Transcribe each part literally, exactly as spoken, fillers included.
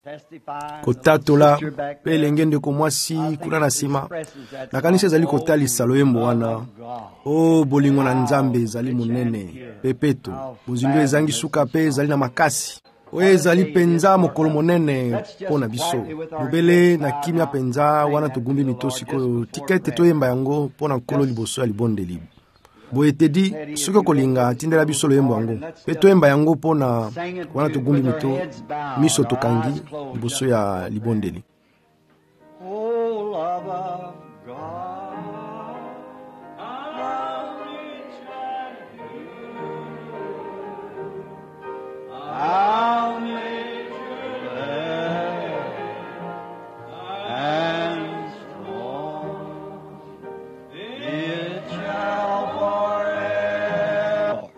kotatola pe elenge ndeko mwasi kuna na nsima nakanisi ezali kotalisa loyembo wana. O bolingo na Nzambe ezali monene pe peto, bozingo ezangi suka pe ezali na makasi. Oyo ezali penza mokolo monene mpo na biso. Mobele na kimia penza wana togumbi mitosi koyo tikete toyemba yango mpo na nkolo liboso ya libondeli. Boye tedi soki kolinga tindela biso loyembo yango pe toyemba yango mpo na wana togumbi mito miso tokangi liboso ya libondeli. Oh, love of God, how rich and strong, it shall forever.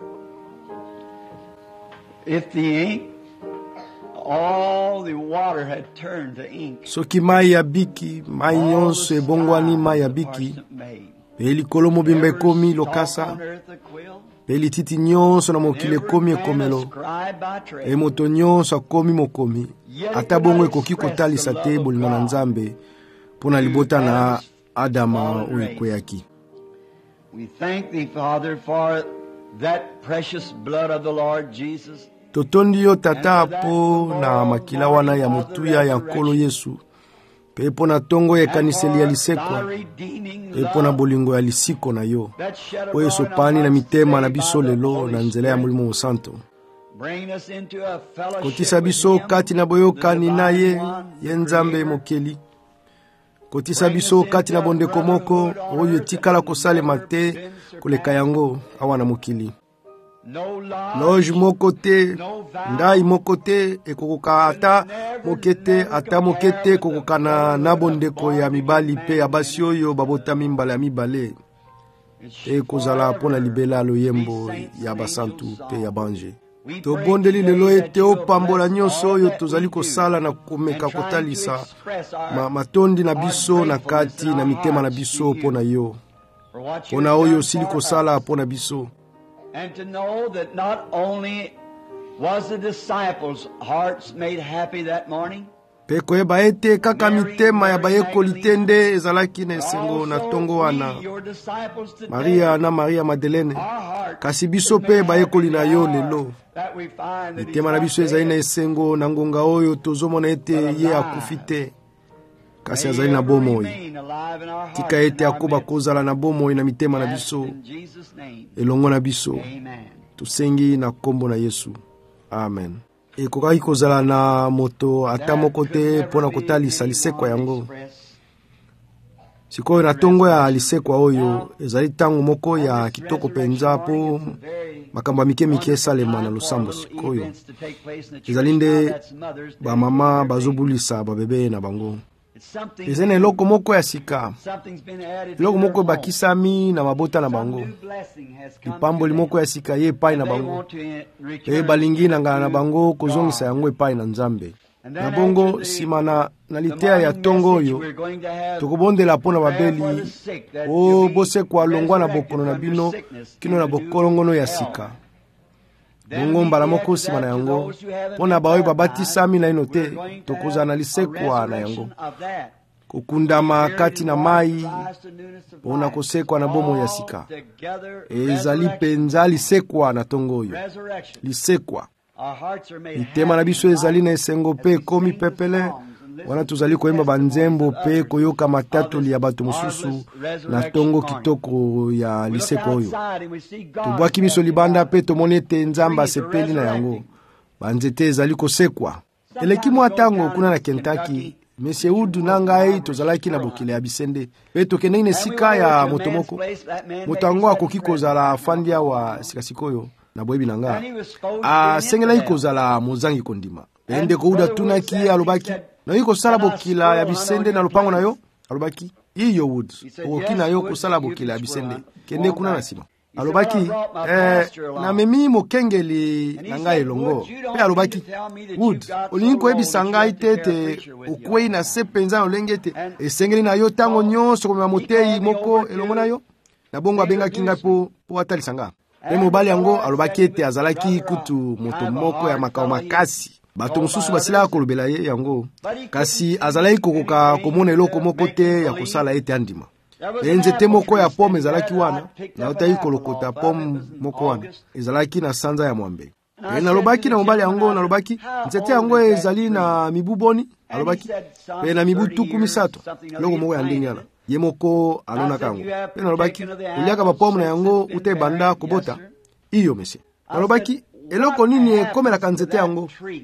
If the ink, all the water had turned to ink. Soki mai ya biki, mai nyonso ebongwani mai ya biki, pe likolo mobimba ekomi lokasa, pe lititi nyonso na mokili ekomi ekomelo, e moto nyonso akomi mokomi, ata bongo ekoki kotalisa te bolingo na Nzambe pona libota na Adama oyo ekweyaki. We thank thee, Father, for that precious blood of the Lord Jesus. Totondi yo tata po na makila wana ya mutuya ya nkolo Yesu, pe po na tongo ya kaniseli ya lisekwa, pe po na bolingo ya lisiko na yo, po yeso pani na mitema na biso lelo na nzela ya mulimo santo. Kotisa biso kati na boyokani na ye, ye Nzambe mokeli. Kotisa biso kati na bondeko moko, oyo tikala kosalema te koleka yango awa na mokili. Loge moko te, ndai moko te, ekokoka ata mokete, ata mokete kokokana na bondeko ya mibali pe ya basi oyo babota mimbala ya mibale. E kozala pona libela loyembo ya basantu pe ya banje. To bondeli lelo ete opambola nyonso oyo tozali kosala na komeka kotalisa ma, matondi na biso na kati na mitema na biso pona yo. Pona oyo sili kosala pona biso. And to know that not only was the disciples' hearts made happy that morning, pe koyeba ete kaka mitema ya bayekoli tende ezalaki na esengo na tongo wana Maria na Maria Madeleine, kasi biso pe bayekoli na yo lelo mitema na biso ezali na esengo na ngonga oyo tozomona ete ye akufi te, kasi azali na bomoi. Tika ete akoba kozala na bomoi na mitema na biso elongo na biso, tusengi na kombo na Yesu, amen. Ekokaki kozala na moto ata moko te pona kotalisa lisekwa yango. Sikoyo na tongo ya lisekwa oyo ezali tango moko ya kitoko penza po makamba mike mike esalema na losambo. Sikoyo ezali nde ba mama bazobulisa babebe na bango. Ezene eloko moko ya sika, eloko moko bakisami na mabota na bango, lipamboli moko ya sika ye epai na bango, e balingi na ngana na bango kozongisa yango epai na Nzambe. Na bongo sima na, na litea ya tongo oyo tokobondela po na babeli o bosekwa longwa na bokono na bino kino na bokolongono ya sika. Bongo mbala moko sima na yango pona baoyo babatisami na ino te tokoza na lisekwa na yango kokundama kati na mai pona kosekwa na bomo ya sika. Ezali penza lisekwa na tongo oyo lisekwa. Itema na biso ezali na esengo pe komi pepele wana tuzali koyemba banzembo pe koyoka matatoli ya bato mosusu na tongo kitoko ya liseko oyo. Tubwaki biso libanda pe tomoni ete Nzambe asepeli na yango. Banzete ezali kosekwa. Eleki mwa tango kuna na Kentucky, Monsieur Udu na ngai tozalaki na bokile ya bisende. Pe tokende ne sika ya motomoko. Motango akoki kozala fandia wa sikasikoyo na boyebi na nga. A sengela ikozala mozangi kondima. Ende ko Uda tunaki alobaki na yiko sala bokila ya bisende na lupango na yo alobaki iyo Wood oki na yo kosala bokila ya bisende kende kuna na sima alobaki eh na memi mokengeli na ngai elongo pe alobaki Wood olinko ebisanga itete okwei na sepenza olengete esengeli na yo tango nyonso ko motei moko elongo na yo na bongo abenga kinga po po atalisanga pe mobali yango alobaki ete azalaki kutu moto moko ya makao makasi bato mosusu basila kolobela ye yango, kasi azalaki kokoka komona eloko moko te ya kosala ete andima. E nzete moko ya pome ezalaki wana, na otaki kolokota pome moko wana, ezalaki na sanza ya mwambe. E nalobaki na mobali yango, nalobaki, nzete yango ezali na mibu boni, alobaki, pe na mibu tuku misato, eloko moko ya ndenge wana. Ye moko alonaka yango. Pe nalobaki, uliaka ba pome na yango ute banda kobota, iyo mese. Nalobaki, eloko nini ekomelaka nzete yango?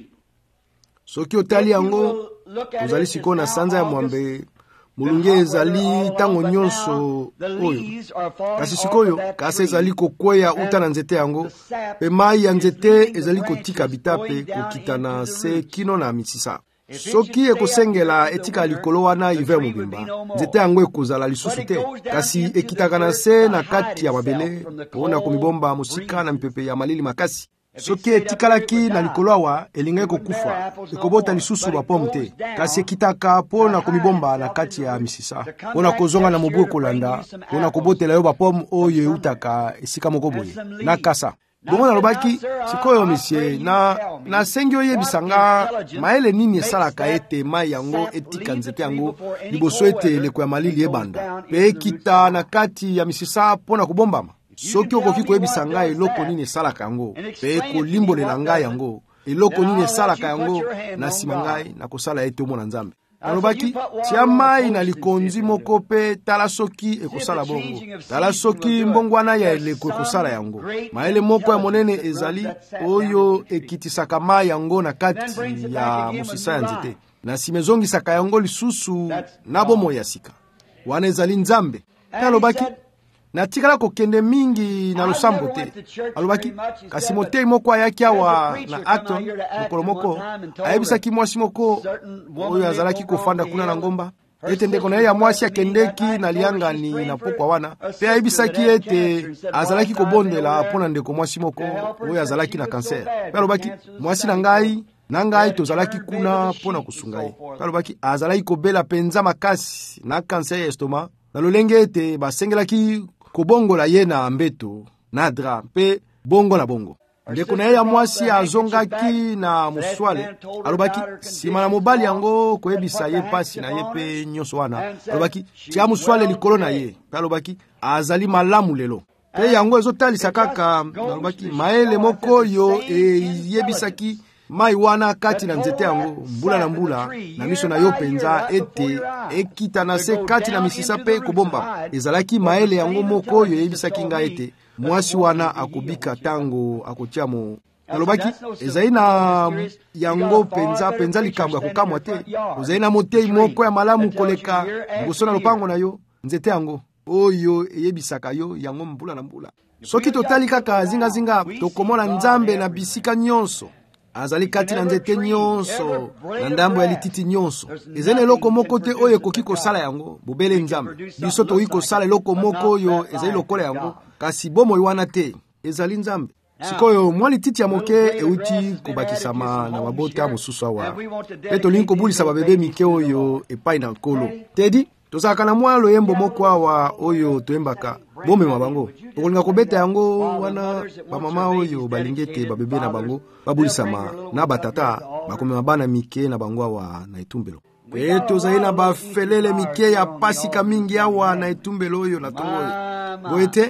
Soki otali yango, ozali siko na sanza ya mwambe, mulunge ezali tango nyonso oyo. Kasi sikoyo, kasi ezali kokweya uta na nzete yango, pe mai ya nzete ezali kotika bitape kokita na se kino na misisa. Soki ekosengela etika likolo wana hiver mobimba, nzete yango ekozala lisusu te, kasi ekitaka na se na kati ya mabele, pona komibomba musika na mipepe ya malili makasi. Soki etikalaki na likolo awa, elingai kokufa, ekobota lisusu ba pome te, kasi ekitaka pona komibomba na kati ya misisa, pona kozonga na mobu ekolanda, pona kobotela yo ba pome oyo eutaka esika moko boye, na kasa. Bongo nalobaki, sikoyo monsieur, na na sengi oyebisanga maele nini esalaka ete mai yango etika nzete yango liboso ete eleko ya malili ebanda, pe ekita na kati ya misisa pona kobombama. Soki okoki koyebisanga eloko nini esalaka yango, pe kolimbolela ngai yango, eloko nini esalaka yango na nsima ngai na kosala ete omona Nzambe. Nalobaki, tia mai na likonzi moko pe tala soki ekosala bongo. Tala soki mbongwana ya eleko ekosala yango. Maele moko ya monene ezali oyo ekitisaka mai yango na kati ya musisa ya nzete. Na simezongisaka yango lisusu na bomo ya sika. Wana ezali Nzambe. Nalobaki, natikala kokende mingi na losambo te. Alobaki, kasi motei moko ayaki awa na Acton, mokolo moko, ayebisaki mwasi moko, oyo azalaki kofanda kuna na ngomba, ete ndeko na ye ya mwasi akendeki na liangani na pokwa wana, pe ayebisaki ete azalaki kobondela pona ndeko mwasi moko, oyo azalaki na kanser. Pe alobaki, mwasi na ngai, na ngai tozalaki kuna pona kusunga ye. Pe alobaki, azalaki kobela penza makasi na kanser ya estoma, na lolenge ete basengelaki kobongola ye na mbeto, na dra, pe bongo na bongo. Ndeko na ye ya mwasi azongaki na muswale, alobaki, sima na mobali yango koyebisa ye pasi na ye pe nyonso wana, alobaki, tia muswale likolo na ye, pe alobaki, azali malamu lelo. Pe yango ezotalisa kaka, alobaki, maele moko yo eyebisaki mai wana kati na nzete yango, mbula na mbula, na miso na yo penza ete ekita na se kati na misisa pe kobomba. Ezalaki maele yango moko yo eyebisaki nga ete mwasi wana akobika tango akotia mo. Nalobaki, ezali na yango penza penza likambo ya kokamwa te. Ezali na motei moko ya malamu koleka liboso na lopango na yo, nzete yango oyo eyebisaka yo yango mbula na mbula. Soki totali kaka zinga zinga, tokomona Nzambe na bisika nyonso. Azali kati na nzete nyonso, na ndambo ya lititi nyonso. Ezali eloko moko te oyo ekoki kosala yango, bobele Nzambe. Biso tokoki kosala eloko moko oyo ezali lokola yango, kasi bomoi wana te, ezali Nzambe. Sikoyo mwa lititi ya moke euti kobakisama na mabota mosusu awa. Pe tolingi kobulisa babebe mike oyo epai na nkolo. Tedi, tozalaka na mwa loyembo moko awa oyo toyembaka bomema bango. Okolinga kobeta yango wana bamama oyo balingete babebe na bango babulisama na batata bakomema bana mike na bango awa na etumbelo. Pe tozali na bafelele mike ya pasika mingi awa na etumbelo oyo na tongo oyo. Boete?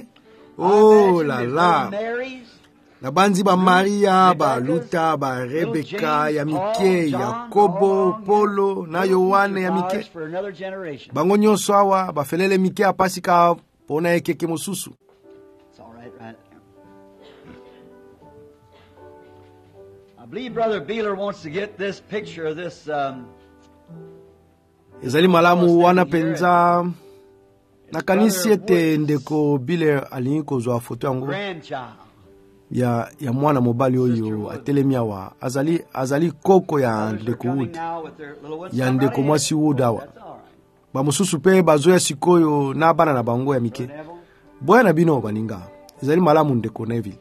Oh la la! Na banzi ba Maria, ba Luta, ba Rebeka ya mike, Yakobo, Polo, na Yohane ya mike. Bango nyonso awa bafelele mike ya pasika pona ekeke mosusu. I believe Brother Beeler wants to get this picture of this um ezali malamu wana penza na kanisi ete ndeko Beeler alingi kozwa foto yango ya ya mwana mobali oyo atelemi awa, azali azali koko ya ndeko Wood, ya ndeko mwasi Wood awa. Ba mosusu pe bazoya sikoyo na bana na bango ya mike. Boya na bino baninga, ezali malamu ndeko Neville.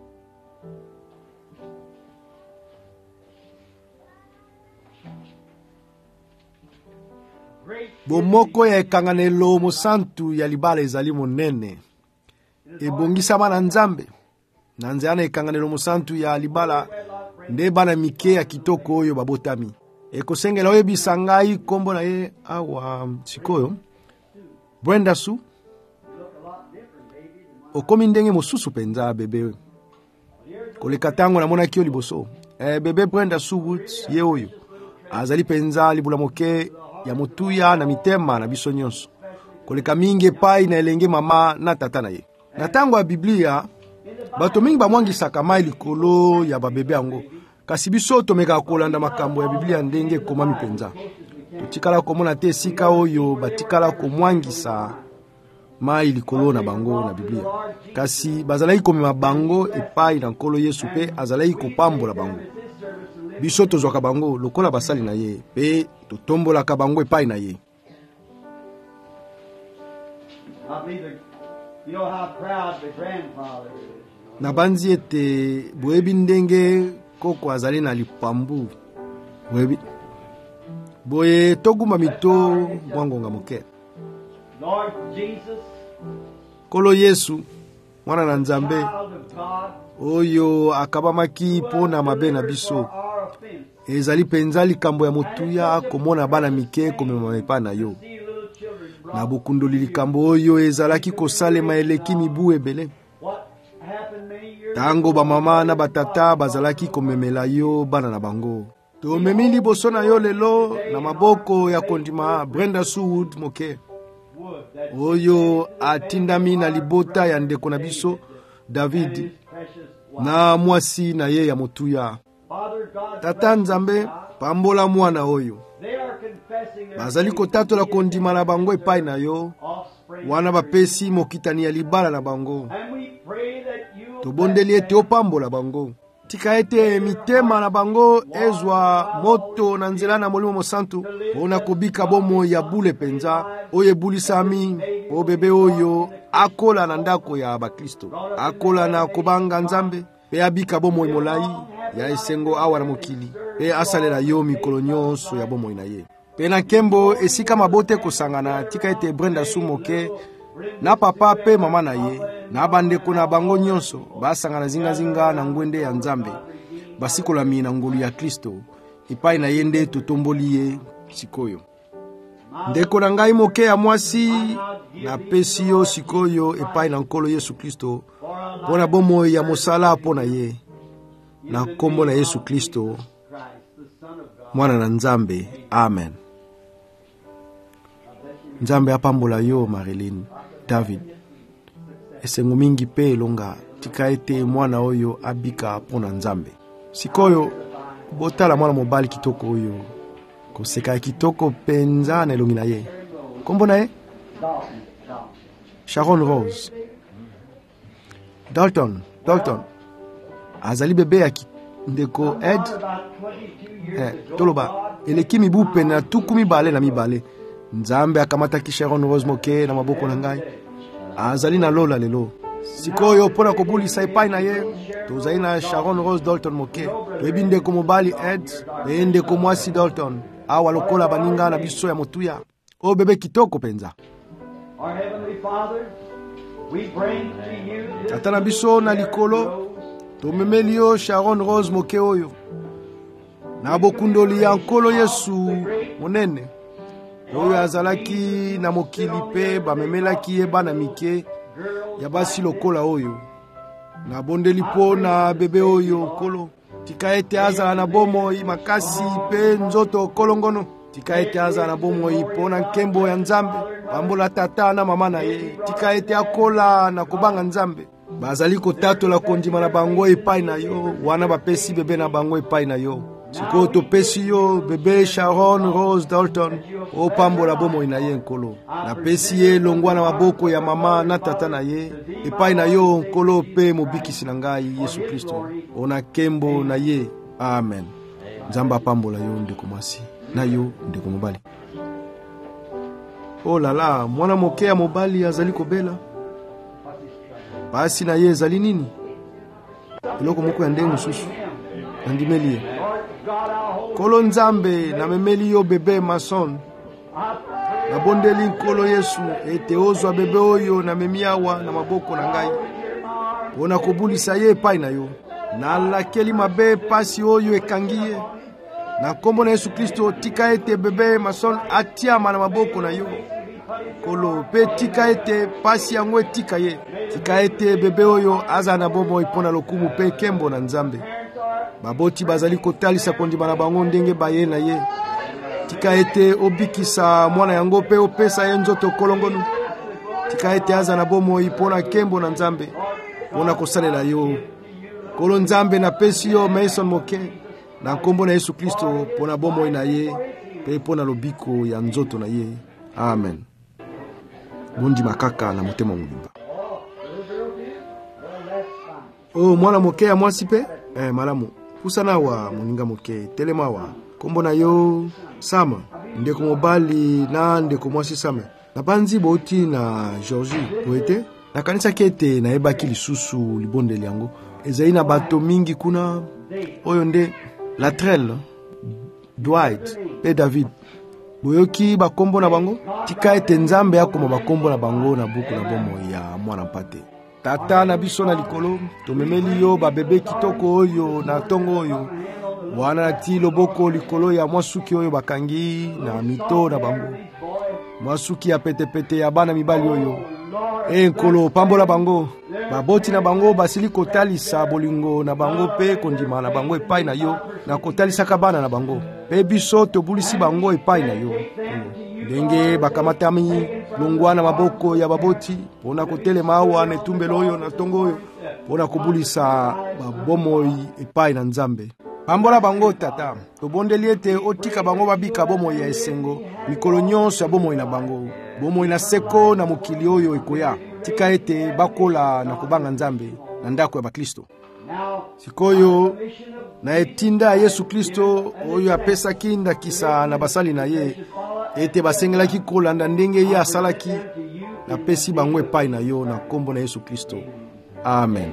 Bomoko ya ekanganelo mosantu ya libala ezali monene, ebongisama na Nzambe. Na nzana ekanganelo mosantu ya libala nde bana mike ya kitoko oyo babotami. Ekosengela oyebisa ngai kombo na ye awa sikoyo. Brenda Sue okomi ndenge mosusu penza bebe. Koleka tango namonaki yo liboso. Eh, bebe Brenda Sue Woods ye oyo azali penza libula moke ya motuya na mitema na biso nyonso. Koleka mingi epai na elenge mama na tata na ye. Na tango ya Biblia bato mingi bamwangisaka mai likolo ya babebe yango. Kasi biso tomeka kolanda makambo ya Biblia ndenge komami penza. Totikala komona te esika oyo batikala komwangisa mai likolo na bango na Biblia. Kasi bazalaki komema bango epai na Nkolo Yesu pe azalaki kopambola bango. Biso tozwaka bango lokola basali na ye pe totombolaka bango epai na ye. Na banzi ete boyebi ndenge koko azali na lipambu. Boyebi boye toguma mito mwangonga moke. Lord Jesus, Kolo Yesu mwana na Nzambe oyo akabamaki pona mabe na biso. Ezali penza likambo ya motuya komona bana mike komema epa na yo. Na bokundoli likambo oyo ezalaki kosalema eleki mibu ebele. Tango ba mama na batata bazalaki komemela yo bana na bango. Tomemi liboso na yo lelo na maboko ya kondima Brenda Sue Wood moke. Oyo atindami na libota ya ndeko na biso David na mwasi na ye ya motuya. Tata Nzambe pambola mwana oyo. Bazali kotatola kondima na bango epai na yo. Wana bapesi mokitani ya libala na bango. Tobondeli ete opambola bango. Tika ete mitema na bango ezwa moto na nzela na Molimo Mosantu. Ona kobika bomo ya bule penza. Oye bulisami o bebe oyo akola na ndako ya bakristo. Akola na kobanga Nzambe. Pe abika bomo imolai ya esengo awa na mokili. Pe asalela yo mikolo nyonso ya bomo ina ye. Pe na kembo esika mabote kosangana. Tika ete Brenda Sue moke na papa pe mama na ye na bandeko na bango nyonso basangana zinga zinga na ngwende ya Nzambe basikolami na ngolu ya Kristo epai na yende totomboli ye sikoyo. Ndeko na ngai moke ya mwasi na pesi yo sikoyo epai na Nkolo Yesu Kristo pona bomo ya mosala pona ye na kombo na Yesu Kristo mwana na Nzambe. Amen. Nzambe apambola yo Marilyn David. Esengo mingi pe elonga tika ete mwana oyo abika pona Nzambe. Sikoyo botala mwana mobali kitoko oyo koseka kitoko penza na elongi na ye. Kombo na ye? Sharon Rose. Dalton, Dalton. Azali bebe ya ndeko Ed. Eh, toloba eleki mibu pe na tuku mibale na mibale. Nzambe akamata ki Sharon Rose moke na maboko na ngai. Azali na lola lelo. Sikoyo pona kobulisa epai na ye. Tozali na Sharon Rose Dalton moke. Toyebi ndeko mobali Ed. E ndeko mwasi Dalton. Awa lokola baninga na biso ya motuya. O bebe kitoko penza. our Heavenly Father, we bring to you this Tata na biso na likolo. Tomemeli yo Sharon Rose moke oyo. Na bokundoli ya Nkolo Yesu monene. Oyo azalaki na mokili pe bamemelaki ye bana mike ya basi lokola oyo. Na bondeli po na bebe oyo Nkolo. Tika ete azala na bomo makasi pe nzoto kolongono. Tika ete azala na bomo po na nkembo ya Nzambe. Pambola tata na mama na ye. Tika ete akola na kubanga Nzambe. Bazali kotatola kondima na bango epai na yo. Wana bapesi bebe na bango epai na yo. Siko topesi yo bebe Sharon Rose Dalton o pambola bomo ina ye Nkolo. Na pesi ye longwa na maboko ya mama na tata na ye epai na yo Nkolo pe mobikisi na ngai Yesu Kristo. Ona kembo na ye. Amen. Nzamba pambola yo ndeko mwasi na yo ndeko mobali. Oh la la, mwana moke ya mobali azali kobela. Basi na ye ezali nini? Eloko moko ya ndenge susu. Andimeli. Kolo Nzambe na memeli yo bebe Mason. Na bondeli Nkolo Yesu ete ozwa bebe oyo na memiawa na maboko na ngai. Ona kobulisa ye epai na yo. nalakeli mabe pasi oyo ekangi ye. Na nkombo na Yesu Kristo, tika ete bebe mason atiama na maboko na yo. Kolo pe tika ete pasi yango etika ye. Tika ete bebe oyo aza na bomo ipona lokumu pe kembo na Nzambe. Baboti bazali kotalisa kondima na bango ndenge baye na ye. Tika ete obikisa mwana yango pe opesa ye nzoto kolongonu. Tika ete aza na bomo ipona kembo na Nzambe. Pona kosalela yo. Kolo Nzambe na pesi yo Mason Moke. Na nkombo na Yesu Kristo pona bomo na ye. Pe pona lobiko ya nzoto na ye. Amen. Mundi makaka na motema mubimba. Oh, mwana moke ya mwasi pe? Eh, malamu. Kusana wa muninga moke. Telema wa. Kombo na yo Sama. Ndeko mobali na ndeko mwasi Sama. Na panzi boti na Georgie. Poete? Na kanisa kete na ebaki lisusu libonde liango. Ezai na bato mingi kuna. Oyo nde Latrell, Dwight, pe David. Boyoki bakombo na bango. Tika ete Nzambe akoma bakombo na bango na buku na bomo ya mwana mpate. Tata na biso na likolo, tomemeli yo babebe kitoko oyo na tongo oyo. Wana ti loboko likolo ya mwasuki oyo bakangi na mito na bango. Mwasuki ya pete pete ya bana mibali oyo. E nkolo pambola bango. Baboti na bango basili kotalisa bolingo na bango pe kondima na bango epai na yo. Na kotalisa kabana na bango. Pe biso tobulisi bango epai na yo. Ndenge bakamatami longwana maboko ya baboti. Pona kotelema awa na etumbelo oyo na tongo oyo. Pona kubulisa babomoi epai na Nzambe. Pambola bango tata. Tobondeli ete otika bango babika bomoi ya esengo. Mikolo nyonso ya bomoi na bango. Bomoi na seko na mokili oyo ekoya. Tika ete bakola na kubanga Nzambe na ndako ya bakristo. Sikoyo na etinda ya Yesu Kristo oyo apesa kinda kisa na basali na ye. Ete basengelaki kolanda ndenge ye asalaki na pesi bango epai na yo na kombo na Yesu Kristo. Amen.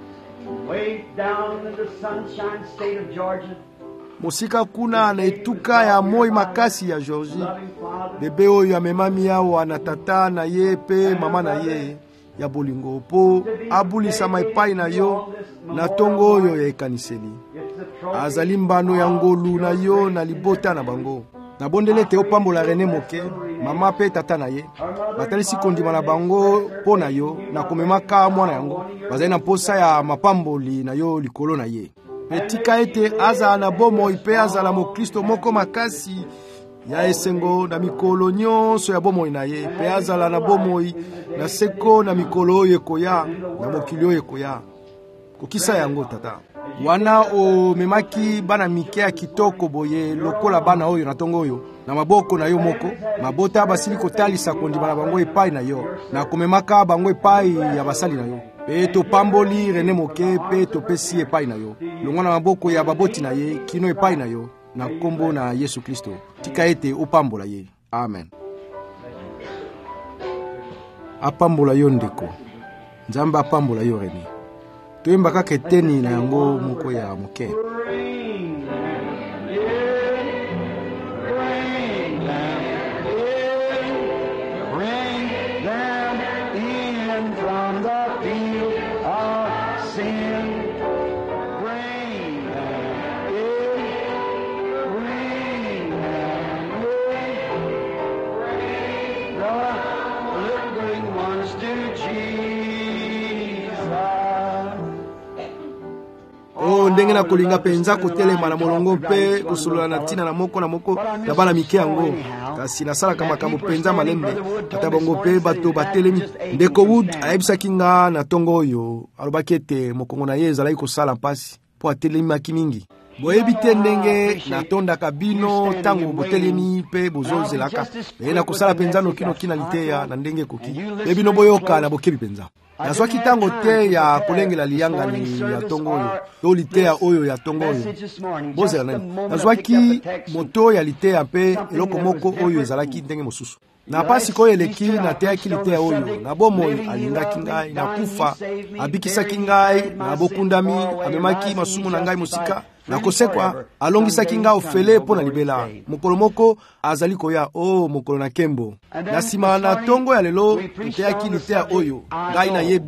Way down in the sunshine state of Georgia. Mosika kuna na etuka ya moi makasi ya Georgie. Bebe oyo amemami awa na tata na ye pe mama na ye ya bolingo po abulisa maipai na yo na tongo oyo ya ekaniseli. Azali mbano ya ngolu na yo na libota na bango. Na bondele te opambola René Moke, mama pe tata na ye. Batalisi kondima na bango po na yo na komemaka mwana yango. Bazali na posa ya mapamboli na yo likolo na ye. Petika ete aza na bomo ipe aza la mokristo moko makasi ya esengo na mikolo nyonso ya bomo na ye. Pe aza la na bomo na seko na mikolo yekoya na mokili yekoya. Kokisa yango tata. Wana o memaki bana mike ya kitoko boye lokola bana oyo na tongo oyo na maboko na yo moko mabota basili kotalisa kondima na bango epai na yo na komemaka bango epai ya basali na yo pe to pamboli René Moke pe to pesi epai na yo longo na maboko ya baboti na ye kino epai na yo na kombo na Yesu Kristo. Tika ete opambola ye. Amen. Apambola yo ndeko. Nzamba apambola yo René. Tuimba kaka eteni na yango moko ya moke. Ndenge na kolinga penza kotelema na molongo pe kosolola na tina na moko na moko na bana mike yango kasi nasala kama kama penza malembe ata bongo pe bato batelemi ndeko Wood ayebisaki nga na tongo oyo alobaki ete mokongo na ye ezalaki kosala mpasi po atelemaki mingi boyebi te ndenge natonda kabino tango botelemi pe bozozelaka e na kosala penza nokino kina liteya na ndenge koki e bino boyoka na bokebi penza. Nazwaki tango te ya kolengela liyanga ni ya tongo oyo. To litea oyo ya tongo oyo. Bozela nani. Nazwaki moto ya litea pe eloko moko oyo ezalaki ndenge mosusu. Na pasi ko eleki na teaki litea oyo. Na bomoi alingaki ngai na kufa. Abikisaki ngai na bokundami amemaki masumu na ngai musika. Na kosekwa alongisaki ngai ofele po na libela. Mokolo moko azali koya o mokolo na kembo. Na sima na tongo ya lelo teaki litea oyo. Ngai na yebi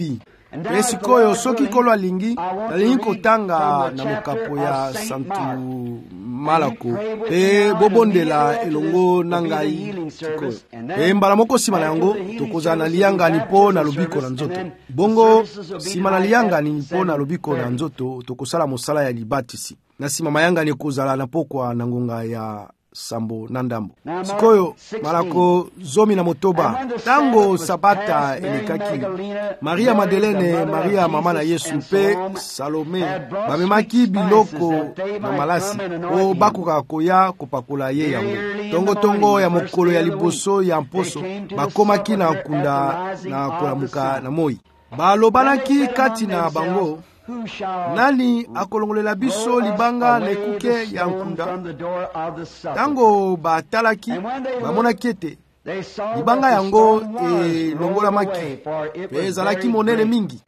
Pe sikoyo soki kolo alingi nalingi kotanga na mokapo ya Santu Malako pe bobondela elongo na ngai sikoyo. Pe mbala moko nsima na yango tokozala na liyangani mpo na lobiko na nzoto. Bongo nsima na liyangani mpo na lobiko na nzoto tokosala mosala ya libatisi. Na nsima mayangani ekozala na pokwa na ngonga ya sambo na ndambo. Sikoyo Malako zomi na motoba tango sabata elekaki, Maria Madeleine, Maria mama na Yesu pe Salome bamemaki biloko na malasi o bakoka koya kopakola ye yango. Tongo tongo ya mokolo ya liboso ya mposo bakomaki na nkunda na kolamuka na moi. Balobanaki kati na bango, nani akolongolela biso libanga na ekuke ya nkunda? Tango batalaki bamonaki ete libanga yango elongolamaki pe ezalaki monene mingi.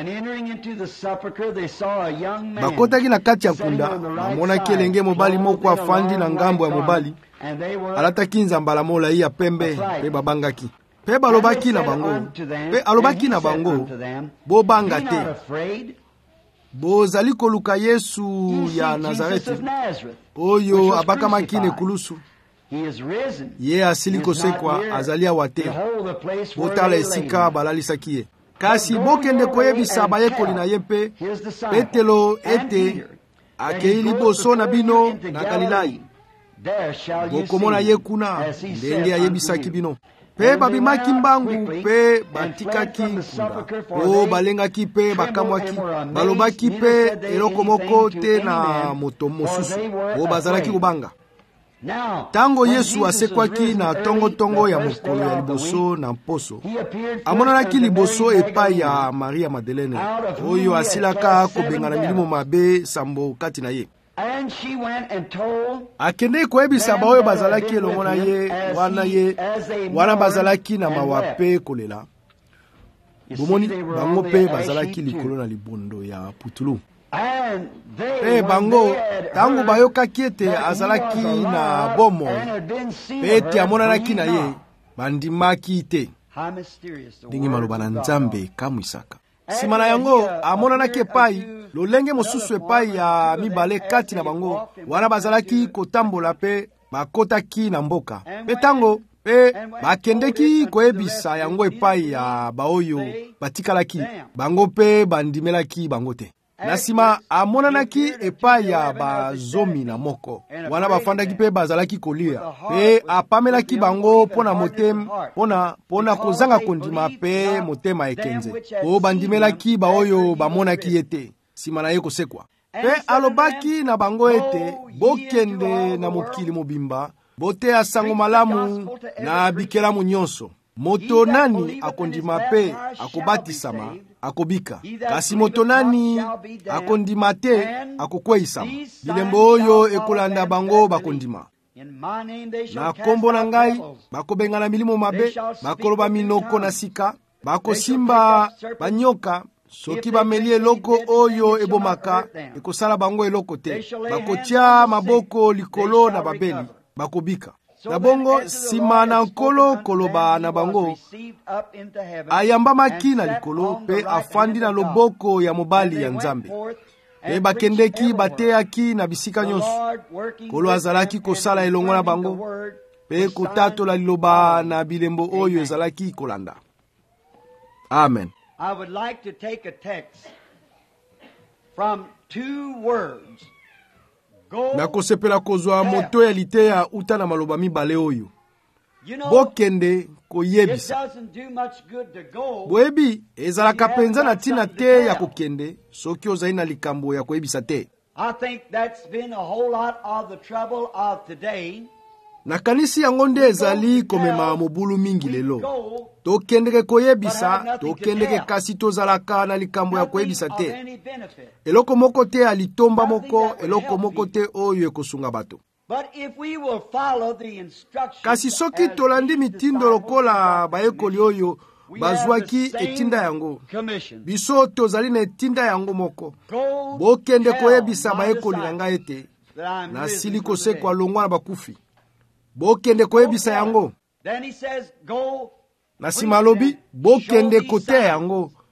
Bakotaki na kati ya nkunda bamonaki elenge mobali moko afandi na ngambo ya mobali alataki nzambala molai ya pembe pe babangaki. Pe balobaki na bango, pe alobaki na bango, bobanga te, bozali koluka Yesu ya Nazareti oyo abakamaki na ekulusu. Ye asili kosekwa, azali awa te, botala esika balalisaki ye. Kasi bokende koyebisa bayekoli na ye mpe Petelo ete akei liboso na bino na Galilai. Bokomona ye kuna ndenge ayebisaki bino. Pe babimaki mbangu pe batikaki nkunda o balengaki pe bakamwaki balobaki pe eloko moko te na moto mosusu o bazalaki kobanga. Tango Yesu asekwaki na tongo tongo ya mokolo ya liboso na mposo, amonanaki liboso epai ya Maria Madeleine oyo asilaka kobengana milimo mabe sambo kati na ye. Akende koyebisa baoyo bazalaki elongo na ye wana ye wana bazalaki na mawape kolela. Bomoni bango pe bazalaki likolo na libondo ya putulu. Pe bango tango bayokaki ete azalaki na bomo pe ete amonanaki na ye bandimaki te. Ndenge maloba na Nzambe kamwisaka. Sima na yango amonanaki epai lolenge mosusu epai ya mibale kati na bango wana bazalaki kotambola pe bakotaki na mboka. Pe tango pe bakendeki koyebisa yango epai ya baoyo batikalaki bango pe bandimelaki bango te. Na sima amonanaki epai ya bazomi na moko wana bafandaki pe bazalaki kolia pe apamelaki bango pona motema pona pona kozanga kondima pe motema ekenze o bandimelaki baoyo bamonaki ete sima na ye kosekwa. Pe alobaki na bango ete bokende na mokili mobimba boteya sango malamu na bikelamu nyonso. Moto nani akondima pe akobatisama akobika, kasi moto nani akondima te akokweisama. Bilembo oyo ekolanda bango bakondima. Na kombo na ngai bakobengana milimo mabe, bakoloba minoko na sika, bakosimba banyoka, soki bameli eloko oyo ebomaka ekosala bango eloko te, bakotia maboko likolo na babeli, bakobika. Na bongo sima na nkolo koloba na bango, ayambamaki na likolo pe afandi na loboko ya mobali ya Nzambe. Pe bakendeki bateyaki na bisika nyonso. Kolo azalaki kosala elongo na bango pe kotatola liloba na bilembo oyo ezalaki kolanda. Amen. I would like to take a text from two words. Na kosepela kozwa moto ya liteya uta na maloba mibale oyo. Bokende koyebisa. Boyebi ezalaka penza na tina te ya kokende soki ozali na likambo ya koyebisa te. I think that's been a whole lot of the trouble of today. Na kanisi yango nde ezali komema mobulu mingi lelo. Tokendeke koyebisa, tokendeke kasi tozalaka na likambo ya koyebisa te. Eloko moko te alitomba moko, eloko moko te oyo ekosunga bato. Kasi soki tolandi mitindo lokola bayekoli oyo bazwaki etinda yango, biso tozali na etinda yango moko. Bokende koyebisa bayekoli na ngai ete nasili kosekwa longwa na bakufi. Bokende koyebisa yango. Na sima lobi, bokende kote yango.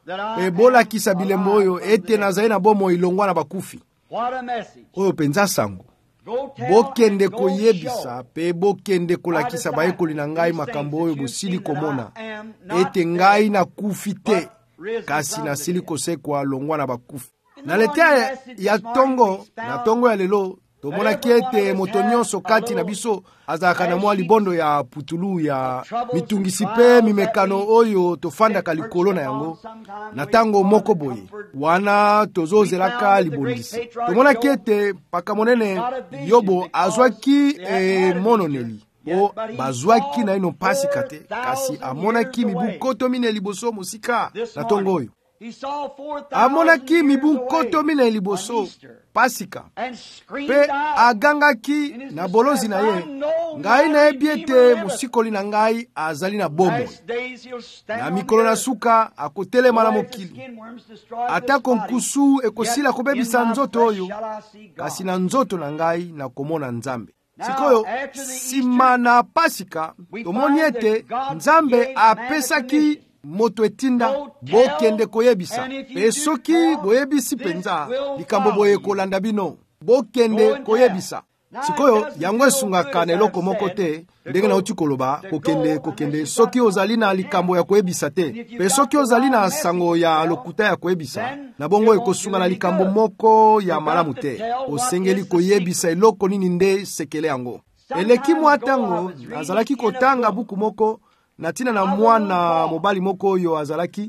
pe bolakisa bilembo oyo ete nazali na bomoi ilongwa na bakufi. Oyo penza sango. Bokende koyebisa pe bokende kolakisa bayekoli na ngai makambo oyo bosili komona ete ngai na kufi te, kasi nasili kosekwa longwa na bakufi. Na letea ya tongo, na tongo ya lelo, tomonaki ete moto nyonso kati na biso azalaka na mwa libondo ya putulu ya mitungisi pe mimekano oyo tofandaka likolo na yango na tango moko boye wana tozozelaka libondisi. Tomonaki ete paka monene Yobo azwaki e mononeli o bazwaki na ino pasika te, kasi amonaki mibu koto mine liboso mosika na tongo oyo. Amonaki mibu koto mine liboso pasika pe agangaki na bolozi na ye, ngai na ebiete musikoli na ngai azali na bomo na mikolo na suka akotelema na mokili. Atako nkusu ekosila kobebisa nzoto oyo, kasi na nzoto na ngai na komona Nzambe. Sikoyo sima na pasika tomoni ete Nzambe apesaki moto etinda bokende koyebisa, pe soki boyebisi penza likambo boye kolanda bino bokende koyebisa. Sikoyo yango esungaka na eloko moko te, ndenge na uti koloba kokende kokende soki ozali na likambo ya koyebisa te, pe soki ozali na sango ya lokuta ya koyebisa na bongo ekosunga na likambo moko ya malamu te, osengeli koyebisa eloko nini nde sekele yango. Eleki mwa tango azalaki kotanga buku moko na tina na mwana mobali moko oyo azalaki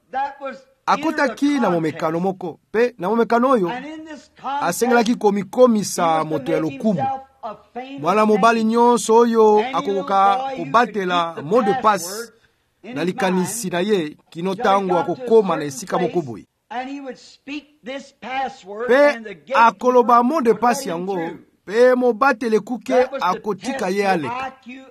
akotaki na momekano moko, pe na momekano oyo asengelaki komikomisa moto ya lokumu. Mwana mobali nyonso oyo akokoka kobatela mot de passe na likanisi na ye kino tango akokoma na esika moko boye, pe akoloba mot de passe yango pe mobatele kuke akotika ye aleka.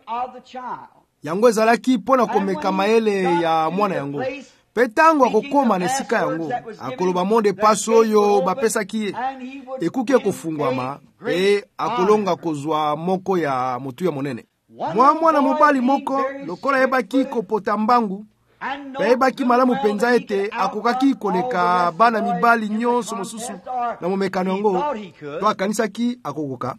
Yango ezalaki pona komeka mayele ya mwana yango, pe tango akokoma na esika yango akoloba mot de passe oyo bapesaki ye ekuki kofungwama, pe akolonga kozwa moko ya motu ya monene. Mwa mwana mobali moko lokola yebaki kopota mbangu, pe yebaki malamu penza ete akokaki koleka bana mibali nyonso mosusu na momekano yango, to akanisaki akokoka.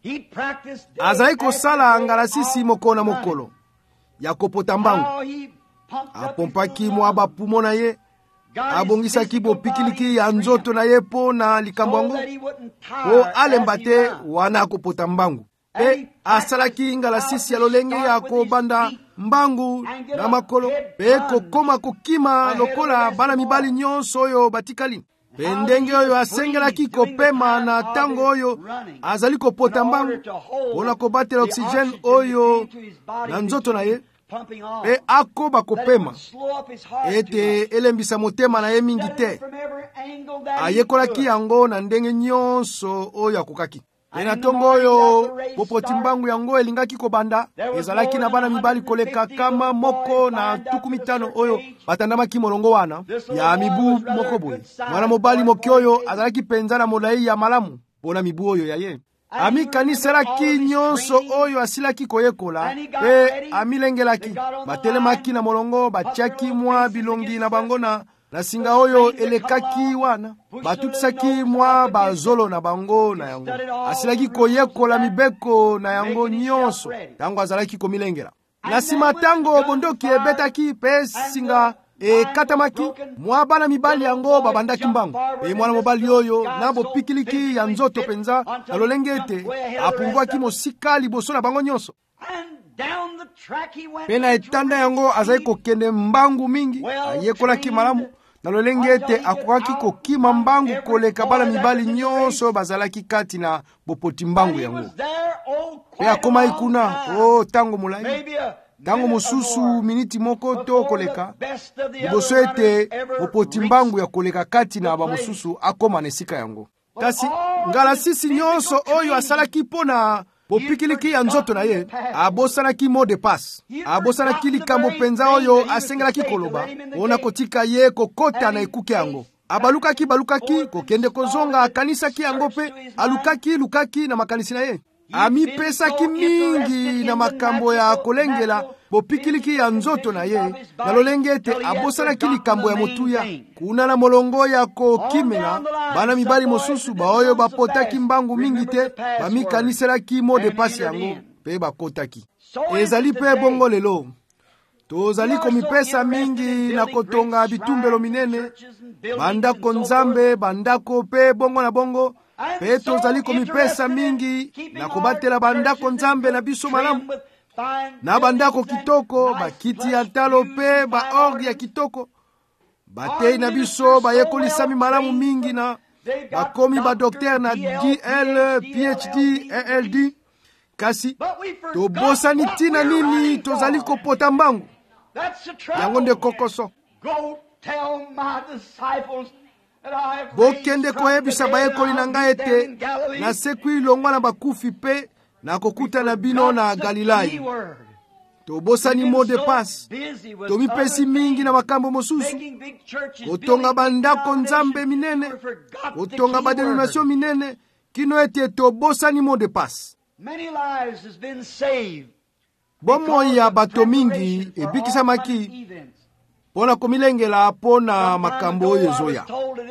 Azali kosala ngalasisi moko na mokolo ya kopota mbangu. Apompaki mwa bapumo na ye, abongisaki bopikiliki ya nzoto na ye po na likambo yango o alemba te wana akopota mbangu. Pe asalaki ngalasisi ya lolenge ya kobanda mbangu na makolo, pe kokoma kokima lokola bana mibali nyonso oyo batikali. Pe ndenge oyo asengelaki kopema na tango oyo azali kopota mbangu pona kobatela oxygene oyo na nzoto na ye, pe akoba kopema ete elembisa motema na ye mingi te. Ayekolaki yango na ndenge nyonso oyo akokaki. Pe na tongo oyo popoti mbangu yango elingaki kobanda, ezalaki na bana mibali koleka kama moko na tuku mitano oyo batandamaki molongo wana ya mibu moko boye. Mwana mobali moki oyo azalaki penza na molai ya malamu pona mibu oyo ya ye. Amikaniselaki nyonso oyo asilaki koyekola, pe amilengelaki. Batelemaki na molongo, batiaki mwa bilongi na bango na na singa oyo elekaki wana, batutisaki mwa bazolo na bango na yango. Asilaki koyekola mibeko na yango nyonso tango azalaki komilengela. Na sima tango bondoki ebetaki pe singa e katamaki, mwa bana mibali yango babandaki mbangu. E mwana mobali oyo na bopikiliki ya nzoto penza na lolengete apungwaki mosika liboso na bango nyonso. Pe na etanda yango azali kokende mbangu mingi, ayekolaki malamu na lolengete akokaki kokima mbangu koleka bana mibali nyonso bazalaki kati na bopoti mbangu yango. Pe akoma ikuna o tango mulai, tango mosusu miniti moko to koleka liboso ete bopoti mbangu ya koleka kati na bamosusu akoma na esika yango. Kasi ngalasisi nyonso oyo asalaki pona bopikiliki ya nzoto na ye, abosanaki mot de passe, abosanaki likambo penza oyo asengelaki koloba ona kotika ye kokota na ekuke yango. Abalukaki balukaki kokende kozonga akanisaki yango, pe alukaki lukaki na makanisi na ye. Amipesaki mingi na makambo ya kolengela bopikiliki ya nzoto na ye na lolenge ete abosanaki likambo ya motuya kuna na molongo ya kokimela bana mibali mosusu baoyo bapotaki mbangu mingi te bamikaniselaki mo de pasi yango mpe bakotaki. Ezali mpe bongo lelo tozali komipesa mingi na kotonga bitumbelo minene bandako nzambe bandako mpe bongo na bongo mpe tozali komipesa mingi na kobatela bandako nzambe na biso malamu na bandako kitoko bakiti ya talo mpe baorgi ya kitoko batei na biso bayekolisami malamu mingi na bakomi badokter na D L, P H D, A L D. Kasi tobosani tina nini tozali kopota mbangu yango nde kokoso. Bokende koyebisa bayekoli na ngai ete nasekwi ilongwa na bakufi mpe na kokuta na bino na Galilai. Tobosani mo de passe tomipesi mingi na makambo mosusu kotonga bandako nzambe minene kotonga badenomination minene kino ete tobosani mo de passe. Bomoi ya bato mingi ebikisamaki pona komilengela pona makambo oyo ezoya.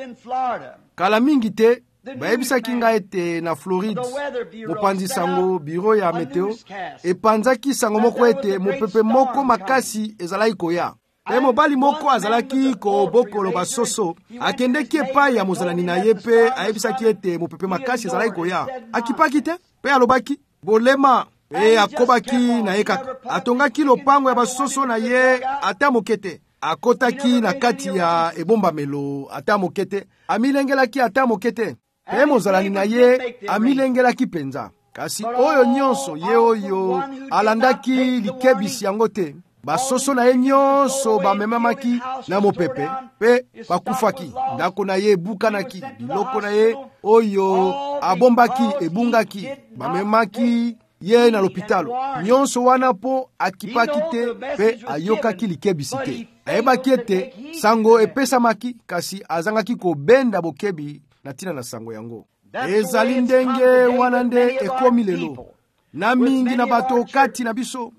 Kala mingi te bayebisaki ngai ete na Floride mopanzi sango biro ya meteo epanzaki sango moko ete mopepe moko makasi ezalaki koya mpe mobali moko azalaki kobokolo basoso akendeki epai ya mozalani na ye mpe ayebisaki ete mopepe makasi ezalaki koya. Akipaki te mpe alobaki bolema mpe akobaki na ye kaka atongaki lopango ya basoso na ye ata moke te akotaki na kati ya ebombamelo ata moke te amilengelaki ata moke te mpe mozalani na ye amilengelaki penza. Kasi oyo nyonso ye oyo alandaki likebisi yango te basoso na ye nyonso bamemamaki na mopepe mpe bakufaki ndako na ye ebukanaki biloko na ye oyo abombaki ebungaki bamemaki ye na lopitalo nyonso wana po akipaki te mpe ayokaki likebisi te. Ayebaki ete sango epesamaki kasi azangaki kobenda bokebi na tina na sango yango. Ezali ndenge wana nde ekomi lelo na mingi na bato kati na biso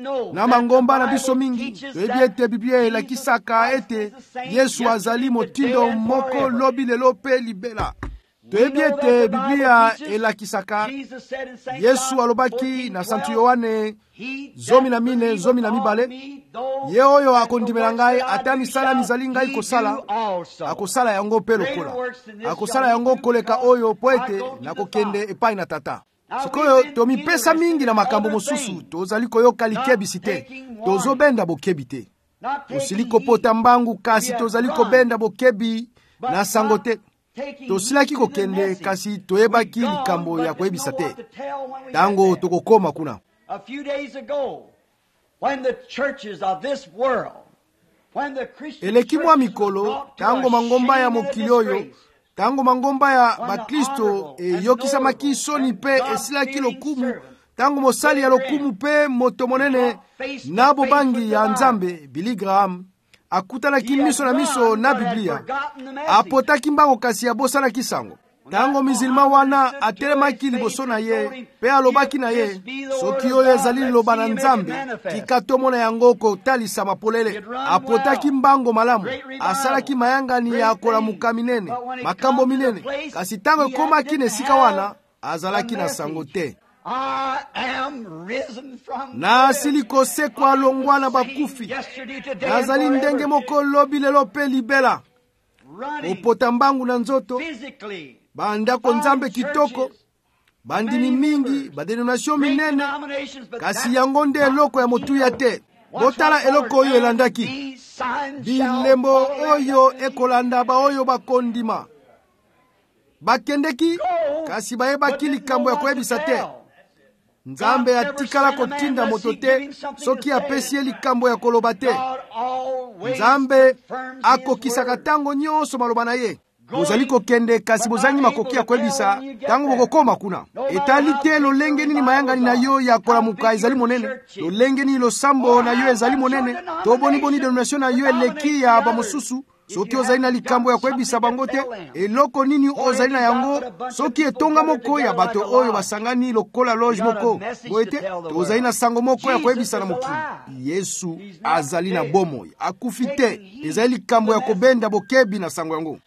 na mangomba na biso mingi. Toyebi ete Biblia elakisaka ete Yesu azali motindo moko lobi lelo pe libela. Toyebi ete Biblia elakisaka Yesu alobaki na Santu Yohane zomi na mine zomi na mibale ye oyo akondimela ngai ata misala mizali ngai kosala akosala yango mpe lokola akosala yango koleka oyo po ete nakokende epai na Tata. Sikoyo tomipesa mingi na makambo mosusu tozali koyoka likebisi te tozobenda bokebi te tosili kopota mbangu kasi tozali kobenda bokebi na sango te tosilaki kokende kasi toyebaki likambo ya koyebisa te tango tokokoma kuna. A few days ago, when the churches of this world, when the Christian eleki mwa mikolo tango mangomba ya mokili oyo tango mangomba ya bakristo eyokisamaki soni pe esilaki lokumu tango mosali ya lokumu pe moto monene na bobangi ya nzambe Billy Graham akutanaki miso na miso na Biblia apotaki mbango kasi abosanaki sango. Tango mizilma wana atelemaki liboso na ye pe alobaki na ye soki oyo ezali liloba na nzambe kikatomona yango kotalisa mapolele apotaki mbango malamu asalaki mayangani ya kolamuka minene makambo minene kasi tango ekomaki na esika wana azalaki na sango te. Na asili kosekwa alongwa na bakufi nazali ndenge moko lobi lelo pe libela opota mbangu na nzoto bandako nzambe kitoko bandimi mingi badenomination minene kasi yango nde eloko ya motuya te. Botala eloko oyo elandaki bilembo oyo ekolanda baoyo bakondima bakendeki kasi bayebaki likambo ya koyebisa te. Nzambe atikala kotinda moto te soki apesi ye likambo ya koloba te. Nzambe akokisaka tango nyonso maloba na ye. Bozali kokende kasi bozangi makoki ya koyebisa tango bokokoma kuna. Etali te lolenge nini mayangani na yo ya kolamuka ezali monene lolenge nini losambo na yo ezali monene toboni boni denomination na yo eleki ya bamosusu soki ozali na likambo ya koyebisa bango te, eloko nini ozali na yango soki etonga moko ya bato oyo basangani lokola loge moko boye te, ozali na sango moko ya koyebisa na mokili. Yesu azali na bomoi, akufi te. Ezali likambo ya kobenda bokebi na sango yango.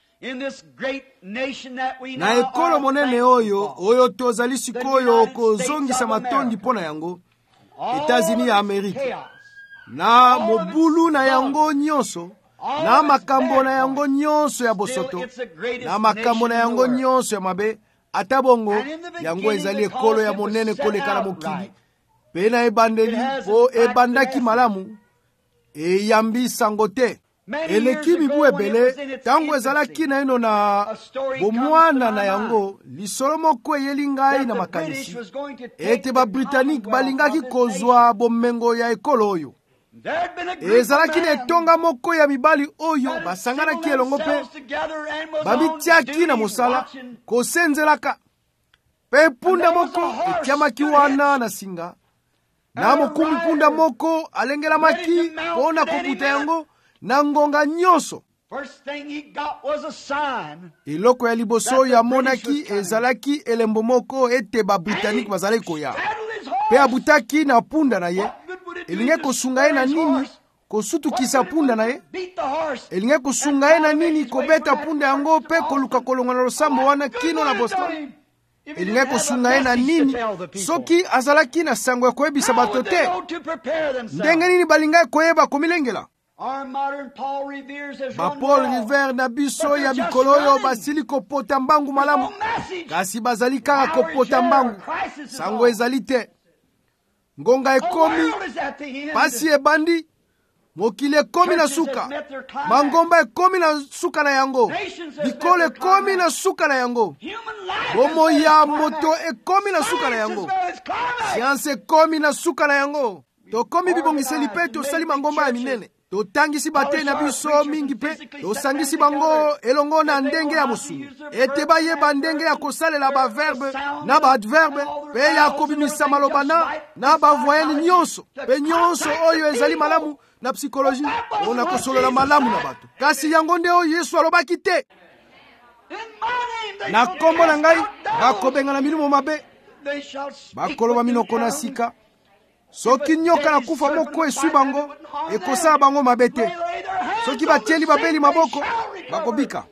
Na ekolo monene oyo oyo tozali sikoyo kozongisa matondi mpona yango, Etats-Unis ya Amerika, na mobulu na yango nyonso, na makambo na yango nyonso ya bosoto, na makambo na yango nyonso ya mabe, ata bongo yango ezali ekolo ya monene koleka na mokili. Pe na ebandeli po ebandaki malamu, eyambi sango te. Eleki mibu ebele, tango ezalaki na ino na bomwana na yango, lisolo moko eyeli ngai na makanisi ete ba Britannique balingaki kozwa bomengo ya ekolo oyo. Ezalaki na etonga moko ya mibali oyo basanganaki elongo pe babitiaki na mosala kosenzelaka. Pe punda moko etiamaki wana na singa, na mokumi punda moko alengelamaki pona kobuta yango na ngonga nyonso. Eloko ya liboso ya monaki ezalaki elembo moko ete ba Britannique bazalaki koya. Pe abutaki na punda na ye, elinge kosunga ye na nini kosutukisa punda na ye, elinge kosunga ye na nini kobeta punda yango pe koluka kolonga na losambo wana kino na Boston. Elinge kosunga ye na nini soki azalaki na sango ya koyebisa bato te. Ndenge nini balinga koyeba komilengela? Ba Paul Revere na biso ya mikolo oyo basili kopota mbangu malamu, kasi bazali kaka kopota mbangu. Sango ezali te. Ngonga ekomi, pasi ebandi, mokili ekomi na suka, mangomba ekomi na suka na yango, bikolo ekomi na suka na yango, bomo ya moto ekomi na suka na yango, sianse ekomi na suka na yango. Tokomi bibongiseli pe tosali mangomba ya minene, totangisi batei na biso mingi pe tosangisi bango elongo na ndenge ya mosulu ete bayeba ndenge ya kosalela baverbe na baadverbe pe ya kobimisa maloba na na bavoyeli nyonso pe nyonso oyo ezali malamu na psikoloji ona kosolola malamu na bato. Kasi yango nde oyo Yesu alobaki te. Na kombo na ngai bakobenga na milimo mabe, bakoloba minoko na sika. Soki nyoka na kufa moko eswi bango, ekosala bango mabe te. Soki batieli babeli maboko, bakobika.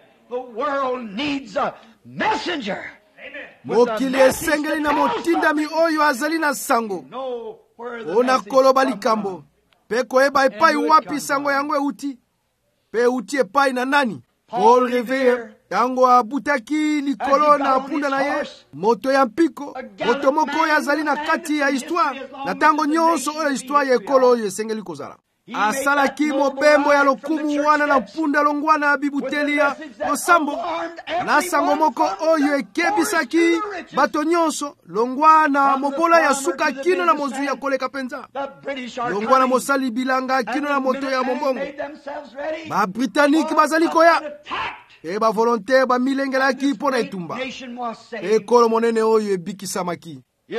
Mokili esengeli na motindami oyo azali na sango, ona koloba likambo, pe koyeba epai wapi sango yango euti, pe euti epai na nani. Paul Revere tango abutaki likolo na punda na ye, moto ya mpiko, moto moko oyo azali na kati ya histoire, na tango nyonso oyo histoire ya ekolo oyo esengeli kozala. Asalaki mobembo ya lokumu wana na punda longwana ya bibuteli ya losambo, na sango moko oyo ekebisaki bato nyonso, longwana mobola ya suka kino na mozwi ya koleka penza, longwana mosali bilanga kino na moto ya mombongo. Ba Britannique bazali koya, e ba volontaire ba milengelaki pona etumba, ekolo monene oyo ebikisamaki.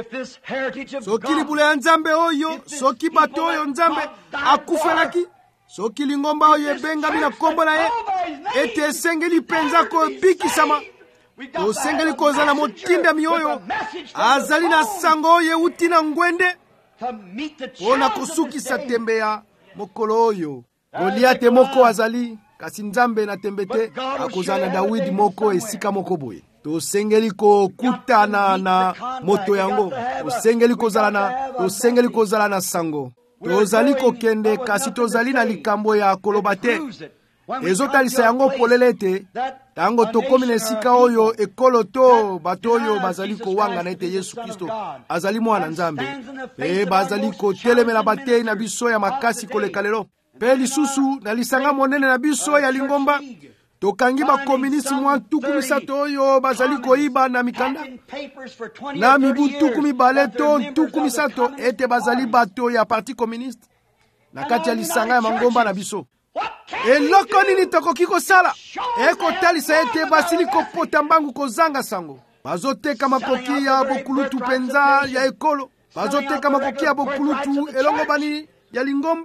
Soki libula ya Nzambe oyo, soki bato oyo Nzambe akufelaki, soki lingomba oyo ebengami na kombo na ye, ete esengeli penza ko ebikisama, tosengeli kozala motindami oyo azali na sango oyo euti na ngwende pona kosukisa tembe ya mokolo oyo. Goliate moko azali, kasi Nzambe na tembe te, akozala na Dawidi moko esika moko boye. Tosengeli kokutana na moto yango, tosengeli kozala na tosengeli kozala na sango, tozali kokende kasi tozali na likambo ya koloba te. Ezotalisa yango polele te, tango tokomi na esika oyo ekolo to bato oyo bazali kowanga na ete Yesu Kristo azali mwana Nzambe, pe bazali kotelemela batei na biso ya makasi koleka lelo. Pe lisusu na lisanga monene na biso ya lingomba, tokangi ba komunisi mwa tuku misato oyo bazali koiba na mikanda, na mibu tuku mibale to tuku misato ete bazali bato ya parti communiste na kati ya lisanga ya mangomba na biso. Eloko nini tokoki kosala? Eko talisa ete basili kopota mbangu kozanga sango. Bazoteka makoki ya bokulutu penza ya ekolo, bazoteka makoki ya bokulutu elongo bani ya lingomba.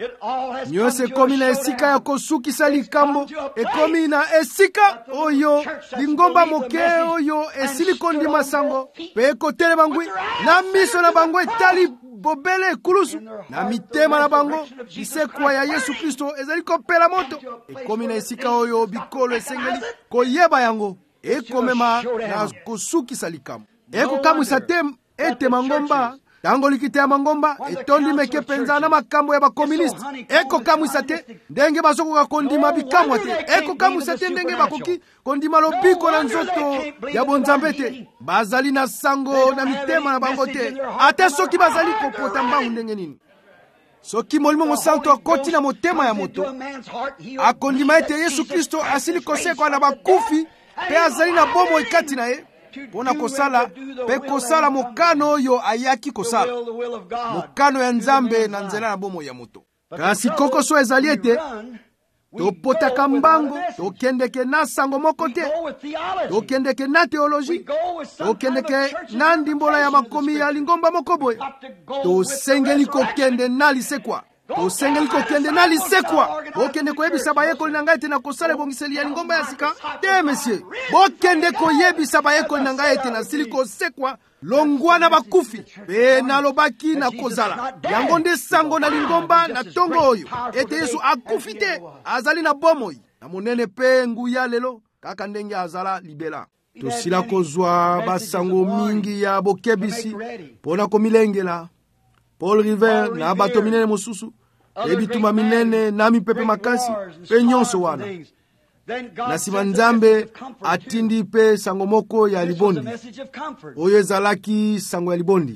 nyonso ekomi na esika ya kosukisa likambo, ekomi na esika oyo lingomba moke oyo esili kondima sango mpe ekotelema ngwi na miso na bango etali bobele ekulusu na mitema na bango bisekwa ya Yesu Kristo ezali kopela moto. Ekomi na esika oyo bikolo esengeli koyeba yango ekomema na kosukisa likambo, ekokamwisa te ete mangomba tango likite ya mangomba etondi meke penza na makambo ya bakomuniste. Eko kamwisa te ndenge bazokoka kondima bikamwa te. Eko kamwisa te ndenge bakoki kondima lobiko na nzoto ya bonzambe te. Bazali na sango na mitema na bango te, ate soki bazali kopota mbangu ndenge nini. Soki Molimo Mosantu akoti na motema ya moto akondima ete Yesu Kristo asili kosekwa na bakufi pe azali na bomo ikati na ye pona kosala pe kosala mokano oyo ayaki kosala, mokano ya Nzambe na nzela na bomo ya moto. Kasi koko so ezali ete topotaka mbango, tokendeke na sango moko te, tokendeke na teoloji, tokendeke na ndimbola ya makomi ya lingomba moko boye. Tosengeli kokende na lisekwa, tosengeli kokende na lisekwa. Bokende koyebisa bayekoli na ngai ete na kosala ebongiseli ya lingomba ya sika te, monsieur. Bokende koyebisa bayekoli na ngai ete na sili kosekwa longwa na bakufi pe nalobaki na kozala yango nde sango na lingomba na tongo oyo ete Yesu akufi te, azali na bomoi na monene pe nguya lelo kaka ndenge azala libela. Tosila kozwa basango mingi ya bokebisi pona komilengela Paul River na bato minene mosusu ebituma minene na mipepe makasi pe nyonso wana. Na sima Nzambe atindi pe sango moko ya libondi oyo ezalaki sango ya libondi.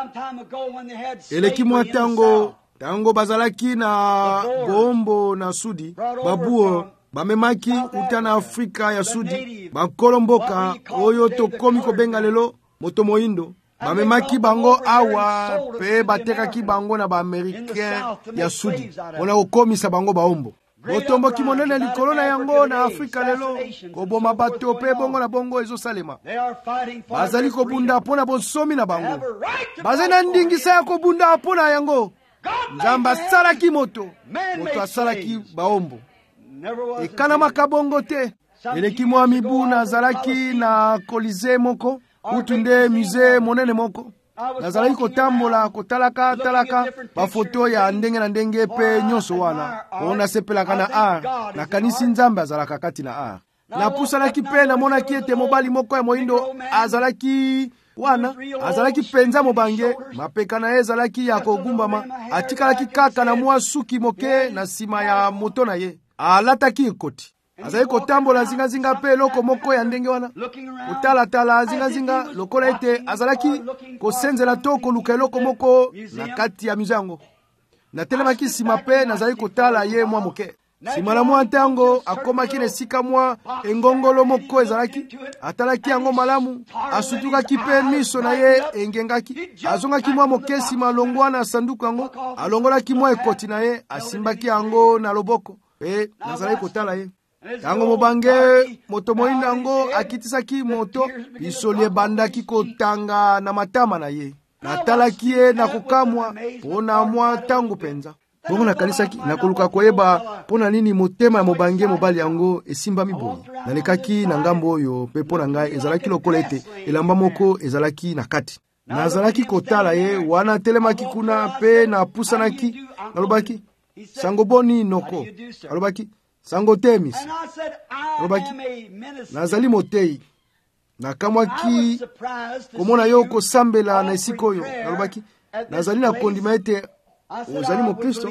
Eleki mwa tango tango bazalaki na bombo na sudi babuo bamemaki uta na Afrika ya sudi bakolomboka oyo tokomi kobenga lelo moto moindo, bamemaki bango awa pe batekaki bango na ba-Americain ya sudi mpona kokomisa bango baombo. Botomboki monene likolo na yango na Afrika lelo koboma bato pe bongo na bongo ezosalema. Bazali kobunda mpona bonsomi na bango, bazali na ndingisa ya kobunda mpona yango. Nzambe asalaki moto, moto asalaki baombo, ekana makabongo te. Eleki mwa mibu nazalaki na Colisée moko kutu nde musée monene moko. Nazalaki kotambola kotalaka talaka bafoto ya ndenge na ndenge pe nyonso wana ona sepelaka na art na kanisi Nzambe azalaka kati na art. Na pusalaki pe na monaki ete mobali moko ya moindo azalaki wana azalaki penza mobange mapeka na ye ezalaki ya kogumbama, atikalaki kaka na mwa suki moke na sima ya moto na ye, alataki ekoti. Azali kotambola zingazinga pe loko moko ya ndenge wana kotala-tala zingazinga lokola ete azalaki kosenzela to koluka eloko moko na kati ya mizango. Natelemaki sima pe nazali kotala ye mwa moke. Sima na mwa ntango akomaki na esika mwa engongolo moko ezalaki, atalaki yango malamu, asutukaki pe miso na ye engengaki, azongaki mwa moke sima longwa na sanduku yango, alongolaki mwa ekoti na ye, asimbaki yango na loboko pe nazali kotala ye. Tango mobange moto moinda yango akitisaki moto, bisoli ebandaki kotanga na matama na ye. Natalaki ye na kukamwa pona mwa tango penza. Bongo nakanisaki nakoluka koyeba pona nini motema ya mobange mobali yango esimba miboyi. Nalekaki na ngambo oyo pe pona ngai ezalaki lokola ete elamba moko ezalaki na kati. Nazalaki kotala ye wana telemaki kuna pe na pusanaki nalobaki sango boni noko. Alobaki sango temis. Alobaki nazali motei nakamwaki komona yo kosambela na esika oyo. Alobaki nazali na kondima ete ozali mo Kristo.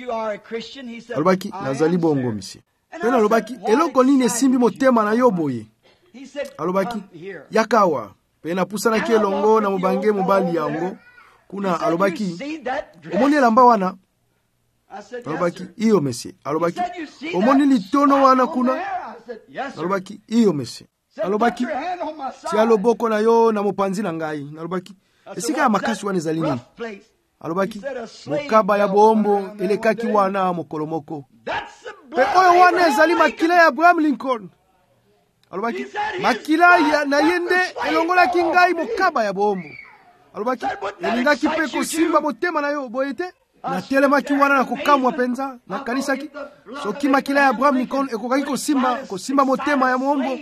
Alobaki nazali bongo misi. Pena alobaki eloko nini esimbi motema na yo boye. Alobaki yakawa. Pena pusanaki elongo na mobange mobali yango kuna. Alobaki omoni elamba wana. Alobaki iyo mesi. Alobaki omoni litono wana kuna. Alobaki iyo mesi. Alobaki tia loboko na yo na mopanzi na ngai. Alobaki esika ya makasi wana ezali nini. Alobaki mokaba ya bombo elekaki wana mokolo moko. Pe oyo wana ezali makila ya Abraham Lincoln. Alobaki makila ya na yende elongolaki ngai mokaba ya bombo. Alobaki elingaki pe kosimba motema na yo boyete. na telemaki wana na kokamwa penza na kanisaki soki makila ya Abraham nikon ekokaki kosimba kosimba motema ya mombo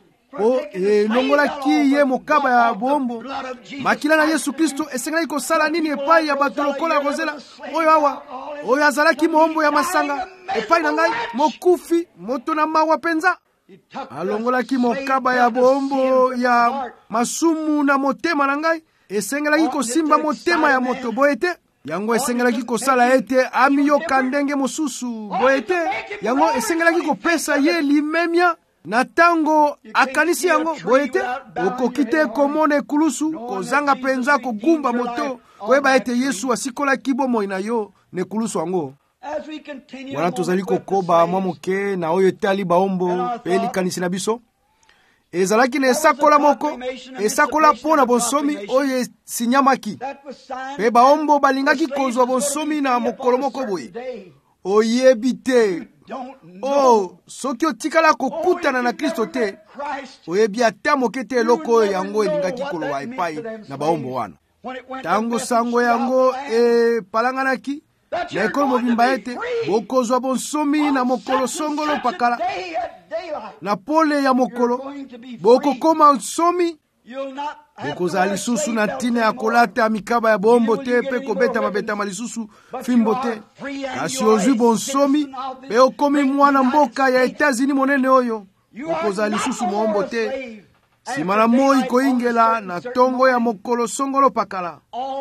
o elongolaki ye mokaba ya bombo makila na Yesu Kristo esengaki kosala nini epai ya bato lokola kozela oyo awa oyo azalaki mombo ya masanga epai na ngai mokufi moto na mawa penza alongolaki mokaba ya bombo ya masumu na motema na ngai esengelaki kosimba motema ya moto boye te yango esengelaki kosala ete amiyoka ndenge mosusu boye te yango esengelaki kopesa ye limemia na tango akanisi yango boye te okoki te komona ekulusu kozanga penza kogumba moto koyeba ete Yesu asikolaki bomoi na yo na ekulusu yango. Wana tozali kokoba mwa moke na oyo etali baombo pe likanisi na biso ezalaki na esakola moko esakola mpo na bonsomi oyo esinyamaki pe baombo balingaki kozwa bonsomi na mokolo moko boye oyebi te o soki otikala kokutana na Kristo te oyebi ata moke te eloko oyo yango elingaki koloba epai na baombo wana tango sango yango epalanganaki na ekolo mobimba ete bokozwa bonsomi na mokolo songolo pakala na pole ya mokolo bokokoma nsomi bokozala lisusu na ntina ya kolata mikaba ya bombo te pe kobeta mabetama lisusu fimbo te kasi ozwi bonsomi pe okomi mwana mboka ya Etats-Unis monene oyo bokozala lisusu mombo te nsima na moi koingela na tongo ya mokolo songolo pakala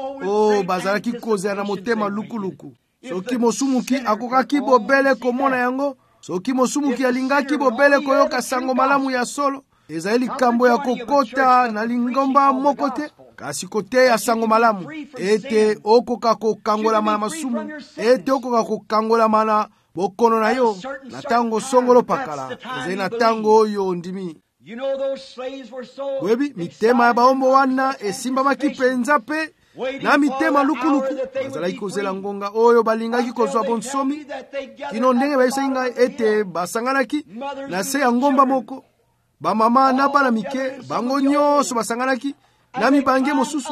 o bazalaki kozela na motema lukuluku soki mosumuki akokaki bobele komona yango soki mosumuki alingaki bobele koyoka sango malamu ya solo ezali likambo ya kokota na lingomba moko te kasi koteya sango malamu ete okoka kokangolama na masumu ete okoka kokangolama na bokono na yo na tango songolo pakala ezali na tango oyo ndimi webi mitema ya baombo wana esimbamaki penza pe na mitema lukuluku bazalaki kozela ngonga oyo balingaki kozwa bonsomi kino ndenge bayesenga ete basanganaki na se ya ngomba moko bamama na bana mike bango nyonso basanganaki na mibange mosusu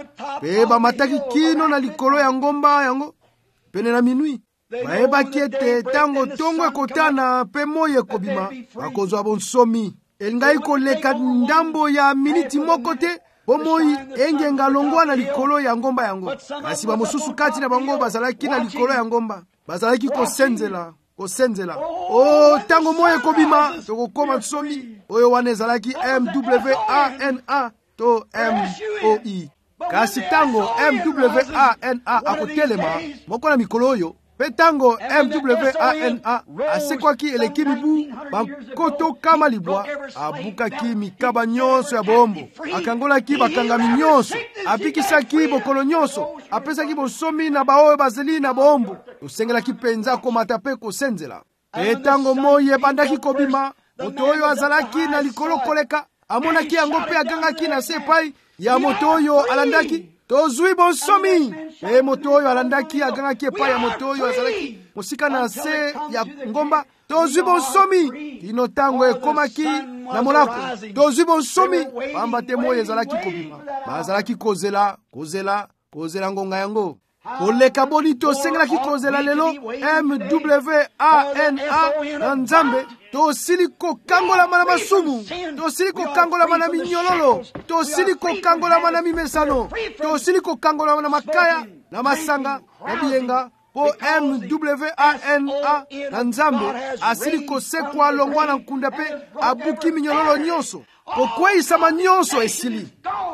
pe bamataki kino na likolo ya ngomba yango pene na minui bayebaki ete tango tongo ekotana pe moye kobima bakozwa bonsomi elingai koleka ndambo ya miniti moko te bomoi engenga longwa na likolo ya ngomba yango kasi bamosusu kati na bango bazalaki na likolo ya ngomba bazalaki kosenzela kosenzela o tango moye kobima tokokoma nsomi oyo wana ezalaki M W A N A to M O I kasi tango M W A N A akotelema moko na mikolo oyo pe tango M W A N A asekwaki eleki mibu bankoto kama libwa abukaki mikaba nyonso ya bombo akangolaki bakangami nyonso abikisaki bokolo nyonso apesaki bonsomi na baoyo bazeli na bombo osengelaki penza komata pe kosenzela pe tango moi ebandaki kobima moto oyo azalaki na likolo koleka amonaki yango pe agangaki na se epai ya moto oyo alandaki tozwi bonsomi e moto oyo alandaki agangaki epai ya moto oyo azalaki mosika na se ya ngomba tozwi bonsomi kino tango ekomaki na molako tozwi bonsomi pamba te moyo ezalaki kobima bazalaki kozela kozela kozela ngonga yango koleka boni tosengelaki kozela lelo M W A N A na nzambe tosili kokangolama na masumu tosili kokangolama na minyololo tosili kokangolama na mimesano tosili kokangolama na makaya na masanga na biyenga po M W A N A na nzambe asili kosekwa longwa na nkunda pe abuki minyololo nyonso kokweisama nyonso esili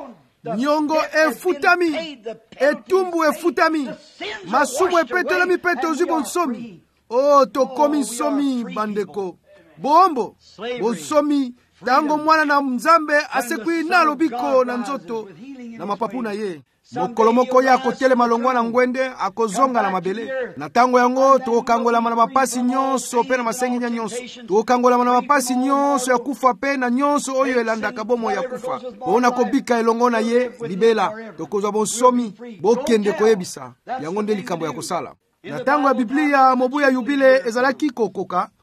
nyongo efutami etumbu efutami masumu epetolami pe tozwi bonsomi o tokomi nsomi bandeko bombo bonsomi tango mwana na nzambe asekwi na lobiko na nzoto na mapapu na ye mokolo moko ya kotelema longwa na ngwende akozonga na mabele na tango yango tokangolama na mapasi nyonso pe na masenginya nyonso tokangolama na mapasi nyonso ya kufa pe na nyonso oyo elandaka bomo ya kufa bona kobika elongo na ye libela tokozwa bonsomi bokende koyebisa yango nde likambo ya kosala na tango ya Biblia mobu ya yubile ezalaki kokoka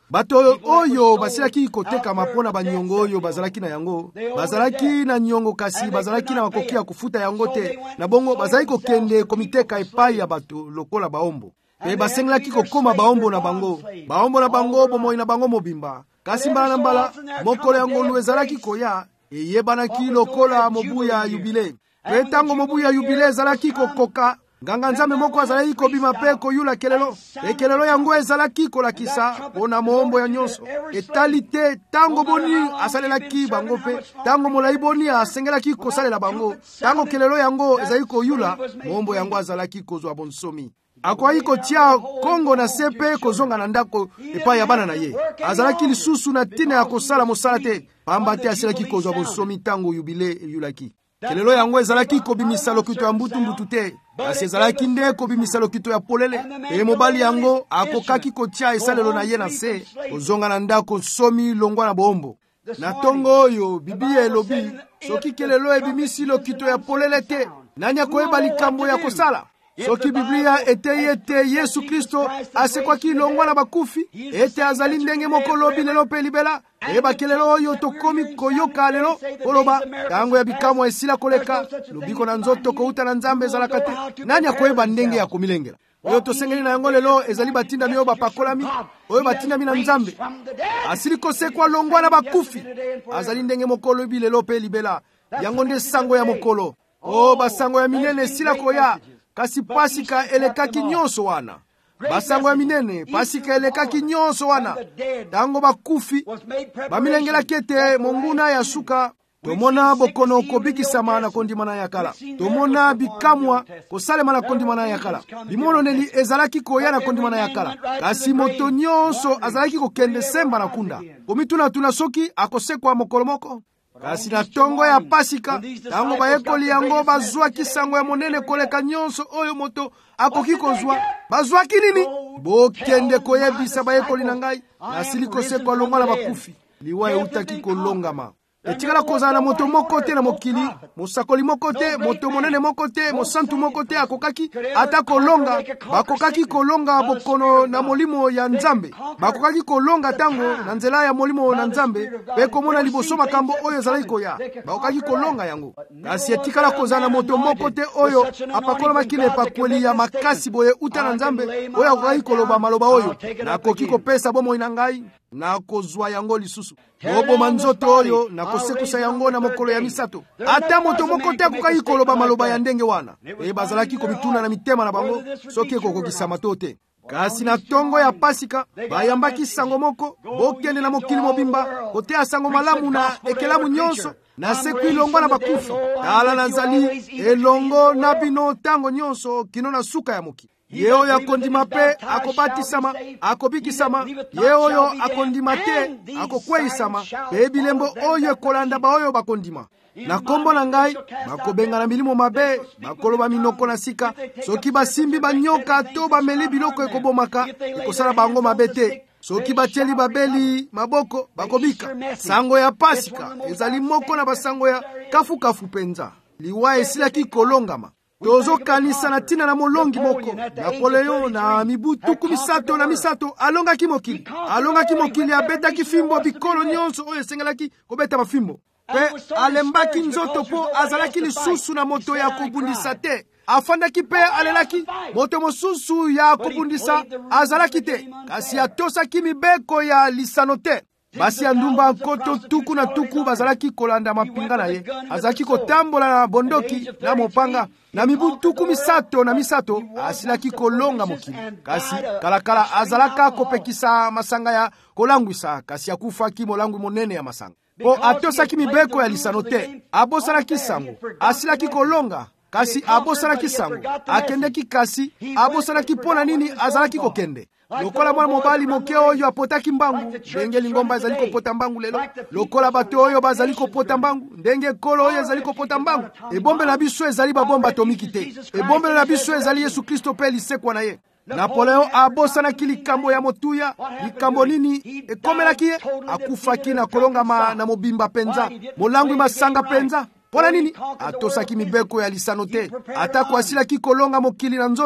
bato oyo basilaki koteka mapona banyongo oyo bazalaki na yango, bazalaki na nyongo kasi bazalaki na makoki ya kufuta yango te, na bongo bazalaki kokende komiteka epai ya bato lokola baombo. Pe basengelaki kokoma baombo na bango, baombo na bango bomoi na bango mobimba. Kasi mbala na mbala mokolo ya ngolu ezalaki koya, eyebanaki lokola mobu ya yubile. Pe tango mobu ya yubile ezalaki kokoka, nganga nzambe moko azalaki kobima pe koyula kelelo. E kelelo yango ezalaki kolakisa pona moombo ya nyonso. Etali te tango boni asalelaki bango pe, tango molai boni asengelaki kosalela bango, tango kelelo yango ezalaki koyula, moombo yango azalaki kozwa bonsomi. Akwai kotia kongo na sepe kozonga na ndako epai ya bana na ye. Azalaki lisusu na tina ya kosala mosala te, pamba te asilaki kozwa bonsomi tango yubile eyulaki. Kelelo yango ezalaki kobimisa lokito ya mbutu mbutu te, kasi ezalaki nde kobimisa lokito ya polele. E mobali yango akokaki kotia esalelo na ye na se, kozonga na ndako somi longwa na boombo. Na tongo oyo Biblia elobi, soki kelelo ebimisi lokito ya polele te, nani akoyeba likambo ya kosala? Soki Biblia ete ete Yesu Kristo asekwaki longwa na bakufi, ete azali ndenge moko lobi lelo pe libela, eba kelelo oyo tokomi koyoka lelo koloba tango ya bikamo esila koleka, lobiko na nzoto kouta na nzambe ezalaka te, nani akoyeba ndenge ya komilengela? Oyo tosengeli na yango lelo ezali batinda miyo bapakolami, oyo batinda mina nzambe asili kosekwa longwa na bakufi, azali ndenge moko lobi lelo pe libela, yango nde sango ya mokolo. O basango ya minene esila koya, kasi pasika elekaki nyonso wana. Basango ya minene, pasika elekaki nyonso wana. Tango bakufi, bamilengela kete monguna ya suka, tomona bokono kobikisama na kondimana ya kala. Tomona bikamwa kosalema na kondimana ya kala. Bimono neli ezalaki koya na kondimana ya kala. Kasi moto nyonso azalaki kokende semba na kunda. Komituna tuna soki akosekwa mokolo moko. Kasi na tongo ya pasika, tango bayekoli yango bazwaki sango ya monene koleka nyonso oyo moto akoki kozwa. Bazwaki nini? Bokende koyebisa bayekoli na ngai, nasili kosekwa longwa na bakufi. Liwa eutaki kolongama. Etikala kozala na moto moko te na mokili, mosakoli moko te, moto monene moko te, mosantu moko te akokaki ata kolonga. Bakokaki kolonga bokono na molimo ya nzambe. Bakokaki kolonga tango na nzela ya molimo na nzambe, pe komona liboso makambo oyo ezalaki koya. Bakokaki kolonga yango. Kasi etikala kozala na moto moko te oyo apakolomaki na epakweli ya makasi boye uta na nzambe, oyo akokaki koloba maloba oyo, nakoki kopesa bomoi na ngai, na kozwa yango lisusu. Oboma nzoto oyo na kosekusa yango na mokolo ya misato. Ata moto moko te akokaki koloba maloba ya ndenge wana. E bazalaki komituna na mitema na bango, soki ekokokisama to te. Kasi na tongo ya pasika, bayambaki sango moko, bokende na mokili mobimba, kotea sango malamu na ekelamu nyonso, na sekwi longwa na bakufi. Tala nazali elongo na bino tango nyonso kino na suka ya moki. Ye oyo akondima pe akobatisama, akobikisama. Ye oyo akondima te akokweyisama, pe bilembo oyo ekolanda ba oyo bakondima. Na kombo na ngai bakobenga na milimo mabe, bakoloba minoko na sika. Soki basimbi banyoka to bameli biloko ekobomaka, ekosala bango mabe te. Soki batieli babeli maboko bakobika. Sango ya pasika ezali moko na basango ya kafu kafu penza. Liwa esilaki kolongama. Tozo kanisa na tina na molongi moko. Napoleon na mibutu kumisato na misato alonga kimokili. Alonga kimokili abeta kifimbo bikolo nyonso oyo esengelaki kobeta mafimbo. Pe alembaki nzoto po azalaki lisusu na moto ya kobundisa te. Afandaki pe alelaki moto mosusu ya kobundisa azalaki te. Kasi atosaki mibeko ya lisano te. Basi ya ndumba nkoto tuku na tuku bazalaki kolanda mapinga na ye. Azalaki kotambola na bondoki na mopanga. Na mibutuku misato na misato asilaki kolonga mokili. Kasi kalakala azalaka kopekisa masanga ya kolangwisa. Kasi akufaki molangwi monene ya masanga. Po atosaki mibeko ya lisano te. Abosalaki sango. Asilaki kolonga. Kasi abosalaki sango. Akendeki kasi. Abosalaki pona nini azalaki kokende. Lokola mwana mobali moke oyo apotaki mbangu, ndenge lingomba ezali kopota mbangu lelo. Lokola bato oyo bazali kopota mbangu, ndenge kolo oyo ezali kopota mbangu. Ebombe na biso ezali babomba atomiki te. Ebombe na biso ezali Yesu Kristo pe lisekwa na ye. Napoleon abosanaki likambo ya motuya, likambo nini ekomelaki ye, akufaki na kolongama na mobimba penza, molangwi masanga penza. Pona nini atosaki mibeko ya lisano te. Atako asilaki kolonga mokili na nzoto,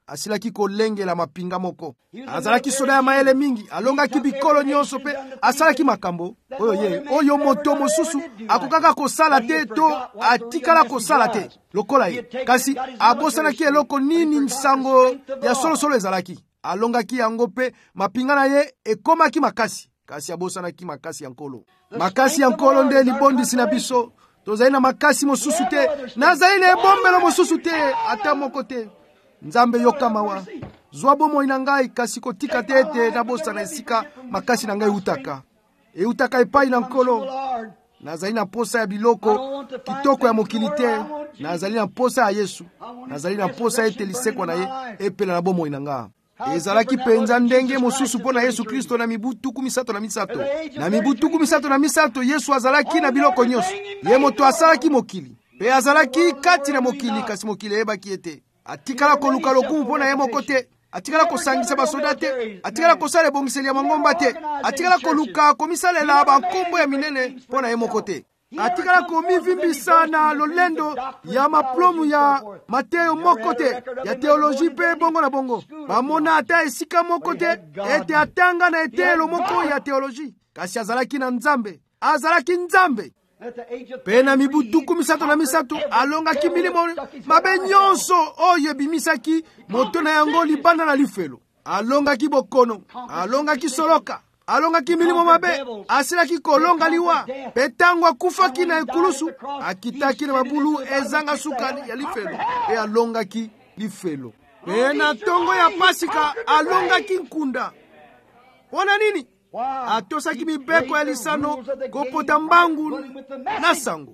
asilaki kolengela mapinga moko. Azalaki soda ya mayele mingi, alongaki bikolo nyonso pe asalaki makambo oyo ye oyo moto mosusu akokaka kosala te to atikala kosala te lokola ye. Kasi abosanaki eloko nini nsango ya solosolo ezalaki. Alongaki yango pe mapinga na ye ekomaki makasi. Kasi abosanaki makasi ya nkolo. Makasi ya nkolo nde libondisi na biso. Tozali na makasi mosusu te, nazali na ebombelo mosusu te, ata moko te. Nzambe yoka mawa. Zwa bomoi na ngai kasi kotika te ete nabosana esika makasi na ngai utaka. E utaka epai na nkolo. Nazali na posa ya biloko kitoko ya mokili te. Nazali na posa ya Yesu. Nazali na posa ete lisekwa na ye epela na bomoi na nga. Ezalaki penza ndenge mosusu pona Yesu Kristo na mibu tuku misato na misato. Na mibu tuku misato na misato Yesu azalaki na biloko nyonso. Ye moto asalaki mokili. Pe azalaki kati na mokili kasi mokili ebaki ete. Atikala koluka lokumu pona ye moko te. Atikala kosangisa basoda te. Atikala kosala ebongiseli ya mangomba te. Atikala koluka komisalela bankombo ya minene pona ye moko te. Atikala komivimbisa na lolendo ya maplomu ya Mateo moko te, ya teoloji pe bongo na bongo. Bamona ata esika moko te, ete atanga na etelo moko ya teoloji. Kasi azalaki na Nzambe, azalaki Nzambe. Pe na mibu tuku misato na misato, alongaki milimo mabe nyonso oyo ebimisaki moto na yango libanda na lifelo. Alongaki bokono, alongaki soloka. Alongaki milimo mabe, asilaki kolonga liwa, petango akufaki na ekulusu, akitaki na mabulu ezanga sukali ya lifelo, e alongaki lifelo. E na tongo ya Pasika, alongaki nkunda. Wana nini? Atosaki mibeko ya lisano, kopota mbangu na sango.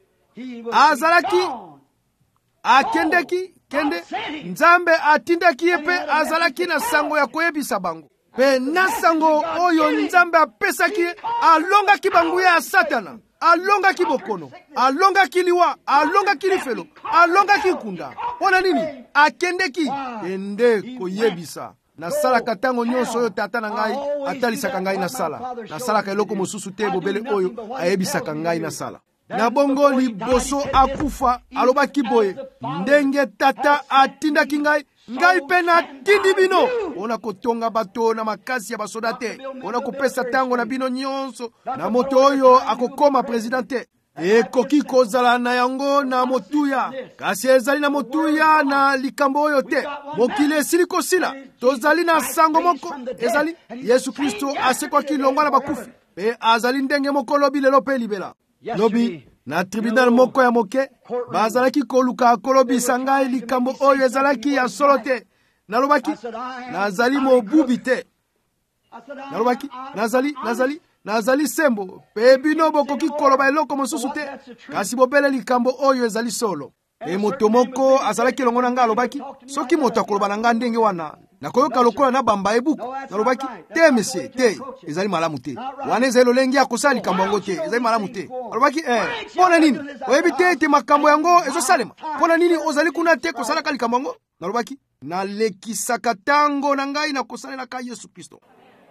Azalaki, akendeki, kende, Nzambe atindaki epe, azalaki na sango ya koyebisa bango. Pe nasango oyo Nzambe apesaki alongaki bangu ya Satana, alongaki bokono, alongaki liwa, alongaki lifelo, alongaki nkunda. Wana nini? Akendeki ende koyebisa. Nasalaka tango nyonso oyo tata na ngai atalisaka ngai na sala. Nasalaka eloko mosusu te bobele oyo ayebisaka ngai na sala. Na bongo liboso akufa alobaki boye, ndenge tata atindaki ngai, ngai pe na tindi bino. Ona kotonga bato na makasi ya basoda te. Ona kopesa tango na bino nyonso na moto oyo akokoma presidente. Ekoki kozala na yango na motuya. Kasi ezali na motuya na likambo oyo te. Mokili esili kosila. Tozali na sango moko. Ezali Yesu Kristo asekwaki longwa na bakufi. Pe azali ndenge moko lobi lelo pe libela. Lobi na tribunal moko ya moke, bazalaki koluka kolobisa ngai likambo oyo ezalaki ya solo te. Nalobaki, nazali mobubi te. Nalobaki, nazali, nazali, nazali sembo. Pe bino bokoki koloba eloko mosusu te. Kasi bobele likambo oyo ezali solo. E moto moko azalaki longo na nga alobaki, soki moto akoloba na nga ndenge wana, nakoyoka lokola na bamba ebuku. Nalobaki, te monsieur, te, ezali malamu te. Wana ezali lolengi akosala likambo yango te, ezali malamu te. Alobaki, eh, pona nini? Oyebi te ete makambo yango ezosalema. Pona nini ozali kuna te kosalaka likambo yango? Nalobaki, nalekisaka tango na ngai na kosalelaka Yesu Kristo.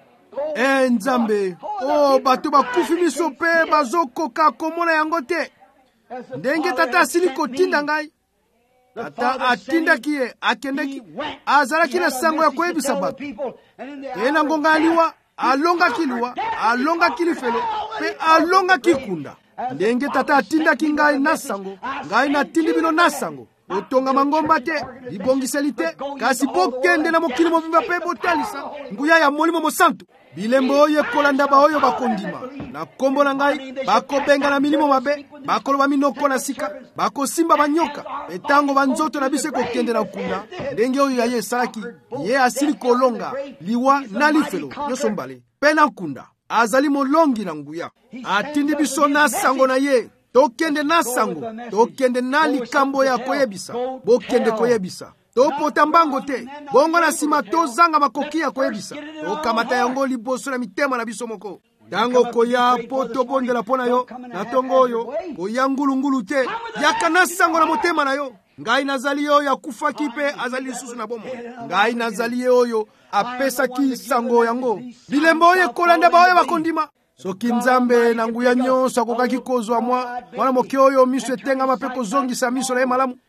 Eh, Nzambe, oh, bato bakufi miso pe bazokoka komona yango te. Ndenge tata asili kotinda ngai, tata atindaki ye, akendeki, azalaki na sango ya koyebisa bato. E na ngonga aliwa, alongaki liwa, alongaki lifelo, pe alongaki kunda. Ndenge tata atindaki ngai na sango, ngai na tindi bino na sango. Otonga mangomba te, libongiseli te, kasi bokende na mokili mobimba pe botalisa, nguya ya molimo mosantu. Bilembo oyo ekolanda ba oyo bakondima. Na kombo na ngai, bakobenga na milimo mabe, bakoloba minoko na sika, bakosimba banyoka. Etango banzoto na biso kokende na ukunda. Ndenge oyo ya ye esalaki, ye asili kolonga, liwa na lifelo, nyonso mbale. Pe na nkunda, azali molongi na nguya. Atindi biso na sango na ye. Tokende na sango, tokende na likambo ya koyebisa, bokende koyebisa. Topota mbango te, bongo na sima tozanga makoki ya koyebisa. Tokamata yango liboso na mitema na biso moko. Tango koya po tobondela pona yo, na tongo oyo, koya ngulungulu te, yaka na sango na motema na yo. Ngai nazali oyo akufaki pe azali lisusu na bomo. Ngai nazali oyo apesaki sango yango. Bilembo oyo kolanda ba oyo bakondima. Soki Nzambe na nguya nyonso akokaki kozwa mwa mwana moke oyo miso etenga mape kozongisa miso na ye malamu,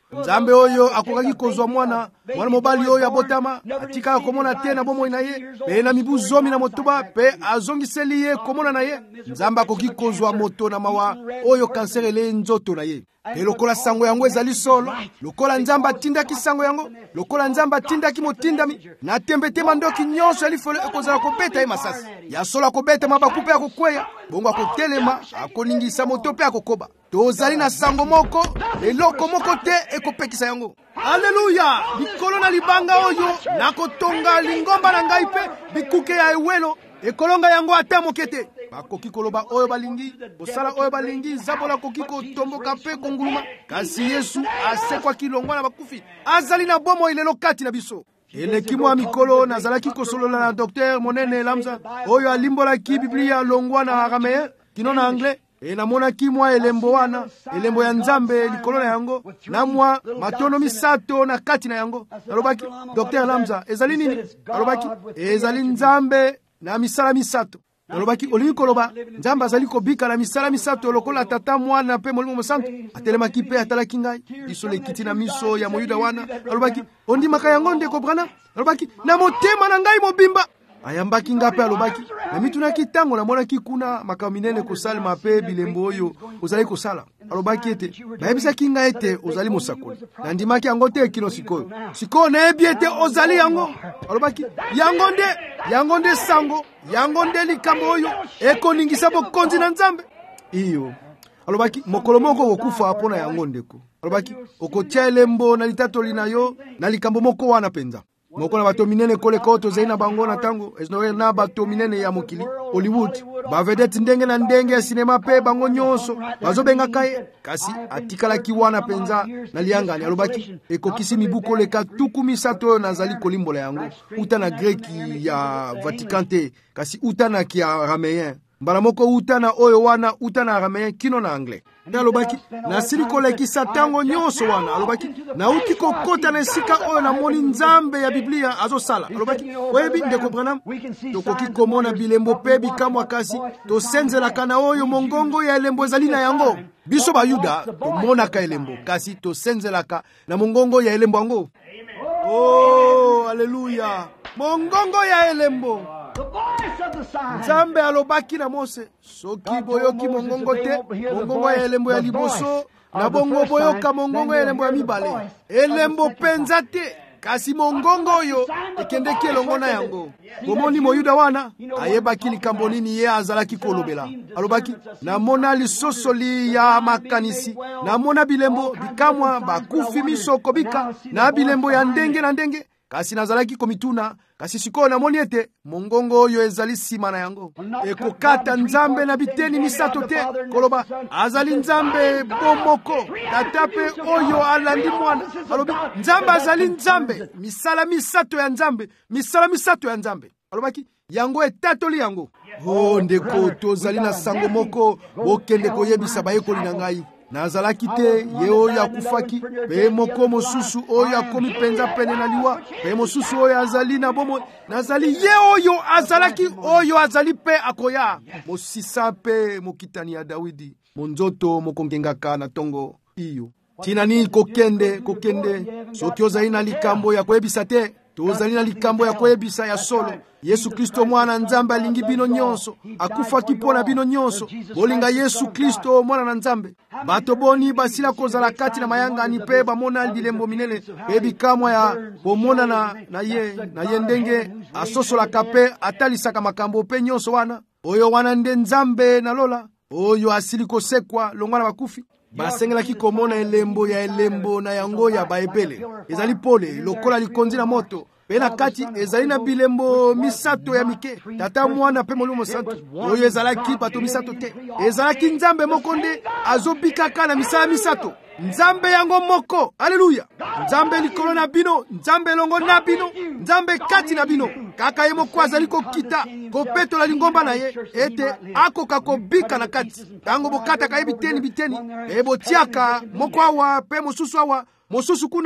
nzambe oyo akokaki kozwa mwana mwana mobali oyo abotama atikala komona te na bomoi na ye pe na mibu zomi na motoba pe azongiseli ye komona na ye. Nzambe akoki kozwa moto na mawa oyo kansere ele nzoto na ye. E lokola sango yango ezali solo, lokola nzambe atindaki sango yango, lokola nzambe atindaki motindami na tembe te mandoki nyonso alifolo ekozala kobeta ye masasi ya solo, akobeta mabaku pe akokweya bongo akotelema akoningisa moto pe akokoba. Tozali na sango moko, eloko moko te ekopekisa yango. Haleluya! Bikolo na libanga oyo nakotonga lingomba na ngai pe bikuke ya ewelo ekolonga yango ata moke te. Bakoki koloba oyo balingi, bosala oyo balingi, zabola koki kotomboka pe konguluma. Kasi Yesu asekwaki longwa na bakufi, azali na bomo ilelo kati na biso. Eleki mwa mikolo nazalaki kosolola na Docteur Monene Lamza oyo alimbolaki Biblia longwa na arameyen kino na anglais. E namonaki mwa elembo wana, elembo ya nzambe likolo na yango, na mwa matono misato na kati na yango. Alobaki, Docteur Lamza, ezali nini? Alobaki, ezali nzambe na misala misato. Alobaki, olingi koloba, nzambe azali kobika na misala misato lokola tata mwana pe molimo mosantu. Atelemaki pe atalaki ngai, liso lekiti na miso ya moyuda wana. Alobaki, ondimaka yango ndeko Branham? Alobaki, na motema na ngai mobimba. Ayambaki ngape alobaki, na mitunaki tango na monaki kuna makaminene kosalema pe bilembo oyo ozali kosala. Alobaki ete, bayebisaki nga ete ozali mosakoli. Na ndimaki yango te kino sikoyo. Sikoyo nayebi ete ozali yango. Alobaki, yango nde, yango nde sango, yango nde likambo oyo ekoningisa bokonzi na nzambe. Iyo. Alobaki, mokolo moko kokufa apona yango ndeko. Alobaki, okotia elembo na litatoli na yo na likambo moko wana penza. Moko na bato minene kole koto zaina bango na tango ezinowe na bato minene ya mokili Hollywood bavedeti ndenge na ndenge ya sinema pe bango nyonso bazobenga kaye kasi atikala kiwana penza na liangani. Alobaki ekokisi mibuko leka tuku misato nazali kolimbola yango uta na greki ya Vatikante kasi uta na kia arameyen mbala moko uta na oyo wana uta na arameyen kino na anglais. Na alobaki na siliko lekisa tango nyonso wana. Alobaki na uti kokota na sika oyo na moni nzambe ya Biblia azosala. Alobaki webi ndeko Branham tokoki komona bilembo pe bikamwa kasi tosenzelaka na oyo mongongo ya elembo ezali na yango. Biso bayuda tomonaka elembo kasi tosenzelaka na mongongo ya elembo yango. Oh, haleluya! Mongongo ya elembo. Nzambe alobaki na Mose, soki boyoki mongongo te, mongongo ya elembo ya liboso, na bongo boyoka mongongo ya elembo ya mibale. Elembo penza te, kasi mongongo oyo ekendeki elongo na yango. Bomoni moyuda wana, ayebaki likambo nini ye azalaki kolobela. Alobaki, namona lisosoli ya makanisi, namona bilembo, bikamwa, bakufi misoko bika, na bilembo ya ndenge na ndenge. Kasi nazalaki komituna, kasi sikoyo namoni ete mongongo oyo ezali sima na yango. Ekokata nzambe na biteni misato te, koloba azali nzambe bomoko, tata pe oyo alandi mwana. Alobi nzambe azali nzambe, misala misato ya nzambe, misala misato ya nzambe. Alobaki yango etatoli yango. Oh ndeko tozali na sango moko, okende koyebisa bayekoli na ngai. Nazalaki te ye oyo akufaki pe moko mosusu oyo akomi penza pene na liwa pe mosusu oyo azali na bomo. Nazali ye oyo azalaki oyo azali pe akoya mosisa pe mokitani ya Dawidi monzoto mokongengaka na tongo iyo. Tinani kokende kokende soki ozali na likambo ya koyebisa te tozali na likambo ya koyebisa ya solo. Yesu Kristo mwana nzambe alingi bino nyonso, akufaki pona bino nyonso. Bolinga Yesu Kristo mwana na nzambe. Bato boni basila kozala kati na mayanga ni pe bamona bilembo minene pe bikamwa ya bomona na na ye na ye ndenge asosola kape atalisaka makambo pe nyonso wana. Oyo wana nde nzambe na lola oyo asili kosekwa longwa na bakufi. Basengelaki komona elembo ya elembo na yango ya baebele ezali pole lokola likonzi na moto pe na kati ezali na bilembo misato ya mike tata mwana pe molimo santu oyo ezalaki bato misato te. Ezalaki nzambe moko nde azobikaka na misala misato, nzambe yango moko. Haleluya! Nzambe likolo na bino, nzambe longo na bino, nzambe kati na bino. Kaka ye moko azali kokita kopetola lingomba na ye ete akoka kobika na kati. Tango bokata kaye biteni biteni e botiaka moko awa pe mosusu awa mosusu kuna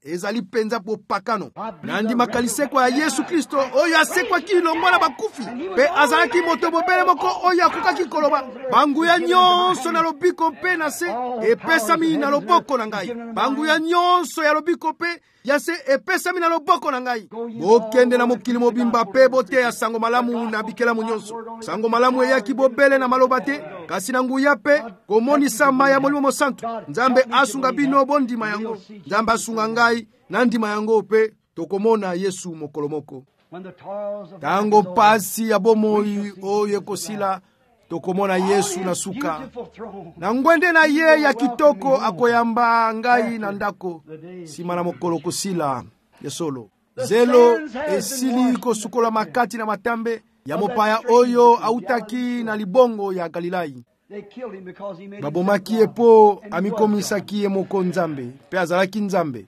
ezali penza po pakano. Nandi makaliseko ya Yesu Kristo oyo asekwaki ilongo na bakufi pe azalaki moto bobele moko oyo akokaki koloba banguya nyonso na lobiko pe na se epesami na loboko na ngai. Banguya nyonso ya lobiko pe ya se epesami na loboko na ngai. Bokende na mokili mobimba pe bote ya sango malamu na bikelamu nyonso. Sango malamu eyaki bobele na maloba te kasi na nguya pe komonisa maya molimo mosantu. Nzambe asunga bino bondima yango. Nzambe asunga ngai na ndima yango pe tokomona Yesu mokolomoko. Tango pasi ya bomoi oyo ekosila tokomona Yesu na suka. Na ngwende na ye ya kitoko akoyamba ngai na ndako. Sima na mokolo kosila ya solo. Zelo esili kosukola makati na matambe ya mopaya oyo autaki na libongo ya Galilai. Babomaki epo amikomisaki ye moko nzambe pe azalaki nzambe.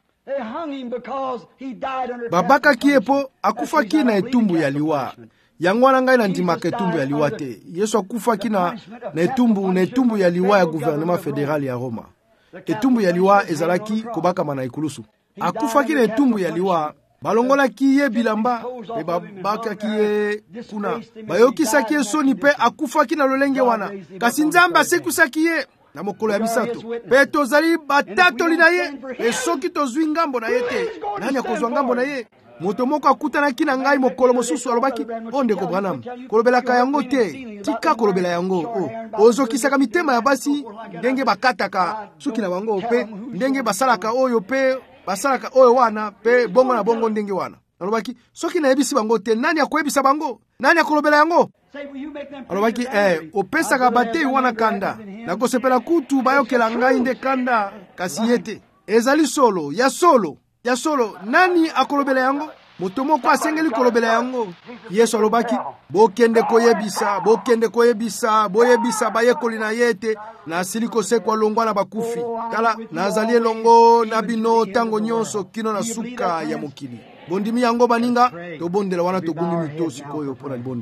Babakaki epo akufaki na etumbu ya liwa. Yango wana ngai na ndimaka etumbu ya liwa te. Yesu akufaki na na etumbu na etumbu ya liwa ya gouvernement fédéral ya Roma. Etumbu ya liwa ezalaki kobakama na ekulusu. Akufaki na etumbu ya liwa. Balongolaki ye bilamba pe babakaki ye kuna. Bayokisaki ye soni pe akufaki na lolenge wana. Kasi Nzambe asekusaki ye na mokolo ya misato. Pe tozali batatoli na ye. E soki tozwi ngambo na ye te. Nani akozwa ngambo na ye? Moto moko akutanaki na ngai mokolo mosusu alobaki onde ko Branham kolobelaka yango te tika kolobela yango o ozokisaka mitema ya basi ndenge bakataka suki na bango pe ndenge basalaka oyo pe basalaka oyo wana pe bongo na bongo ndenge wana alobaki soki na yebisi bango te nani akoyebisa bango nani akolobela yango alobaki eh opesaka batei wana kanda na kosepela kutu bayokela ngai nde kanda kasi yete ezali solo ya solo ya solo nani akolobela yango moto moko asengeli kolobela yango. Yesu alobaki bokende koyebisa bokende koyebisa boyebisa bayekoli na yete na siliko sekwa longwa na bakufi kala nazali elongo na bino tango nyonso kino na suka ya mokili. Bondimi yango baninga tobondela wana togundi mitosi koyo pona libonde.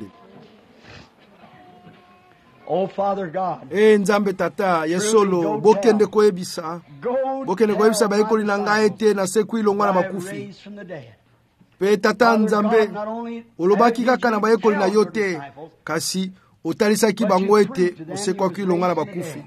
Oh Father God, eh Nzambe tata ya solo bokende koyebisa bokende koyebisa bayekoli na ngai te na sekwi longwa na bakufi pe tata Nzambe olobaki kaka na bayekoli na yo te kasi otalisaki bango ete osekwaki longwa na bakufi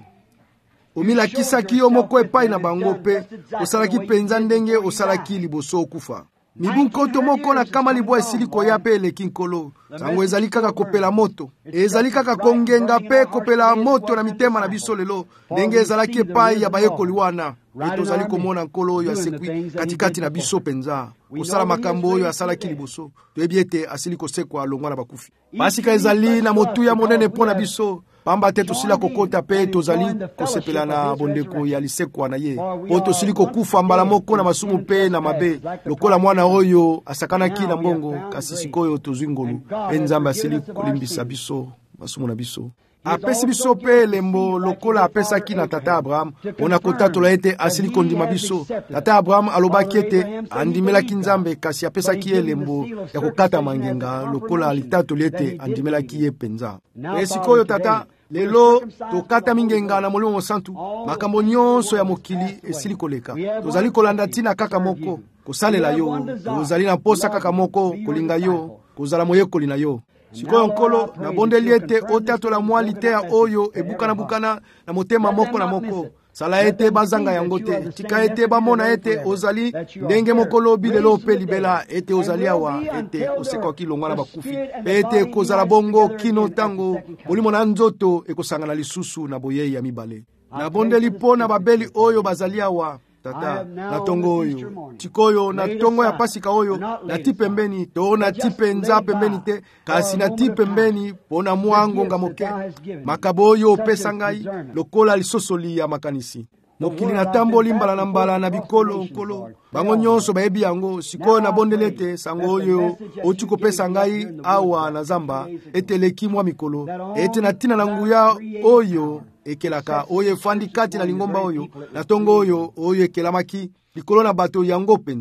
omilakisaki yo moko epai na bango pe osalaki penza ndenge osalaki liboso okufa. Mibu nkoto moko na kama libwa esili koya pe eleki nkolo. Sango ezali kaka kopela moto. Ezali kaka kongenga pe kopela moto na mitema na biso lelo. Ndenge ezalaki epai ya bayekoli wana. Etozali komona nkolo oyo asekwi katikati na biso penza. Kosala makambo oyo asalaki liboso. Toyebi ete asili kosekwa longwa na bakufi. Pasika ezali na motu ya monene pona biso. Pamba te tosila kokota pe tozali kosepela na bondeko ya lisekwa na ye. Po tosili kokufa mbala moko na masumu pe na mabe. Lokola mwana oyo asakanaki na mbongo kasi sikoyo tozwi ngolu. Nzambe asili kolimbisa biso masumu na biso. Apesi biso pe lembo lokola apesaki na tata Abraham. Ona kotatola ete asili kondima biso. Tata Abraham alobaki ete andimelaki Nzambe kasi apesaki ye lembo ya kokata mangenga lokola alitatoli ete andimelaki ye penza. Esikoyo tata lelo tokata mingenga na molimo mosantu makambo nyonso ya mokili esili koleka. Tozali kolanda tina kaka moko kosalela yo. Tozali na posa kaka moko kolinga yo kozala moyekoli na yo. Sikoyo nkolo na bondeli ete otatola mwali te ya oyo ebukana bukana na motema moko na moko. Sala ete bazanga yango te. Tika ete bamona ete ozali ndenge mokolo bilelo pe libela ete ozali awa ete osekwaki longwa na bakufi. Ete kozala bongo kino tango molimo na nzoto ekosangana lisusu na boyei ya mibale. Na bondeli po na babeli oyo bazali awa. Tata, na tongo oyo, tikoyo, na tongo ya pasika oyo, na ti pembeni, to na ti penza pembeni te, kasi na ti pembeni, po na muango nga moke, makabo oyo pesa ngai, lokola lisosoli ya makanisi. Mokili na tambo limbala na mbala na bikolo nkolo, bango nyonso baebi yango, sikoyo na bondelete, sango oyo, otiko pesa ngai, awa na zamba, ete leki mwa mikolo, ete na tina na nguya oyo, ekelaka oyo efandi kati na lingomba oyo na tongo oyo oyo ekelamaki likolo na bato yango penza.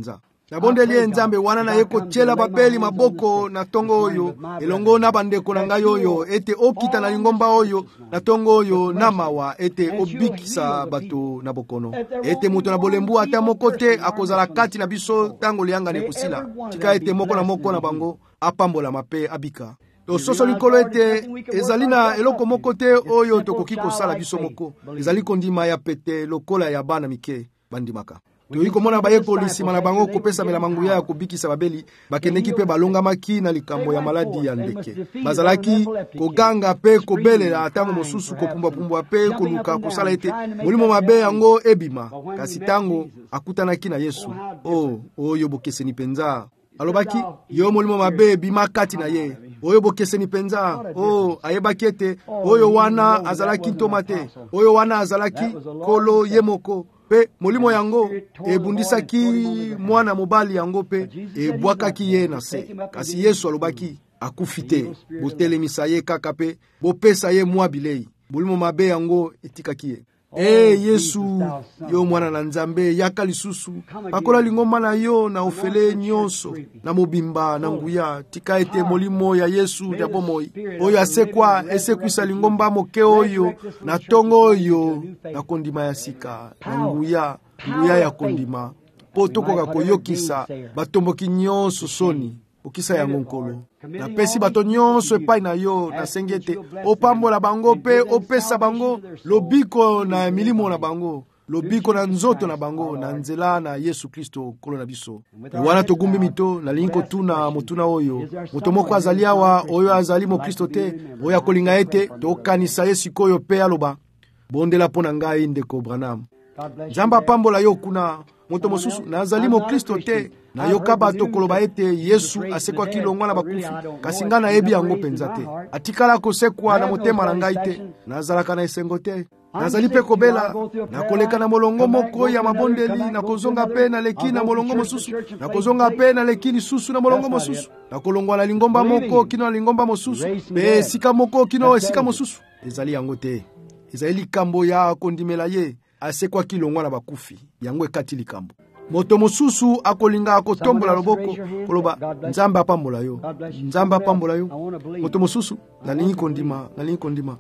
nabondeli ye nzambe wana na ye kotiela babeli maboko na tongo oyo elongo na bandeko na ngai oyo ete okita na lingomba oyo na tongo oyo na mawa ete obikisa bato na bokono ete moto na bolembu ata moko te akozala kati na biso tango liangani kusila tika ete moko na moko na bango apambola mape abika tososo likolo ete ezali na eloko moko te oyo tokoki kosala biso moko ezali kondima ya pete lokola ya bana mike bandimaka toyi komona bayekoli nsima na bango kopesamela manguya ya kobikisa babeli bakendeki mpe balongamaki na likambo ya maladi ya ndeke bazalaki koganga mpe kobelela ntango mosusu kopumbwapumbwa mpe koluka kosala ete molimo mabe yango ebima kasi ntango akutanaki na Yesu o oyo bokeseni mpenza alobaki yo molimo mabe ebima kati na ye oyo bokeseni mpenza o ayebaki ete oyo wana azalaki ntoma te oyo wana azalaki kolo ye moko pe molimo yango ebundisaki mwana mobali yango pe ebwakaki ye na se kasi Yesu alobaki akufi te botelemisa ye kaka pe bopesa ye mwa bilei molimo mabe yango etikaki ye e Yesu yo mwana na Nzambe yaka lisusu bakola lingomba na yo na ofele nyonso na mobimba na nguya tika ete molimo ya Yesu ya bomoi oyo asekwa esekwisa lingomba moke oyo na tongo oyo na kondima ya sika na nguya nguya ya kondima po tokoka koyokisa batomboki nyonso soni okisa yango nkolo na pesi bato nyonso epai na yo na sengete opambola bango pe opesa bango lobiko na milimo na bango lobiko na nzoto na bango na nzela na Yesu Kristo kolo na biso wana togumbi mito na linko tuna motuna oyo moto moko azali awa oyo azali mo Kristo te oyo akolinga ete tokanisa Yesu koyo pe aloba bondela pona ngai ndeko Branham Nzambe pambola yo kuna moto mosusu nazali mo Kristo te na yoka bato koloba ete Yesu asekwa kilongwa na bakufi kasi nga na yebi yango penza te atikala kosekwa na motema na ngai te nazalaka na esengo te nazali pe kobela na koleka na molongo moko ya mabondeli na kozonga pe na leki na molongo mosusu na kozonga pe na leki lisusu na molongo mosusu na kolongwa na lingomba moko kino na lingomba mosusu pe esika moko kino esika mosusu ezali yango te ezali likambo ya kondimela ye asekwa kilongwa na bakufi yango ekati likambo moto mosusu akolinga akotombola loboko koloba Nzambe apambola yo Nzambe apambola yo moto mosusu nalingi kondima nalingi kondima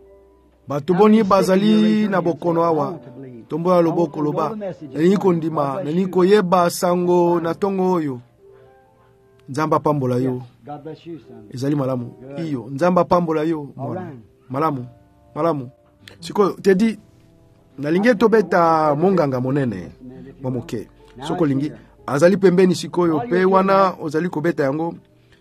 bato boni bazali na bokono awa tombola loboko loba nalingi kondima nalingi koyeba sango na tongo oyo Nzambe apambola yo ezali malamu iyo Nzambe apambola yo mwana malamu malamu sikoyo tedi nalingi tobeta monganga monene mamoke soko lingi azali pembeni sikoyo pe wana ozali kobeta yango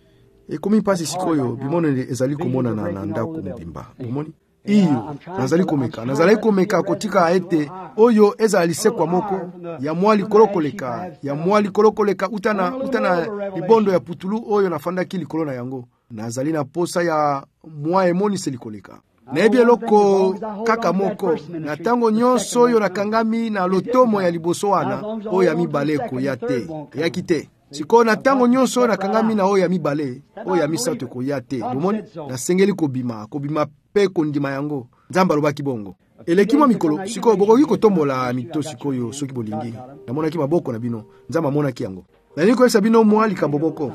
ekomi pasi sikoyo bimono ezali komona na, na ndako mobimba bomoni iyo nazali komeka nazali komeka kotika ete oyo ezali sekwa moko ya mwali kolokoleka ya mwali kolokoleka utana utana libondo ya putulu oyo nafandaki likolo na yango nazali na posa ya mwa emoni selikoleka na eloko kaka moko na tango nyonso oyo nakangami na lotomo ya liboso wana oyo ya mibale koya te yaki te sikoyo na tango nyonso oyo nakangami na oyo ya mibale oyo ya misato koya te bomoni nasengeli kobima kobima pe kondima yango Nzambe alobaki bongo eleki mwa mikolo sikoyo bokoki kotombola mito sikoyo soki bolingi namonaki maboko na bino Nzambe amonaki yango nalingi koyesa bino mwa likambo boko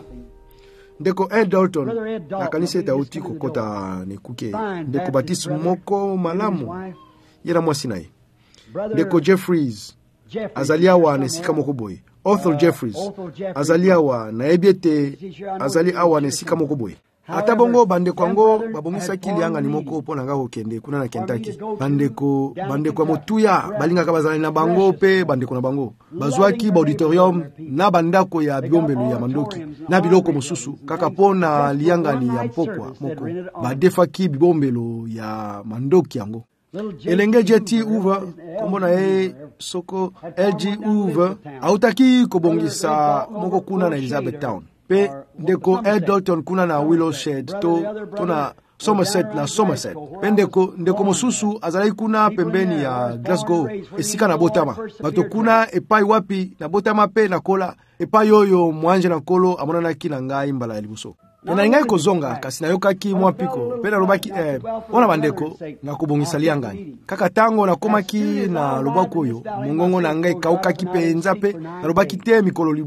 ndeko Ed Dalton akanisi ete auti kokota nekuke ndeko Batisi moko malamu yena mwasi na ye ndeko Jeffries azali awa na esika moko boye Othel Jeffries azali awa na yebi ete azali awa na esika moko boye ata bongo bandeko yango babongisaki liangani moko mpo na nga kokende kuna na Kentucky bandeko bandeko ya motuya balingaka bazali na bango pe bandeko na bango bazwaki ba auditorium na bandako ya bibombelo ya mandoki na biloko mosusu kaka mpo na liangani ya mpokwa moko badefaki bibombelo ya mandoki yango elenge J T Hoover komona ye soko L G Hoover autaki kobongisa moko kuna na Elizabethtown pe ndeko Ed Dalton kuna na Willowshed to to na Somerset na Somerset pe ndeko ndeko mosusu azali kuna pembeni ya Glasgow esika na botama bato kuna epai wapi na botama pe na kola epai oyo mwanje na kolo amonanaki na ngai mbala ya liboso na ngai kozonga kasi nayokaki mwa piko pe nalobaki eh ona bandeko na kobongisa liangani kaka tango nakomaki na lobako oyo mongongo na ngai kaukaki pe nzape nalobaki te mikolo libwa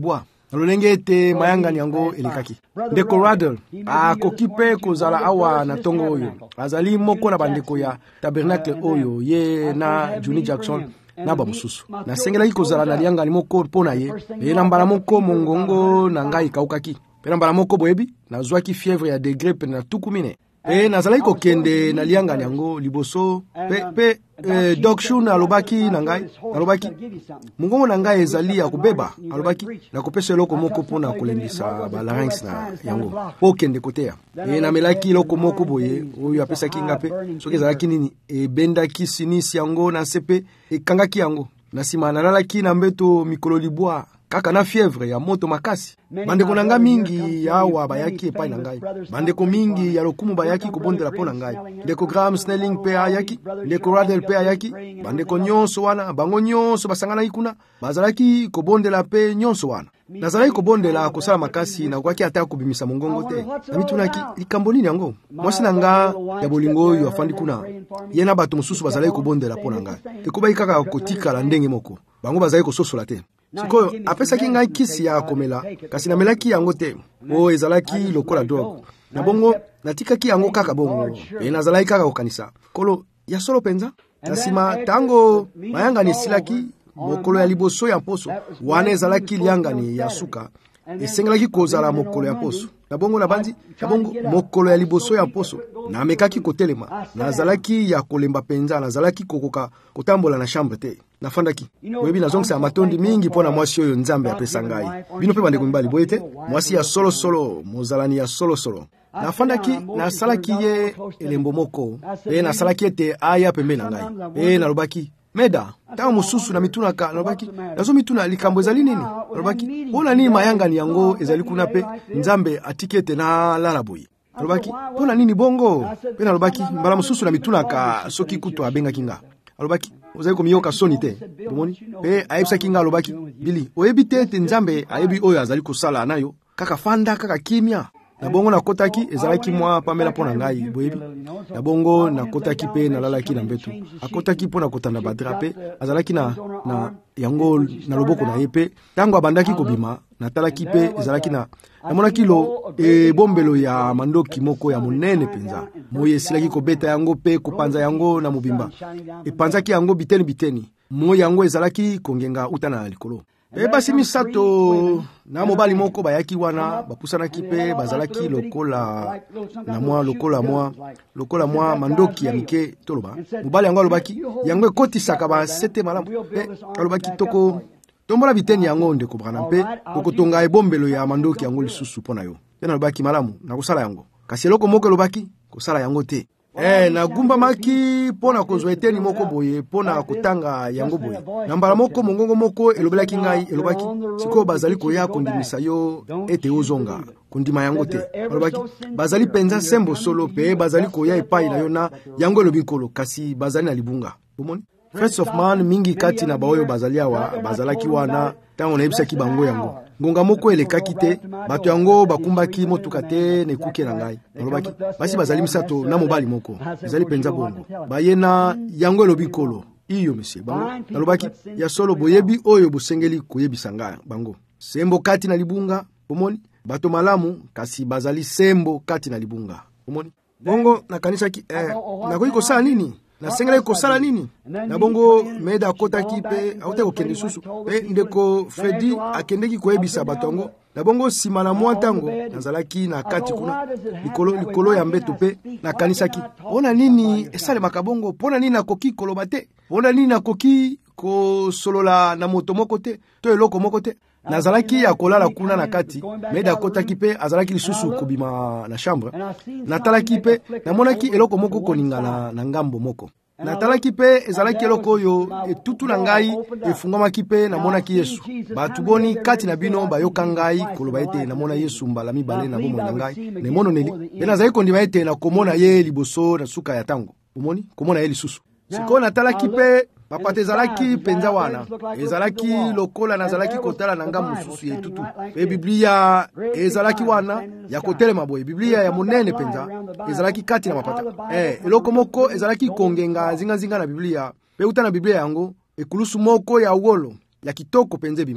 na lolenge ete mayangani yango elekaki. Ndeko Radel akoki pe kozala awa na tongo oyo. Azali moko na bandeko ya Tabernacle oyo ye na Juni Jackson na bamususu. Na sengelaki kozala na liangani moko pona ye. Ye na mbala moko mongongo na ngai kaukaki. Pe na mbala moko boyebi nazwaki fièvre ya degré pe na tukumine. E nazalaki kokende na liangani yango liboso pe pe eh, Doc Shun alobaki na ngai alobaki mongongo na ngai ezali ya kobeba alobaki na kopesa eloko moko pona kolembisa ba larynx na yango po kende koteya. E namelaki eloko moko boye oyo apesaki ngape soki ezalaki nini ebendaki sinisi yango na sepe ekangaki yango na sima nalalaki na mbeto mikolo libwa kaka na fièvre ya moto makasi. Bandeko nanga mingi ya awa bayaki epai na ngai. Bandeko mingi ya lokumu bayaki kobondela po na ngai. Ndeko Graham Snelling pe ayaki, Ndeko Radel pe ayaki. Bandeko nyonso wana, bango nyonso basanganaki kuna, bazalaki kobondela pe nyonso wana. Nazalaki kobondela kosala makasi na kwaki ata kubimisa mongongo te. Na mitunaki likambo nini yango? Mwasi na nga ya bolingo oyo afandi kuna. Yena bato mosusu bazalaki kobondela po na ngai. Ekobai kaka kotikala ndenge moko. Bango bazalaki kososola te. Sikoyo apesaki ngai kisi ya komela kasi namelaki yango te. O ezalaki lokola drogue. Na bongo natikaki yango kaka bongo. E nazalaki kaka kokanisa. Kolo ya solo penza. Na sima tango mayangani esilaki mokolo ya liboso ya poso wana ezalaki liangani ya suka. Esengelaki kozala mokolo ya poso. Na bongo na bandi, na bongo mokolo ya liboso ya poso. Na mekaki kotelema. Nazalaki ya kolemba penza, nazalaki kokoka kotambola na chambre te. Na fandaki. Webi na zongsa ya matondi mingi pona mwasi oyo nzambe apesa ngai. Bino pe bandeko mbali boye te. Mwasi ya solo solo, mozalani ya solo solo. Na fandaki, na salaki ye elembo moko. E na salaki ete aya pembe na ngai. E na lobaki. Meda, tango mosusu na mitunaka, nalobaki, nazo mituna likambo ezali nini? Nalobaki, pona nini mayangani yango ezali kuna pe, nzambe atikete na lalaboyi. Nalobaki, pona nini bongo? Pe nalobaki, mbala mosusu na mitunaka, soki kuto abenga kinga. Alobaki, ozali komiyoka soni te. Bomoni? Pe aebisa kinga alobaki, Bili, oyebi te ete nzambe ayebi oyo azali kosala nayo, kaka fanda, kaka kimia. Na bongo na kotaki ezalaki mwa pamela pona ngai boyebi. Na bongo na kotaki pe na lalaki na mbetu. Akotaki pona kotanda badrape, azalaki na na yango na loboko na yepe. Tango abandaki kobima, na talaki pe ezalaki na na monaki lo e bombelo ya mandoki moko ya monene penza. Moye silaki kobeta yango pe kopanza yango na mobimba. E panzaki yango biteni biteni. Moye yango ezalaki kongenga utana likolo. E basi misato na mobali moko bayaki wana bapusanaki pe bazalaki lokola na mwa lokola mwa lokola mwa mandoki ya mike toloba. Mobali yango alobaki yango ekotisaka ba sete malamu pe alobaki toko tombola biteni yango ndeko brana pe tokotonga ebombelo ya mandoki yango lisusu pona yo. Pe alobaki malamu na kosala yango. Kasi eloko moko alobaki kosala yango te. Eh na gumba maki pona kozwa eteni moko boye pona kotanga yango boye. Na mbala moko mongongo moko elobelaki ngai elobaki siko bazali koya kondimisa yo ete ozonga kondima yango te. Elobaki bazali penza sembo solo pe bazali koya epai na yo na yango elobi nkolo kasi bazali na libunga. Bomoni? First of man mingi kati na baoyo bazali awa bazalaki wana tango na ebisaki bango yango. Ngonga moko elekaki te, bato yango bakumbaki motuka te nekuke na ngai. Nalobaki, basi bazali misato na mobali moko. Bazali penza bongo. Bayena yango elobi kolo. Iyo monsieur bango. Nalobaki, ya solo boyebi oyo bosengeli koyebisa ngai bango. Sembo kati na libunga, bomoni? Bato malamu kasi bazali sembo kati na libunga. Bomoni? Bongo na kanisa ki eh nakoki kosala nini? Na sengele kosala nini? Na bongo meda kotaki pe aute kokende susu. Pe ndeko Freddy akendeki koyebisa bato yango. Na bongo sima na mwa ntango nazalaki na kati kuna likolo likolo ya mbeto pe na kanisaki. Pona nini esale makabongo? Pona nini nakoki koloba te? Pona nini nakoki ko solola na moto moko te? To eloko moko te? Nazalaki ya kolala kuna na kati, meda kotaki pe azalaki lisusu kobima na chambre. Natalaki pe namonaki eloko moko koningana na ngambo moko. Natalaki pe ezalaki eloko oyo etutu na ngai efungwamaki pe namonaki Yesu. Batu boni kati na bino bayoka ngai koloba ete namona Yesu mbala mibale na bomoi na ngai. Nemono neli. Pe nazali kondima ete na komona ye liboso na suka ya tango. Omoni? Komona ye lisusu. Siko natalaki pe Papa ezalaki penza wana. Ezalaki lokola nazalaki kotala na ngambo mususu ya tutu. Pe Biblia ezalaki wana ya kotelema boye. Biblia ya monene penza ezalaki kati na mapata. Eh, eloko moko ezalaki kongenga zinga zinga na Biblia. Pe uta na Biblia yango ekulusu moko ya ugolo ya kitoko penze bimaki.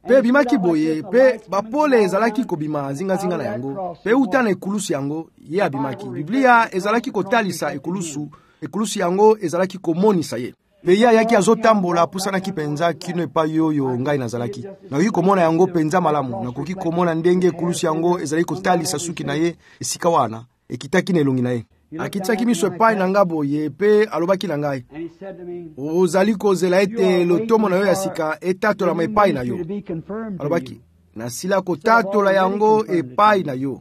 pe bimaki boye pe bapole ezalaki kobima zingazinga na yango pe uta na ekulusu yango ye abimaki. Biblia ezalaki kotalisa ekulusu, ekulusu yango ezalaki komonisa ye. Pe ye ayaki azotambola apusanaki penza kino epai oyo ngai nazalaki. Nakoki komona yango penza malamu, nakoki komona ndenge ekulusu yango ezalaki kotalisa suki na ye esika wana ekitaki na elongi na ye. Akitaki miso epai na nga boye pe alobaki na ngai, ozali kozela ete lotomo na yo ya sika etatolama epai na yo. Alobaki, nasila kotatola yango epai na yo.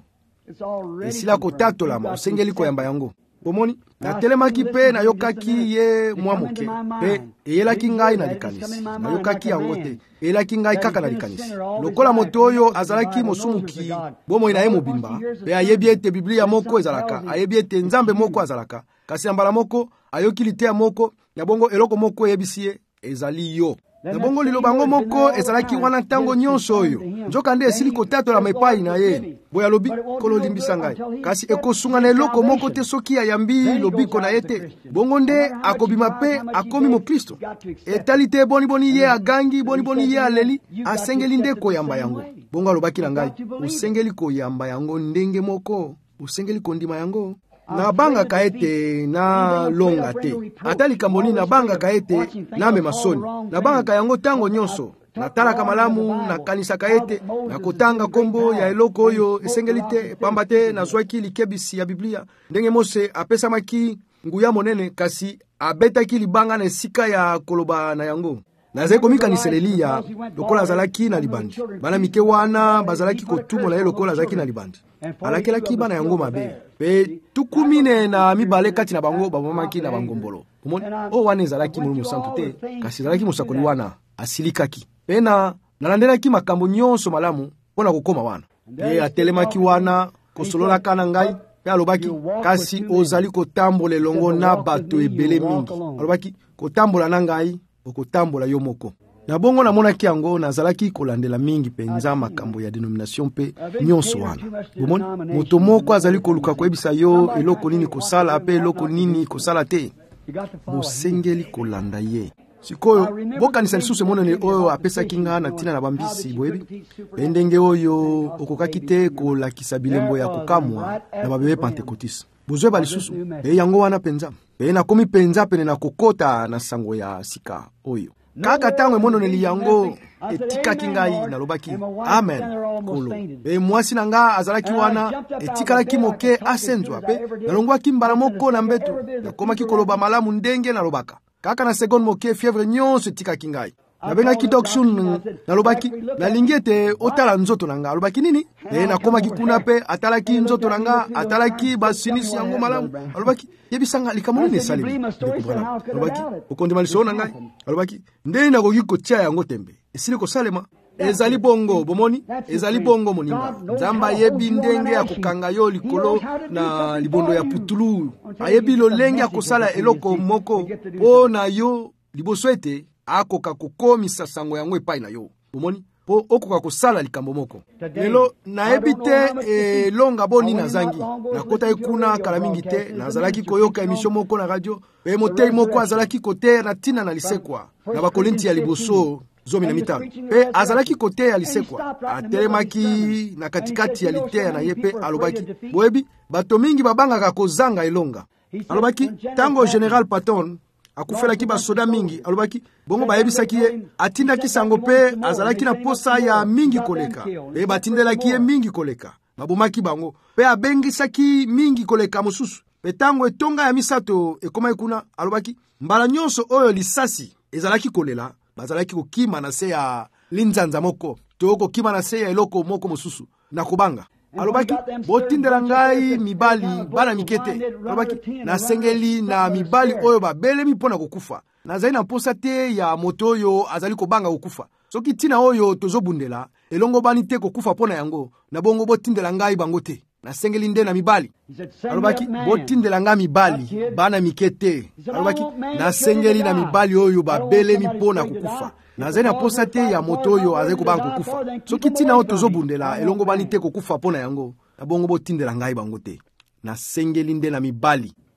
Esila kotatolama, osengeli koyamba yango. Bomoni, natelemaki pe nayokaki ye mwa moke, pe eyelaki ngai na likanisi. Nayokaki yango te, eyelaki ngai kaka na likanisi. Lokola moto oyo azalaki mosumuki, bomoi na ye mobimba, pe ayebi ete Biblia moko ezalaka, ayebi ete Nzambe moko azalaka, kasi ambala moko, ayoki liteya moko, na bongo eloko moko eyebisi ye, ezali yo. Na bongo lilobango moko ezalaki wana ntango nyonso oyo. Nzoka nde esili kotatola epai na ye. Boya lobi kolo limbisa ngai. Kasi ekosunga na eloko moko te soki ayambi lobiko na ye te. Bongo nde akobima pe akomi mo Kristo. Etali te boni boni ye agangi, boni boni ye aleli, asengeli nde koyamba yango. Bongo alobaki na ngai, usengeli koyamba yango ndenge moko, usengeli kondima yango. Na banga kaete na longa te. Ata likambo nini na banga kaete na mema soni. Na banga kayango tango nyonso. Na talaka malamu na kanisa kaete na kotanga kombo ya eloko oyo esengelite pambate na zwaki likebisi ya Biblia. Ndenge Mose apesamaki nguya monene kasi abetaki libanga na esika ya koloba na yango. Naze komika ni selelia lokola zalaki na libandi. Bana mike wana bazalaki kotumo na ye lokola zalaki na libandi. Alakelaki bana yango mabe. Pe tukumine na mibale kati na bango babomaki na bangombolo. Kumoni o wana ezalaki mulimo santu te kasi ezalaki musakoli wana asilikaki. Pe na nalandelaki makambo nyonso malamu mpona kokoma wana. Pe atelemaki wana kosolola kana ngai. Pe alobaki kasi ozali kotambola elongo na bato ebele mingi. Alobaki kotambola na ngai okotambola yo moko. Na bongo na monaki yango nazalaki kolandela mingi penza makambo ya denomination pe nyonso wana. Bomoni moto moko azali koluka koyebisa yo eloko nini kosala pe eloko nini kosala te. Bosengeli kolanda ye. Sikoyo bokanisa lisusu monene oyo apesaki nga na tina na bambisi boyebi. Ndenge oyo okokaki te kolakisa bilembo ya kokamwa na babebe Pentecotis. Bozwe ba lisusu e yango wana penza. Pe na komi penza pene na kokota na sango ya sika oyo. Kaka tango mononeli yango etikaki ngai nalobaki amen kolo. E mwasi na nga azalaki wana etikalaki moke asenzwa pe nalongwaki mbala moko na mbeto nakomaki koloba malamu ndenge nalobaka. Kaka na seconde moke fièvre nyonso etikaki ngai. Nabengaki doksun nalobaki nalingi ete otala nzoto nanga. Alobaki nini? E nakomaki kuna pe atalaki nzoto nanga, atalaki basinisi yango malamu. Alobaki yebisanga likambo nini esali. Alobaki okondima liso na ngai. Alobaki ndeni nakoki kotia yango tembe. Esili kosalema. Ezali bongo bomoni, ezali bongo moninga. Nzamba yebi ndenge ya kokanga yo likolo na libondo ya putulu. Ayebi lolenge ya kosala eloko moko po na yo liboso ete akoka kokomisa sango yango epai na yo. Bomoni po okoka kosala likambo moko. Lelo naebite e longa boni na zangi. Nakota ekuna kala mingi te, nazalaki koyoka emission moko na radio. E motei moko azalaki kote na tina na lisekwa. Na bakolinti ya liboso zomi na mitano. Pe azalaki kote ya lisekwa. Atelemaki na katikati ya litea na yepe alobaki. Boebi, bato mingi babanga kozanga elonga. Alobaki, tango General Patton akufelaki basoda mingi, alobaki, bongo bayebisaki ye, atindaki sango pe azalaki na posa ya mingi koleka. Pe batindelaki ye mingi koleka. Mabomaki bango. Pe abengisaki mingi koleka mosusu. Pe tango etonga ya misato ekoma ekuna, alobaki, mbala nyonso oyo lisasi ezalaki kolela, bazalaki kokima na se ya linzanza moko, to kokima na se ya eloko moko mosusu, na kubanga. Alobaki, botindela ngai mibali bana mikete. Alobaki, nasengeli na mibali oyo babele mipona kukufa. Nazali na posa te ya moto oyo azali kobanga kukufa. Soki tina oyo tozobundela, elongo bani te kukufa pona yango, na bongo botindela ngai bango te. Nasengeli nde na mibali. Alobaki, botindela ngai mibali bana mikete. Alobaki, nasengeli na mibali oyo babele mipona kukufa. Nazali na posa te ya moto oyo azali kobanga kukufa. Soki tina oyo tozobundela elongo bani te kukufa pona yango, na bongo botindela ngai bango te. Nasengeli nde na mibali.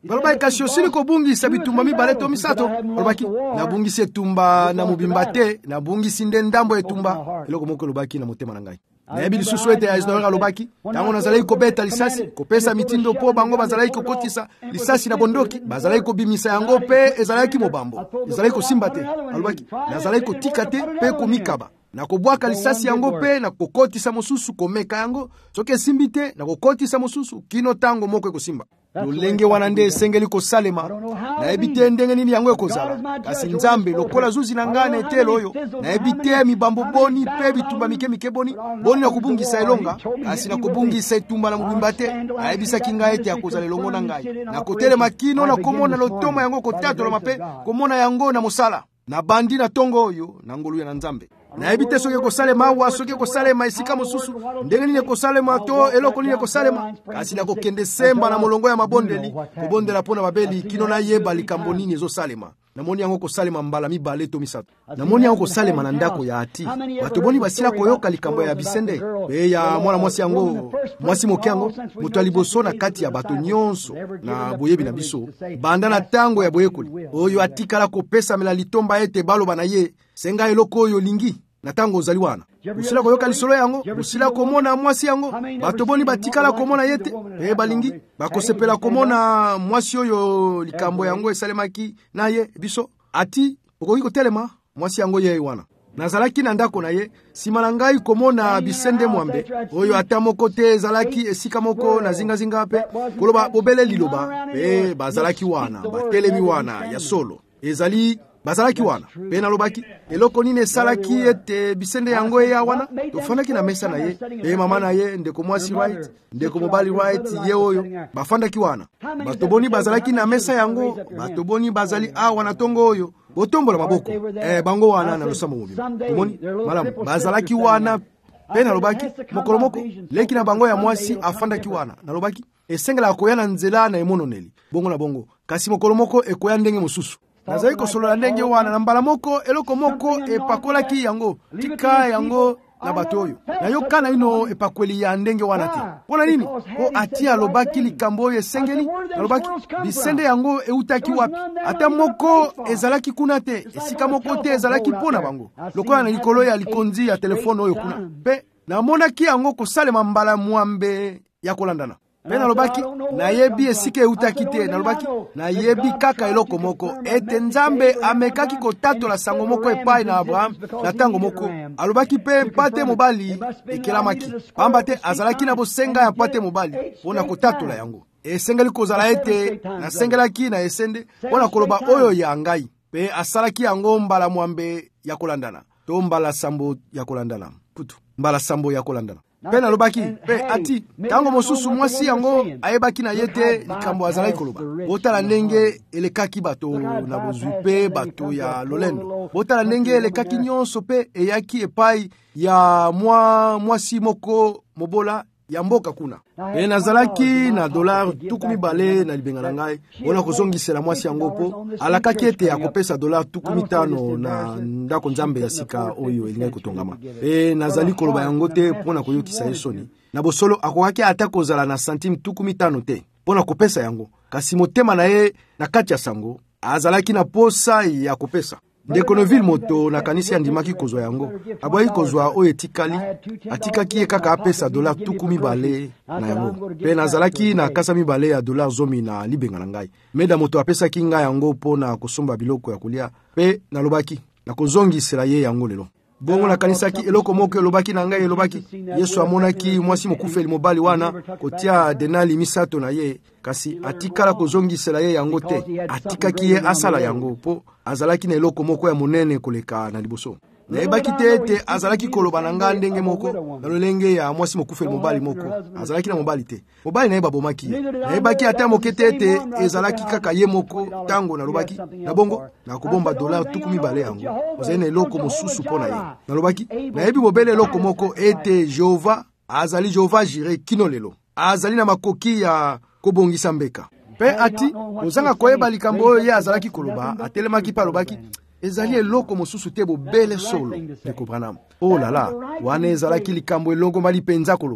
balobaki kasi osili kobungisa bitumba mibale to misato. Balobaki nabungisi etumba na mobimba te, nabungisi nde ndambo etumba. Eloko moko elobaki na motema na ngai. Nayebi lisusu ete ya Isnoel alobaki tango nazalaki kobeta lisasi kopesa mitindo po bango bazalaki kokotisa lisasi na bondoki bazalaki kobimisa yango pe ezalaki mobambo ezalaki kosimba te. Alobaki nazalaki kotika te pe komikaba na kobwaka lisasi yango pe na kokotisa mosusu komeka yango soki esimbi te na kokotisa mosusu kino tango moko ekosimba. Lolenge wana nde esengeli kosalema. Nayebi te ndenge nini yango ekozala kasi Nzambe lokola zuzi na ngai na etelo oyo nayebi te mibambo boni pe bitumba mike mike boni boni na kubungisa elonga kasi na kubungisa etumba na mobimba te. Nayebisaki ngai ete akozala elongo na ngai na kotelema kino na komona lotomo yango kotatola pe komona yango na mosala na bandi na tongo oyo na ngolu ya na Nzambe. Nayebi te soki ekosalema awa soki ekosalema esika mosusu ndenge nini ekosalema to eloko nini ekosalema kasi na kokende semba na molongo ya mabondeli kobondela mpona babeli kino nayeba likambo nini ezosalema. Namoni yango kosalema mbala mibale to misato. Namoni yango kosalema na ndako ya Ati. Bato boni basila koyoka likambo ya Bisende pe ya mwana mwasi yango mwasi moke yango moto aliboso na kati ya bato nyonso na boyebi na biso banda na tango ya boyekoli oyo atikala kopesa mela litomba ete baloba na ye senga eloko oyo lingi na tango ozali wana usila koyoka lisolo yango usila komona mwasi yango bato boni batikala komona yete e balingi bakosepela komona mwasi oyo likambo yango esalemaki na ye biso Ati okoki kotelema mwasi yango ye wana nazalaki na ndako na ye sima na ngai komona Bisende mwambe oyo ata moko te ezalaki esika moko na zinga zinga pe koloba bobele liloba pe bazalaki wana batelemi wana ya solo ezali bazalaki wana pe nalobaki eloko nini esalaki ete Bisende yango eya wana tofandaki na mesa na ye pe mama na ye ndeko mwasi right ndeko mobali right ye oyo bafandaki wana bato boni bazalaki na mesa yango bato boni bazali awa na tongo oyo botombola maboko eh bango wana na losamo mubi tomoni malamu bazalaki wana pe nalobaki mokolo moko leki na bango ya mwasi afandaki wana nalobaki esengela koya na nzela na emononeli bongo na bongo kasi mokolo moko ekoya ndenge mosusu nazali kosolola ndenge wana na mbala moko eloko moko epakolaki yango tika yango na bato oyo nayokana ino epakweli ya ndenge wana te mpona nini po Ati alobaki likambo oyo esengeli alobaki Bisende yango eutaki wapi ata moko ezalaki kuna te esika moko te ezalaki mpona bango lokola na likolo ya likonzi ya telefone oyo kuna pe namonaki yango kosalema mbala mwambe ya kolandana pe nalobaki nayebi esika eutaki te nalobaki nayebi kaka eloko moko ete Nzambe amekaki kotatola sango moko epai na Abraham na tango moko alobaki pe mpate mobali ekelamaki pamba te azalaki na bosenga ya mpate mobali mpona kotatola yango esengeli kozala ete nasengelaki na esende mpona koloba oyo ya ngai pe asalaki yango mbala mwambe ya kolandana to mbala sambo ya kolandana putu mbala sambo ya kolandana pe nalobaki pe Ati tango mosusu mwasi yango ayebaki na yete likambo azalaki koloba botala ndenge elekaki bato na bozwi pe bato ya lolendo botala ndenge elekaki nyonso pe eyaki epai ya mwa mwasi moko mobola ya mboka kuna pe nazalaki na dolar tuku mibale na libenga na ngai mpona kozongisela mwasi yango po alakaki ete akopesa dolar tuku mitano na ndako Nzambe ya sika oyo elingai kotongama pe nazali koloba yango te mpona koyokisa ye soni na bosolo akokaki ata kozala na santime tuku mitano te mpona kopesa yango kasi motema na ye na kati ya sango azalaki na posa ya kopesa ndeko Neville moto na kanisi andimaki kozwa yango abwaki kozwa oyo etikali atikaki ye kaka apesa dolar tuku mibale na yango pe nazalaki na kasa mibale ya dolar zomi na libenga na ngai meda moto apesaki ngai yango mpona kosomba biloko ya kolia pe nalobaki na kozongisela ye yango lelo bongo nakanisaki eloko moko elobaki na ngai elobaki Yesu amonaki mwasi mokufeli mobali wana kotia denali misato na ye kasi atikala kozongisela ye yango te atikaki ye asala yango po azalaki na eloko moko ya monene koleka na liboso nayebaki te ete azalaki koloba na ngai ndenge moko na lolenge ya mwasi mokufeli mobali moko azalaki na mobali te mobali na ye babomaki ye nayebaki ata moke te ete ezalaki kaka ye moko tango nalobaki na bongo nakobomba dolar tuku mibale yango ozali na eloko mosusu mpo na ye nalobaki nayebi bobele eloko moko ete Jehova azali Jehova Jire kino lelo azali na makoki ya kobongisa mbeka pe Ati ozanga koyeba likambo oyo ye azalaki koloba atelemaki pa alobaki ezali eloko mosusu te bobele solo ndeko Branham oh lala wana ezalaki likambo elongo mali penza koloba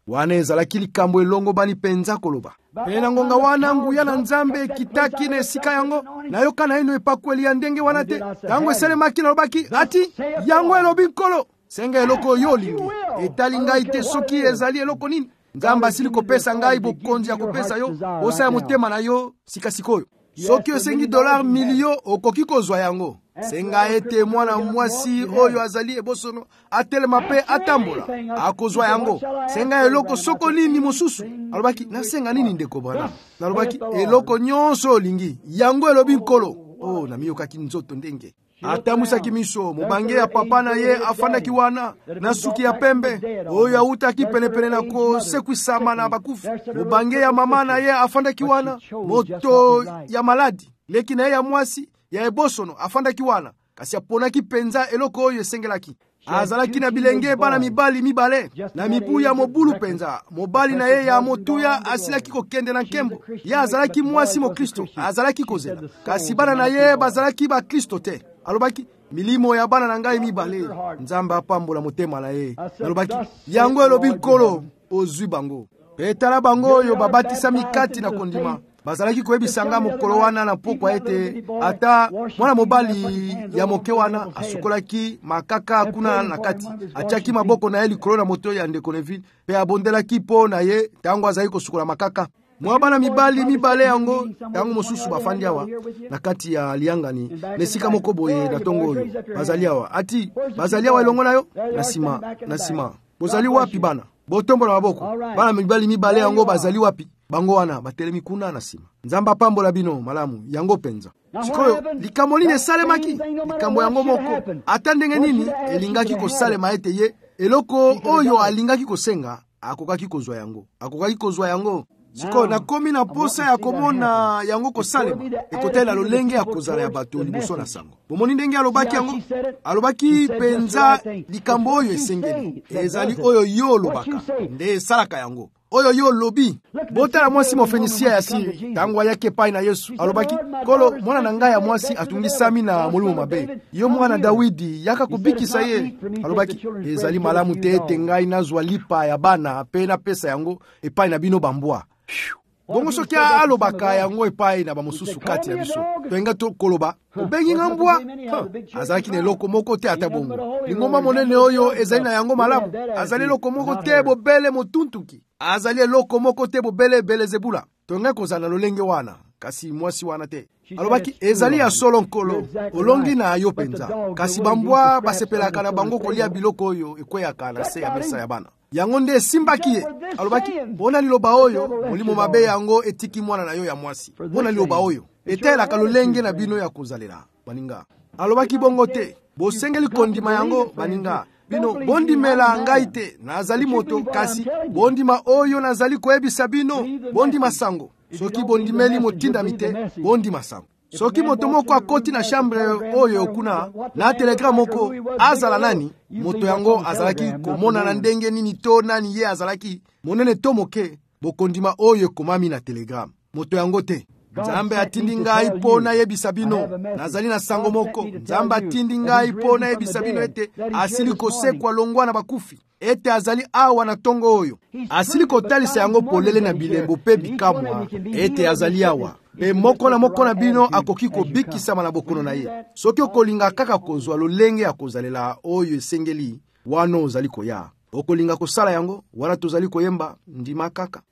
wana ezalaki likambo elongo bani penza koloba. Pena ngonga wana nguya na nzambe kitaki na esika yango nayoka na ino epakweli ya ndenge wana te. Tango esalemaki nalobaki ati yango elobi nkolo senga eloko yo lingi etali ngai te soki ezali eloko nini. Nzambe asili kopesa ngai bokonzi ya kopesa yo osa ya motema na yo sikasikoyo. Soki osengi dolar milio okoki kozwa yango. Senga ete mwana mwasi oyo azali ebosono atelema pe atambola akozwa yango. Senga eloko soko nini mosusu alobaki nasenga nini ndeko bwana. Nalobaki eloko nyonso olingi yango elobi nkolo. Oh na miyokaki nzoto ndenge atamusaki miso mobange ya papa na ye afandaki wana na suki ya pembe oyo autaki penepene na kosekwisama na bakufu. Mobange ya mama na ye afandaki wana moto ya maladi leki na ye ya mwasi ya ebosono afandaki wana kasi aponaki penza eloko oyo esengelaki. Azalaki na bilenge bana mibali mibale na mibu ya mobulu penza. Mobali na ye ya motuya asilaki kokende na nkembo. Ye azalaki mwasi mo Kristo azalaki kozela. Kasi bana na ye bazalaki ba Kristo te. Alobaki milimo ya bana na ngai mibale Nzambe apambola motema na ye. Alobaki yango elobi nkolo ozwi bango. Petala bango oyo babatisa mikati na kondima. Bazalaki koyebisanga mokolo wana na pokwa ete ata mwana mobali ya moke wana asukolaki makaka kuna na kati. Atiaki maboko na ye likolo na moto ya ndeko Neville pe abondelaki po na ye tango azali kosukola makaka. Mwa bana mibali mibale yango tango mosusu bafandi awa na kati ya liangani nesika moko boye na tongo oyo bazali awa. Ati bazali awa elongo na yo na sima na sima. Bozali wapi bana? Botombola maboko. Bana mibali mibale yango bazali wapi? Bango wana batelemi kuna na sima. Nzamba pambola bino malamu yango penza. Sikoyo likambo nini esalemaki? Likambo yango moko ata ndenge nini elingaki kosalema ete ye eloko oyo alingaki kosenga akokaki kozwa yango. Akokaki kozwa yango. Sikoyo nakomi na posa ya komona yango kosalema ekotela lolenge ya kozala ya bato liboso na sango. Bomoni ndenge alobaki yango? Alobaki penza likambo oyo esengeli ezali oyo yo lobaka nde esalaka yango. Oyo yo lobi botala mwasi mofenisia ya Siri tango yake pai na Yesu alobaki kolo mwana na ngai ya mwasi atungisami na molimo mabe yo mwana Dawidi yaka kubikisa ye. Alobaki ezali malamu te ete ngai nazwa lipa ya bana pe na pesa yango epai na bino bambwa. Bongo soki alobaka yango epai na bamosusu kati ya biso toenga to koloba obengi ngambwa azalaki na eloko moko te ata bongo. Lingomba monene oyo ezali na yango malamu azali eloko moko te bobele motuntuki azali eloko moko te bobele Belezebula. Toenga kozala lolenge wana kasi mwasi wana te. Alobaki ezali ya solo nkolo olongi na yo penza kasi bambwa basepelaka na bango kolia biloko oyo ekweyaka na se ya mesa ya bana. Yango nde simbaki ye. Alobaki bona liloba oyo molimo mabe yango etiki mwana na yo ya mwasi. Bona liloba oyo etelaka lolenge na bino ya kozalela baninga. Alobaki bongo te bosengeli kondima yango baninga bino bondimela ngai te nazali moto kasi bondima oyo nazali koyebisa bino bondima sango. Soki bondimeli motinda mite bondima sango. Soki moto moko akoti na chambre oyo kuna na telegram moko azala nani moto yango azalaki komona na ndenge nini to nani ye azalaki monene to moke bokondima oyo komami na telegram moto yango te. Nzambe atindi ngai po na yebisa bino nazali na sango moko. Nzambe atindi ngai po na yebisa bino ete asili kosekwa longwa na bakufi ete azali awa na tongo oyo asili kotalisa yango polele na bilembo pe bikamwa ete azali awa pe moko na moko na bino akoki kobikisama na bokono na ye. Soki okolinga kaka kozwa lolenge ya kozalela oyo esengeli wana ozali koya okolinga kosala yango wana tozali koyemba ndima kaka.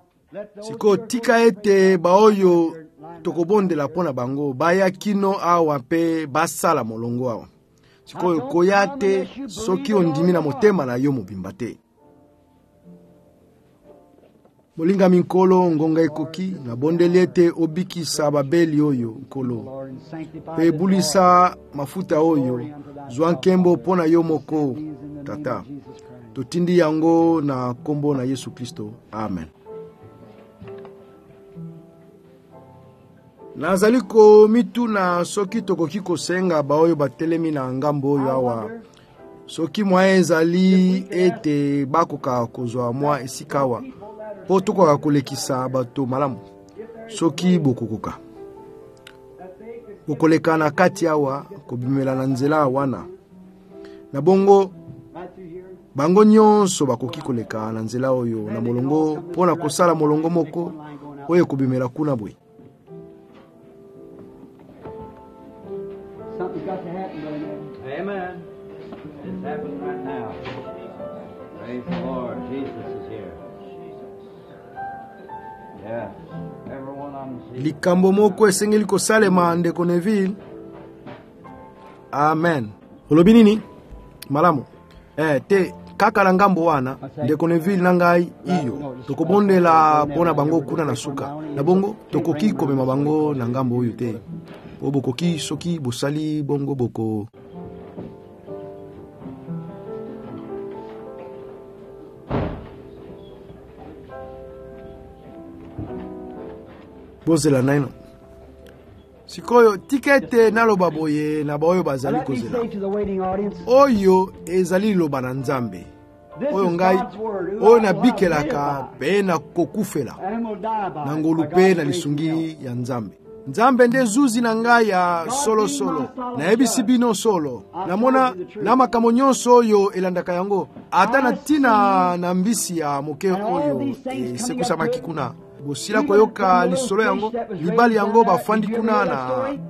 Siko tika ete baoyo tokobondela pona bango baya kino awa pe basala molongo awa. Siko koya te soki ondimi na motema na yo mobimba te. Molinga minkolo ngonga ekoki na bondeli ete obikisa babeli oyo nkolo pe bulisa mafuta oyo zwa nkembo pona yo moko tata. Totindi yango na kombo na Yesu Kristo. Amen. Nazali ko mitu na soki tokoki kosenga baoyo batelemi na ngambo oyo awa. Soki mwa ezali ete bakoka kozwa mwa esikawa po tokoka kolekisa bato malamu. Soki bokokoka bokoleka na kati awa kobimela na nzela wana na bongo bango nyonso bakoki koleka na nzela oyo na molongo pona kosala molongo moko oyo kubimela kuna bwe. Something's got to happen, brother. Amen. It's happening right now. Praise the Lord. Jesus is here. Yeah. Everyone on the seat. Likambo moko esengeli kosalema ndeko Neville. Amen. Olobi nini? Malamu. Eh te kaka na ngambo wana ndeko Neville nangai iyo tokobondela pona bango kuna na suka. Na bongo tokoki komema bango na ngambo oyo te. Obokoki soki bosali bongo boko. Bozela naino. Sikoyo tikete naloba boye na baoyo bazali kozela. Oyo ezali loba na Nzambe. Oyo ngai oyo na bikelaka pe na kokufela. Na ngolupe na lisungi ya Nzambe. Nzambe nde zuzi na ngai ya solo solo. Na ebisi bino solo. Namona na makambo nyonso oyo elandaka yango. Ata na tina na mbisi ya moke oyo e, sekusamaki kuna. Bosila koyoka lisolo yango libali yango bafandi kuna na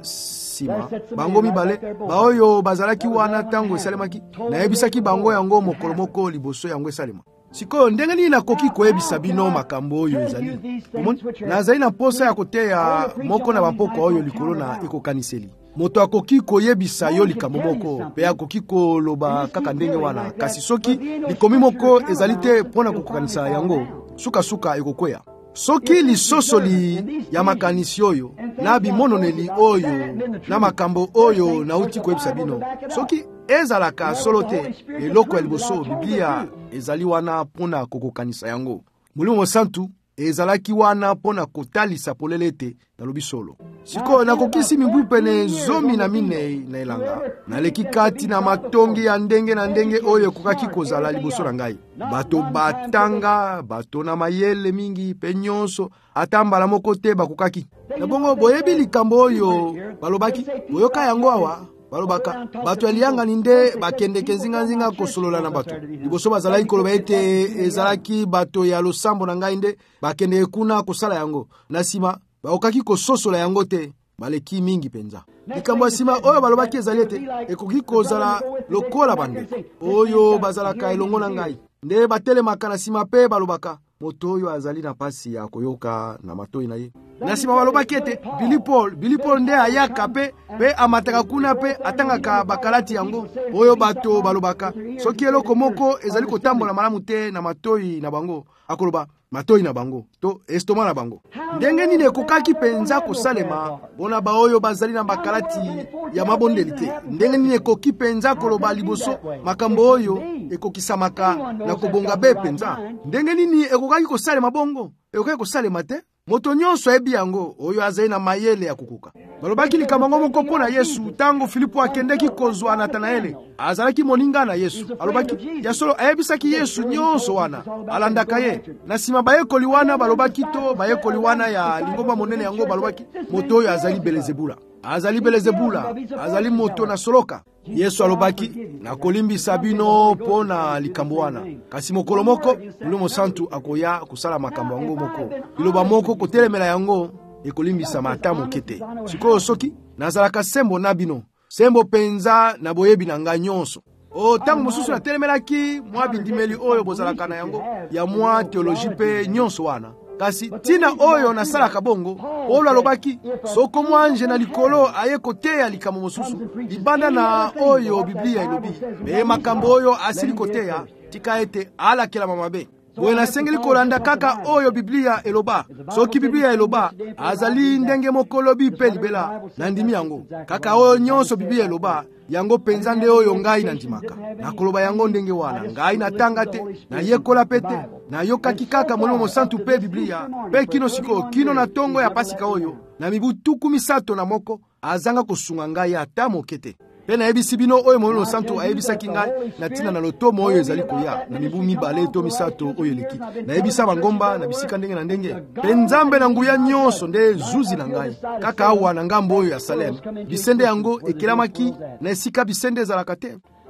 sima bango mibale baoyo bazalaki wana tango esalemaki na ebisaki bango yango mokolo moko liboso yango esalema. Sikoyo ndenge nini nakoki koyebisa bino makambo oyo ezali? Nazali na posa ya koteya moko na bapoko oyo likolo na ekokaniseli. Moto akoki koyebisa yo likambo moko pe akoki koloba kaka ndenge wana, kasi soki likomi moko ezali te pona kokanisa yango suka suka ekokwea. Soki lisosoli ya makanisi oyo na bimononeli oyo na makambo oyo na uti koyebisa bino soki ezalaka solo te eloko ya liboso Biblia ezali wana pona kokokanisa yango. Molimo Santu ezalaki wana pona kotalisa polele te nalobi solo. Siko nakokisi mibu pene zomi na mine na elanga naleki kati na matongi ya ndenge na ndenge oyo kokaki kozala liboso na ngai. Bato batanga, bato na mayele mingi pe nyonso atambala moko te bakokaki. Na bongo boyebi likambo oyo balobaki boyoka yango awa balobaka bato elianga ninde bakende kenzinga nzinga kosolola na bato liboso bazalaki koloba ete ezalaki bato ya losambo na ngai nde bakende kuna kosala yango na sima bakokaki kososola yango te baleki mingi penza. Likambo sima oyo balobaki ezali ete ekoki kozala lokola bande oyo bazalaka elongo na ngai nde batelemaka na sima pe balobaka moto oyo azali na pasi ya koyoka na matoi na ye. Na sima balobaki ete Billy Paul, Billy Paul nde ayaka pe pe amataka kuna pe atangaka bakalati yango oyo bato balobaka soki eloko moko ezali kotambola malamu te na matoi na bango akoloba matoi na bango to estoma na bango. Ndenge nini ekokaki penza kosalema bona baoyo bazali na bakalati ya mabondeli te? Ndenge nini ekoki penza koloba liboso makambo oyo ekokisamaka na kobonga be penza? Ndenge nini ekokaki kosalema bongo? Ekokaki kosalema te? Moto nyonso ebi yango oyo azali na mayele ya kukuka. Balobaki likambo moko mpona Yesu tango Filipo akendeki kozwa Natanaele azalaki moninga na Yesu. Alobaki ya solo ayebisaki Yesu nyonso wana alandaka ye. Na sima bayekoli wana balobaki to bayekoli wana ya lingomba monene yango balobaki moto oyo azali Belezebula. Azali Belezebula, azali moto na soloka. Yesu alobaki na kolimbisa bino pona likambo wana. Kasi mokolo moko Molimo Santu akoya kusala makambo yango moko. Biloba moko kotelemela yango ekolimbisa mata mokete. Sikoyo soki nazalaka sembo na bino sembo penza na boyebi na nga nyonso. O tango mosusu na telemelaki mwa bindimeli oyo bozalaka na yango ya mwa teoloji pe nyonso wana. Kasi tina oyo na salaka bongo Paulo alobaki soko mwanje na likolo aye koteya likambo mosusu libanda na oyo Biblia elobi me makambo oyo asili koteya tika ete alakela mamabe. Boye nasengeli kolanda kaka oyo Biblia eloba. Soki Biblia eloba azali ndenge moko lobi pe libela na ndimi yango kaka oyo nyonso Biblia eloba yango penza nde oyo ngai na ndimaka na koloba yango ndenge wana ngai na tanga te na yekola pete na yokaki kaka Molimo Santu pe Biblia pe kino siko kino na tongo ya pasika oyo na mibu tuku misato na moko azanga kosunga ngai ata mokete. Pe na ebisi bino oyo Molimo Santu ayebisaki ngai na tina na lotomo oyo ezali koya na mibu mibale to misato oyo leki na ebisa bangomba na bisika ndenge na ndenge pe Nzambe na nguya nyonso nde zuzi na ngai kaka awa na ngambo oyo ya Salem bisende yango ekelamaki na esika bisende ezalaka te.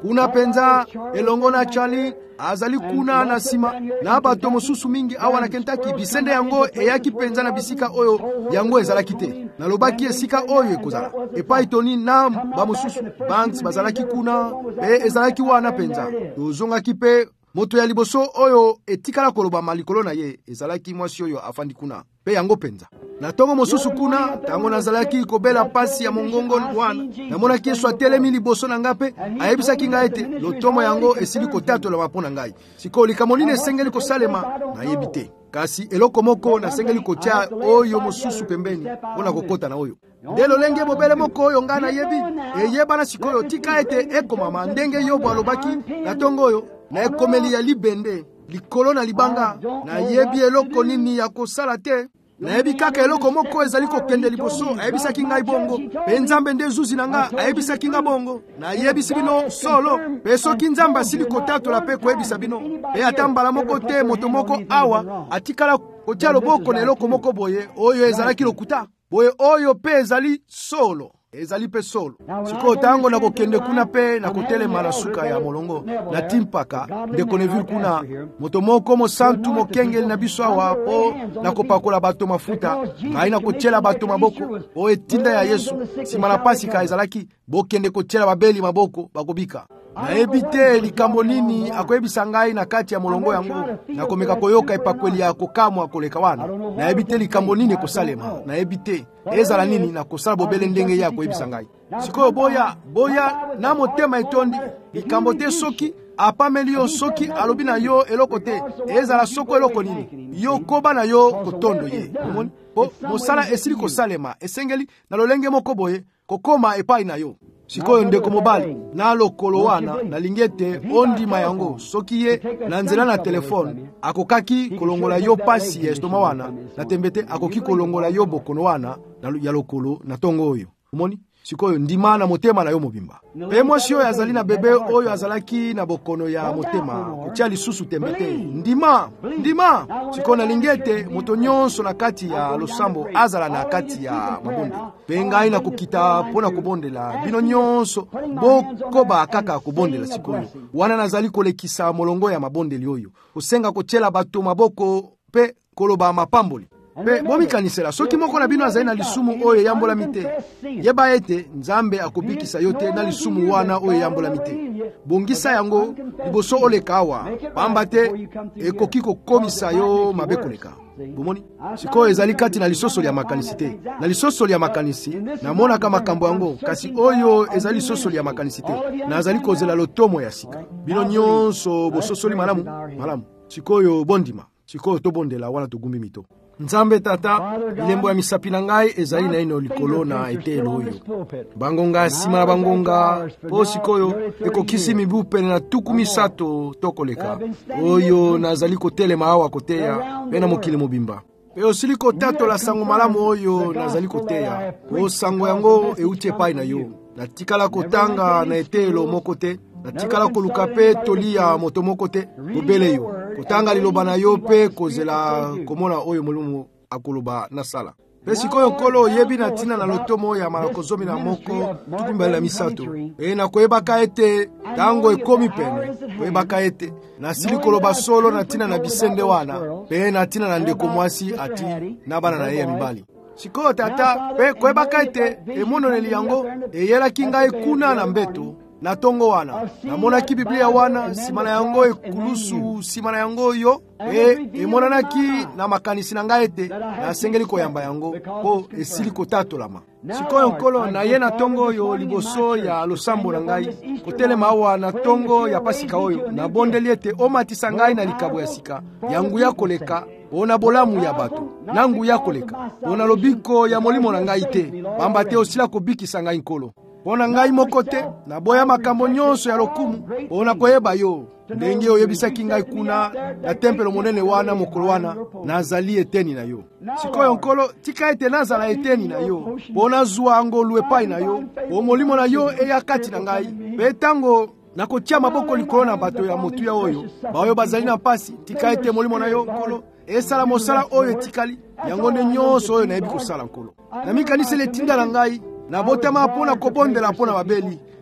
kuna penza elongo na Charlie azali kuna na sima na bato mosusu mingi awa na Kentucky bisende yango eyaki penza na bisika oyo yango ezalaki te nalobaki esika oyo ekozala epai toni na ba mosusu banks bazalaki kuna pe ezalaki wana penza tozongaki pe moto ya liboso oyo etikala koloba malikolo na ye ezalaki mwasi oyo afandi kuna pe yango penza na tongo mosusu kuna tango nazalaki kobela pasi ya mongongo wana namonaki Yesu atelemi liboso na ngape ayebisaki ngai ete lotomo yango esili kotatola mapona ngai siko likambo nini esengeli kosalema nayebi te kasi eloko moko nasengeli kotia oyo mosusu pembeni mpona kokota na oyo nde lolenge bobele moko oyo ngai nayebi eyebana sikoyo tika ete ekomama ndenge Yobu alobaki na tongo oyo na ekomeli ya libende likolo na libanga nayebi eloko nini ya kosala te nayebi kaka eloko moko ezali kokende liboso ayebisaki ngai bongo pe Nzambe nde zuzi na nga ayebisaki nga bongo nayebisi bino solo pe soki Nzambe asili kotatola pe koyebisa bino pe ata mbala moko te moto moko awa atikala kotia loboko na eloko moko boye oyo ezalaki lokuta boye oyo pe ezali solo ezali pe solo siko tango na kokende kuna pe na kotelema na suka ya molongo na timpaka de Conneville kuna moto moko mosantu mokengeli na biso awa po na kopakola bato mafuta ngai na kotiela bato maboko o etinda ya Yesu sima na pasika ezalaki bokende kotiela babeli maboko bakobika nayebi te likambo nini akoyebisa ngai na kati ya molongo yango nakomeka koyoka epakweli ya kokamwa koleka wana nayebi te likambo nini ekosalema nayebi te ezala nini na kosala bobele ndenge ya koyebisa ngai sikoyo boya boya na motema etondi likambo te soki apameli yo soki alobi na yo eloko te ezala soko eloko nini yo koba na yo kotondo ye omoni po mosala esili kosalema esengeli na lolenge moko boye kokoma epai na yo sikoyo ndeko mobali na lokolo wana na lingete ondima yango soki ye na nzela na telefone akokaki kolongola yo pasi ya estoma wana na tembete akoki kolongola yo bokono wana ya lokolo na tongo oyo omoni sikoyo ndima na motema na yo mobimba pe mwasi oyo azali na bebe oyo azalaki na bokono ya motema kotia lisusu tembete ndima ndima sikoyo na lingete moto nyonso na kati ya losambo azala na kati ya mabonde pe ngai na kokita mpona kobondela bino nyonso bokoba kaka kobondela sikoyo wana nazali kolekisa molongo ya mabondeli oyo kosenga kotiela bato maboko pe koloba mapamboli pe bomikanisela soki moko na bino azali na lisumu oyo yambolami te yeba ete Nzambe akobikisa yo te na lisumu wana oyo yambolami te bongisa yango liboso oleka awa pamba te ekoki kokomisa yo mabe koleka bomoni sikoyo ezali kati na lisosoli ya makanisi te na lisosoli ya makanisi namonaka makambo yango kasi oyo ezali lisosoli ya makanisi te nazali kozela lotomo ya sika bino nyonso bososoli malamu malamu sikoyo bondima sikoyo tobondela wana togumbi mito Nzambe tata ilembo ya misapi na ngai ezali na ino likolo na etelo oyo bangonga sima na bangonga po sikoyo ekokisi mibu pene na tuku misato tokoleka oyo nazali kotelema awa koteya pe na mokili mobimba pe osili kotatola sango malamu oyo nazali koteya o sango yango euti epai na yo natikala kotanga na etelo moko te natikala koluka pe tolia moto moko te bobele yo kotanga liloba na yo pe kozela komona oyo molumu akoloba na sala pe sikoyo nkolo yebi na tina na lotomo ya malakozomi na moko tukumbala misato e na koyebaka ete tango ekomi pene koyebaka ete na sili koloba solo na tina na bisende wana pe na tina na ndeko mwasi ati na bana na ye ya mibali sikoyo tata pe koyebaka ete emononeli yango eyelaki ngai kuna na mbeto na tongo wana namonaki Biblia wana sima na yango ekulusu sima na yango yo e emonanaki na makanisi na ngai ete nasengeli koyamba yango po esili kotatolama sikoyo nkolo na ye na tongo oyo liboso ya losambo na ngai kotelema awa na tongo ya pasika oyo nabondeli ete omatisa ngai na likabo ya sika yangu ya koleka ona bolamu ya bato nangu ya koleka ona lobiko ya molimo na ngai te pamba te osila kobikisa ngai nkolo pona ngai moko te na boya makambo nyonso ya lokumu ona koyeba yo ndenge oyebisaki ngai kuna na tempelo monene wana mokolo wana nazali eteni na yo sikoyo nkolo tika ete nazala eteni na yo pona zwa ngolu epai na yo o molimo na yo eya kati na ngai pe tango nakotia maboko likolo na bato ya motuya oyo baoyo bazali na pasi tika ete molimo na yo nkolo esala mosala oyo etikali yango nde nyonso oyo nayebi kosala nkolo na mikanisele tinda na ngai na botama mpona kobondela mpona babeli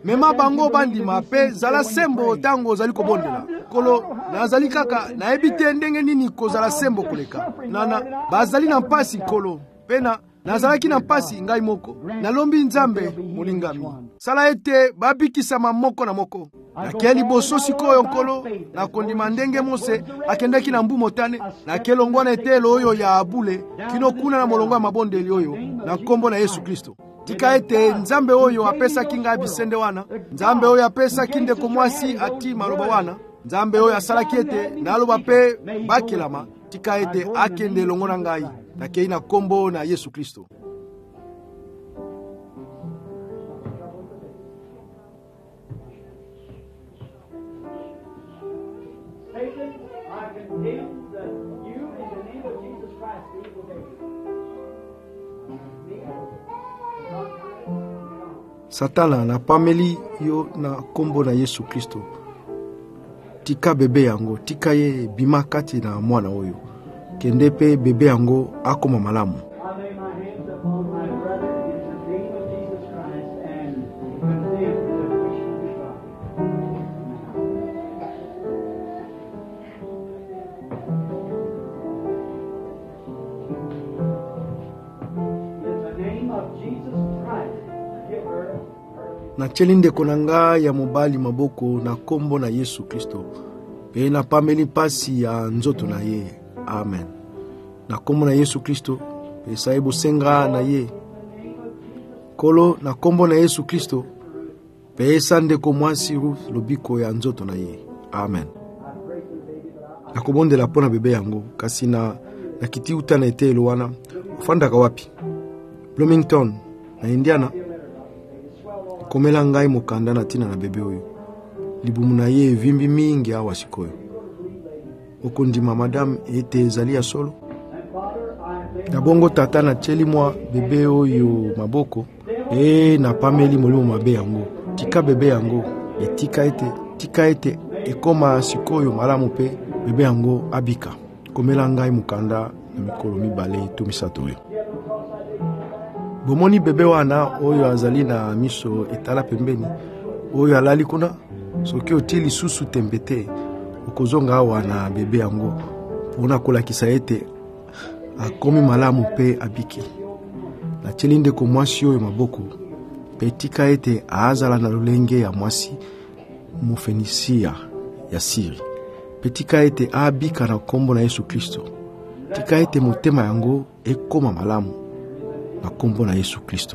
mema bango bandima pe zala sembo tango zali kobondela. Kolo nazali kaka nayebi te ndenge nini kozala sembo koleka. Nana bazali na mpasi kolo pena nazalaki na mpasi ngai moko. Nalombi Nzambe molingami. Sala ete babikisama moko na moko. Nakeli liboso sikoyo nkolo na kondima ndenge Mose akendaki na mbu motane na kelongwana etelo oyo ya abule kino kuna na molongo ya mabondeli oyo na kombo na Yesu Kristo. Tika ete Nzambe oyo apesaki ngai bisende wana, Nzambe oyo apesaki ndeko mwasi ati maloba wana, Nzambe oyo asalaki ete naloba pe bakelama, tika ete akende elongo na ngai nakei na kombo na Yesu Kristo. Satana na pameli yo na kombo na Yesu Kristo. Tika bebe yango, tika ye bima kati na mwana oyo. Kende pe bebe yango akoma malamu. Na chelinde konanga ya mobali maboko na kombo na Yesu Kristo. Pe na pameli pasi ya nzoto na ye. Amen. Na kombo na Yesu Kristo. Pe saibu senga na ye. Kolo na kombo na Yesu Kristo. Pe sande komwasi Ruth lobiko ya nzoto na ye. Amen. Na kobonde la pona bebe yango. Kasi na, na kiti uta na ete eluwana. Ufanda kawapi. Bloomington na Indiana. Komela ngai mokanda na tina na bebe oyo. Libumu na ye vimbi mingi awa sikoyo. Okondima madame ete ezali ya solo. Na bongo tata na cheli mwa bebe oyo maboko. E na pameli molimo mabe yango. Tika bebe yango. E tika ete, tika ete ekoma sikoyo malamu pe bebe yango abika. Komela ngai mokanda na mikolo mibale to misato oyo. Bomoni bebe wana oyo azali na miso etala pembeni oyo alali kuna soki otili susu tembete okozonga awa na bebe yango pona kolakisa ete akomi malamu pe abiki na chelinde ko mwasi oyo maboko petika ete azala na lolenge ya mwasi mofenisia ya Siri petika ete abika na kombo na Yesu Kristo tika ete motema yango ekoma malamu na kombo na Yesu Kristo.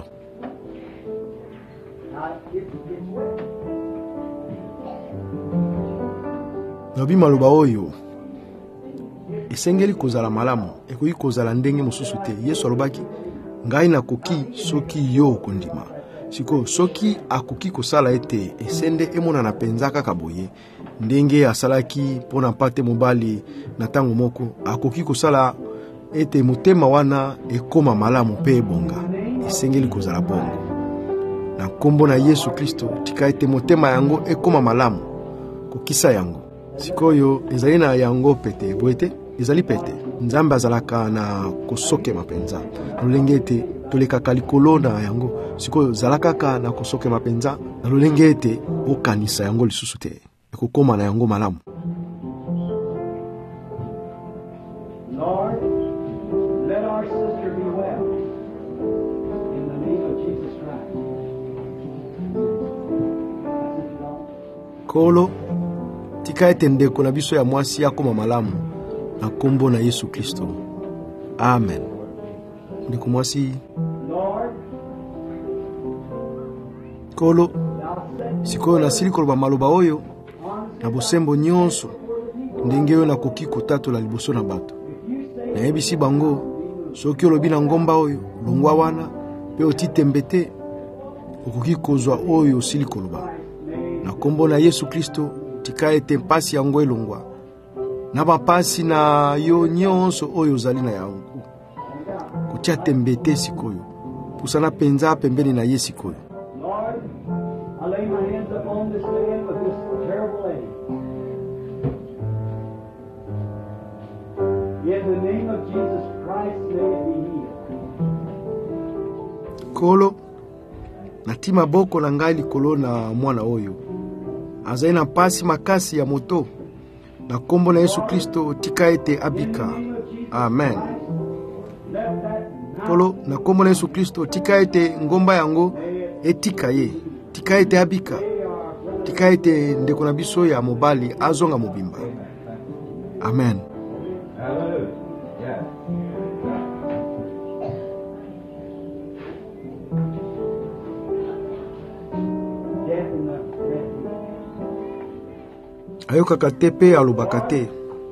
Nabi maloba oyo esengeli kozala malamu ekoki kozala ndenge mosusu te. Yesu alobaki ngai nakoki soki yo kondima. Siko soki akoki kosala ete esende emona na penza kaka boye ndenge asalaki pona mpate mobali na tango moko akoki kosala ete motema wana ekoma malamu pe bonga esengeli kozala bongo na kombo na Yesu Kristo tika ete motema yango ekoma malamu kokisa yango sikoyo ezali na yango pete boete ezali pete Nzambe azalaka na kosoke mapenza lolenge ete tolekaka likolo na yango sikoyo zalakaka na kosoke mapenza na lolenge ete okanisa yango lisusu te ekokoma na yango malamu. Kolo tika ete ndeko na biso ya mwasi akoma malamu na kombo na Yesu Kristo. Amen. Ndeko mwasi Kolo sikoyo nasili koloba maloba oyo na bosembo nyonso ndenge oyo nakoki kotatola liboso na bato. Nayebisi bango soki olobi na ngomba oyo longwa wana pe otitembete okoki kozwa oyo osili koloba. Na kombo na Yesu Kristo tika ete mpasi yango elongwa na bapasi na yo nyonso oyo zali na yango kutia tembete sikoyo pusana penza pembeni na Yesu sikoyo. Lord, I lay my hands upon this man with this terrible lady. In the name of Jesus Christ, may it be healed. Kolo na nati maboko na ngai likolo na mwana oyo azali na pasi makasi ya moto. Na kombo na Yesu Kristo tika ete abika. Amen. Kolo na kombo na Yesu Kristo tika ete ngomba yango etika ye. Tika ete abika. Tika ete ndeko na biso ya mobali azonga mobimba. Amen. Ayokaka te pe alobaka te.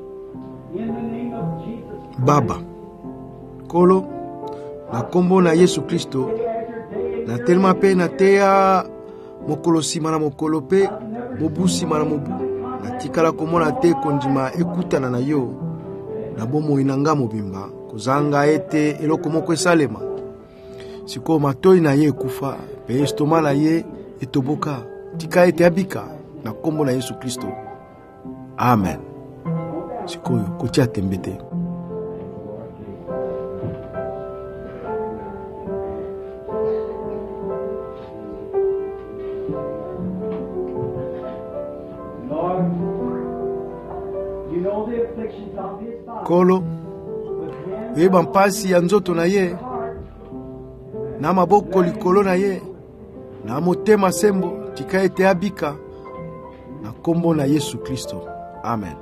Baba Kolo na kombo na Yesu Kristo na telema pe na teya mokolo sima na mokolo pe mobu sima na mobu na tikala komona te kondima ekutana na yo na bomoi na nga mobimba kozanga ete eloko moko esalema. Siko matoi na ye ekufa pe estoma na ye etoboka. Tika ete abika na kombo na Yesu Kristo. Amen. Sikoyo kotia tembete. Kolo yeba mpasi ya nzoto na ye na maboko likolo na ye na motema sembo. Tika ete abika na kombo na Yesu Kristo. Amen.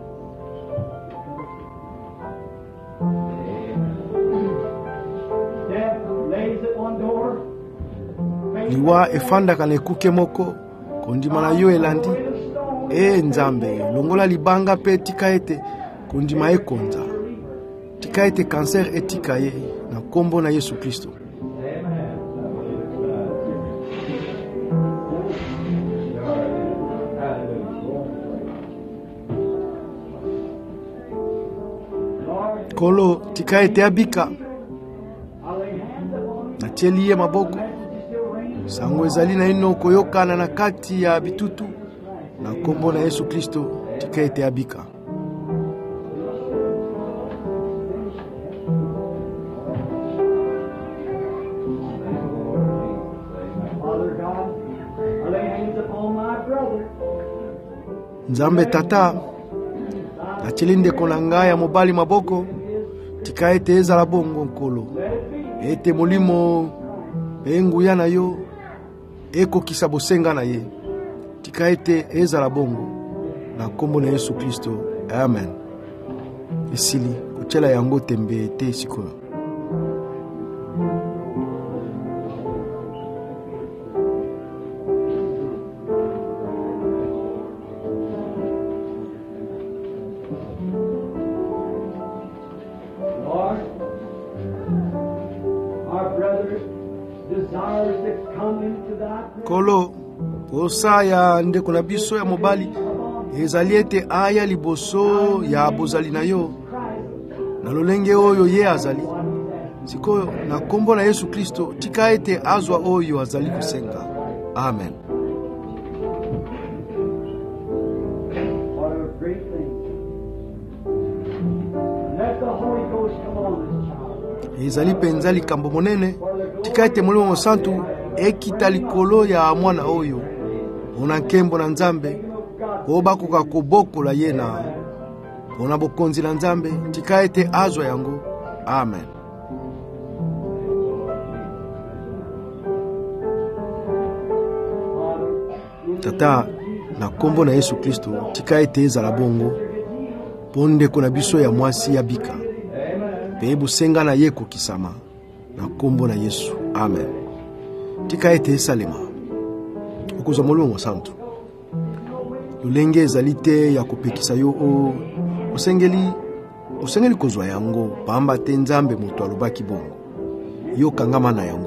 Liwa efanda kana ekuke moko kondima na yo elandi. E Nzambe longola libanga pe tika ete kondima ekonza. Tika ete kanser etika ye na kombo na Yesu Kristo. Kolo tika ete abika na tieliye maboko. Sango ezali na ino koyokana na kati ya bitutu na kombo na Yesu Kristo. Tika ete abika. Nzambe tata achilinde konanga ya mobali maboko. Tika ete ezala bongo nkolo ete molimo enguya na yo eko kisa bosenga na ye. Tika ete ezala bongo na kombo na Yesu Kristo. Amen. Esili kochela yango tembe ete sikoyo. Kolo osaya ndeko na biso ya mobali ezali ete aya liboso ya bozali na yo na lolenge oyo ye azali. Sikoyo na kombo na Yesu Kristo tika ete azwa oyo azali kusenga. Amen. Ezali penza likambo monene. Tika ete Molimo Santu ekita likolo ya mwana oyo ona nkembo na Nzambe obakoka kobokola ye na ona bokonzi na Nzambe. Tika ete azwa yango. Amen. Tata na kombo na Yesu Kristo tika ete ezala bongo ponde kona biso ya mwasi ya bika pe busenga na ye kokisama na kombo na Yesu. Amen. Tika ete salema okuza Molimo Santu lulenge ezalite ya kopekisa yo o osengeli osengeli kozwa yango pamba te Nzambe moto alobaki bongo yo kangama na yango.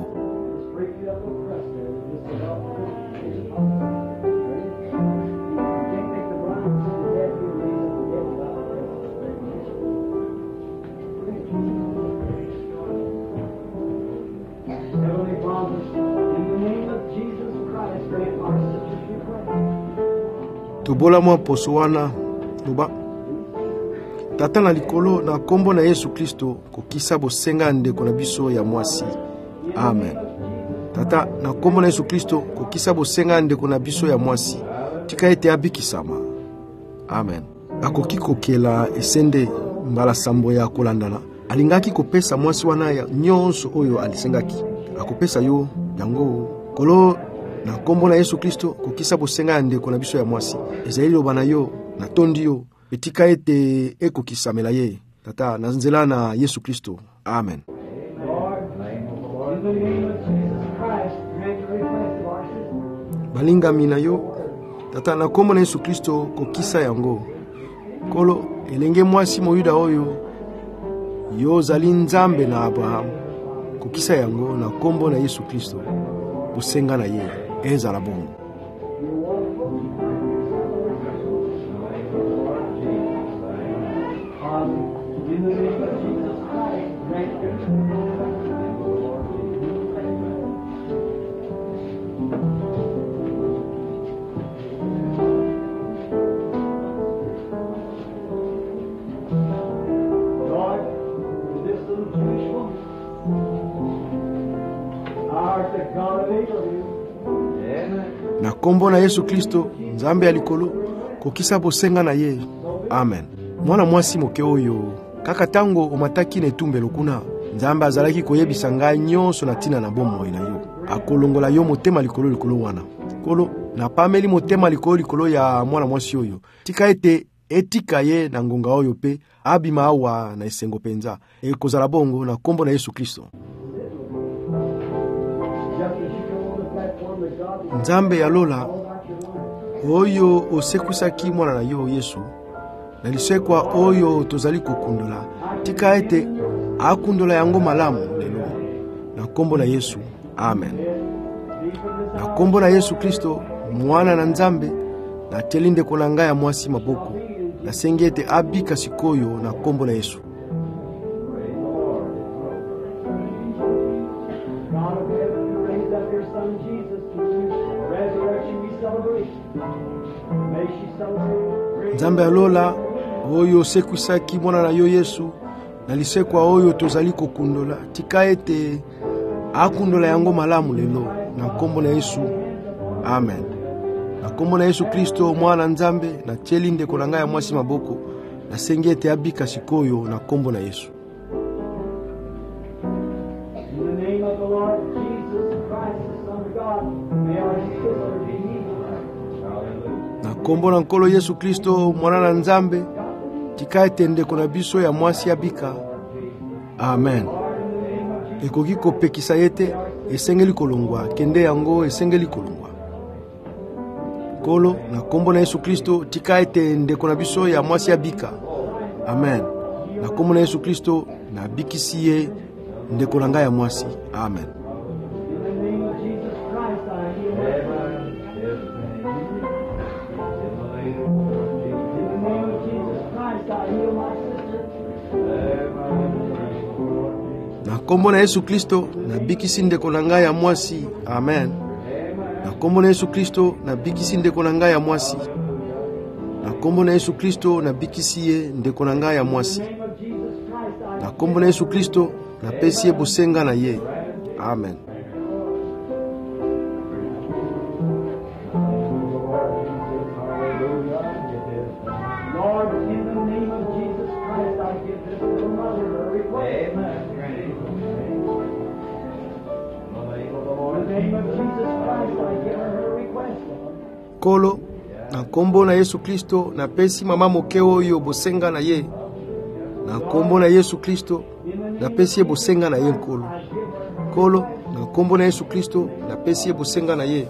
Tobola mwa poso wana loba. Tata na likolo na kombo na Yesu Kristo kokisa bosenga ndeko na biso ya mwasi. Amen. tata na kombo na Yesu Kristo kokisa bosenga ndeko na biso ya mwasi tika ete abikisama. Amen. Akoki kokela esende mbala sambo ya kolandana alingaki kopesa mwasi wana ya nyonso oyo alisengaki akopesa yo yango kolo na kombo na Yesu Kristo kokisa bosenga ndeko na biso ya mwasi ezali lobana yo na tondi yo etika ete ekokisamela ye tata na nzela na Yesu Kristo. Amen. Balinga mina yo tata na kombo na Yesu Kristo kokisa yango kolo elenge mwasi moyuda oyo yo zali Nzambe na Abraham kokisa yango na kombo na Yesu Kristo bosenga na ye ezala bongo. Na kombo na Yesu Kristo Nzambe alikolo kokisa bosenga na ye. Amen. Mwana mwasi moke oyo kaka tango omataki na etumbelo kuna Nzambe azalaki koyebisa ngai nyonso na tina na bomoi na yo akolongola yo motema likolo likolo wana kolo na pameli motema likolo likolo ya mwana mwasi oyo tika ete etika ye na ngonga oyo pe abima awa na esengo penza ekozala bongo na kombo na Yesu Kristo. Nzambe ya lola oyo osekusaki mwana na yo Yesu na lisekwa oyo tozali kokundola tika ete akundola yango malamu lelo na kombo na Yesu. Amen. Na kombo na Yesu Kristo mwana na Nzambe na telinde kolanga ya mwasi maboko na sengete abika sikoyo na kombo na Yesu. Nzambe alola oyo sekusaki mwana na yo Yesu na lisekwa oyo tozali kokundola tika ete akundola yango malamu lelo na kombo na Yesu. Amen. Na kombo na Yesu Kristo mwana Nzambe na telinde kolanga ya mwasi maboko na sengete abika sikoyo na kombo na Yesu. Na kombo na nkolo Yesu Kristo mwana na Nzambe tika ete ndeko na biso ya mwasi abika. Amen. Ekoki kopekisa yete esengeli kolongwa kende yango esengeli kolongwa kolo na kombo na Yesu Kristo tika ete ndeko na biso ya mwasi abika. Amen. Na kombo na Yesu Kristo na bikisi ye ndeko na ngai ya mwasi. Amen. Na kombo na Yesu Kristo na bikisi ndeko na ngai ya mwasi. Amen. Na kombo na Yesu Kristo na bikisi ndeko na ngai ya mwasi. Na kombo na Yesu Kristo na bikisi ye ndeko na ngai ya mwasi. Na kombo na Yesu Kristo na pesi ye bosenga na ye. Amen. Kolo na kombo na Yesu Kristo na pesi mama moke oyo bosenga na ye. Na kombo na Yesu Kristo na pesi ye bosenga na ye nkolo. Kolo na kombo na Yesu Kristo na pesi ye bosenga na ye.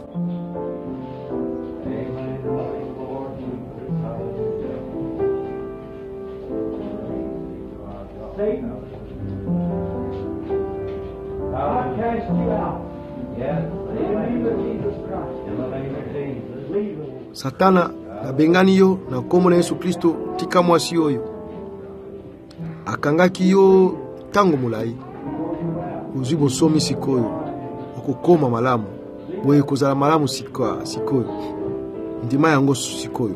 Satana na bengani yo na kombo na Yesu Kristo tika mwasi oyo akangaki yo tango mulai uzwi bosomi sikoyo okokoma malamu boye kozala malamu sikoyo sikoyo ndima yango sikoyo.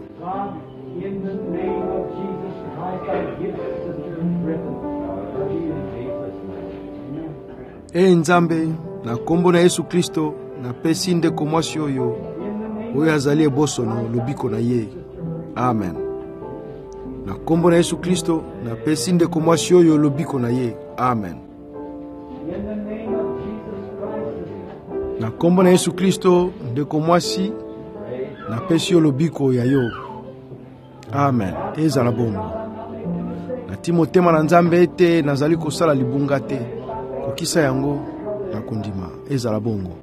E Nzambe na kombo na Yesu Kristo napesi ndeko mwasi oyo oyo azali ebosono lobiko na ye. Amen. Na kombo na Yesu Kristo napesi ndeko mwasi oyo lobiko na ye. Amen. Na kombo na Yesu Kristo ndeko mwasi napesi yo lobiko ya yo. Amen. Ezala bongo. Nati motema na Nzambe ete nazali kosala libunga te, kokisa yango na kondima. Ezala bongo.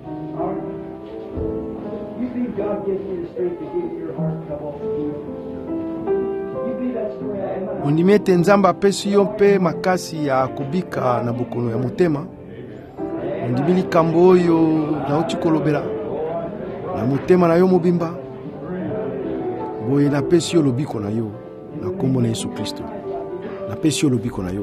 Ondimi ete Nzambe apesi yo mpe makasi ya kubika na bokono ya motema. Ondimi likambo oyo nauti kolobela na motema na yo mobimba. Boye napesi yo lobiko na yo na kombo na Yesu Kristo. Napesi yo lobiko na yo.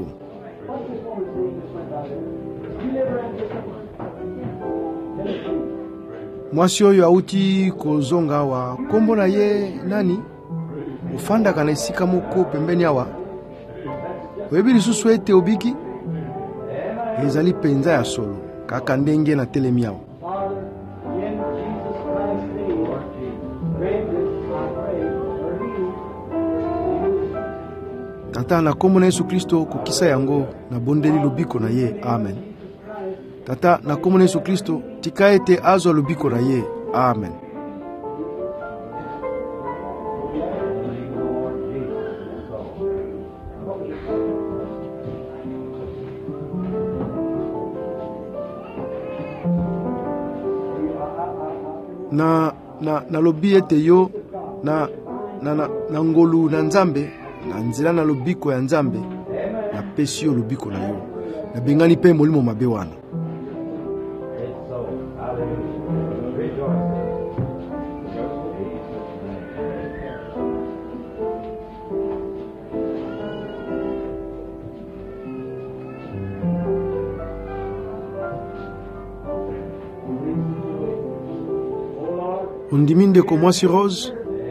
Mwasi oyo auti kozonga awa, kombo na ye nani? Ofandaka na esika moko pembeni awa. Oyebi lisusu ete obiki? Ezali penza ya solo, kaka ndenge na telemi awa. Tata, na kombo na Yesu Kristo kokisa yango na bondeli lobiko na ye. Amen. Tata, na kombo na Yesu Kristo tika ete azwa lobiko na ye. Amen. Na na na lobi ete yo na na na, na ngolu na Nzambe na nzela na lobiko ya Nzambe na pesi yo lobiko na yo na bengani pe molimo mabe wana. Ondimi ndeko mwasi Rose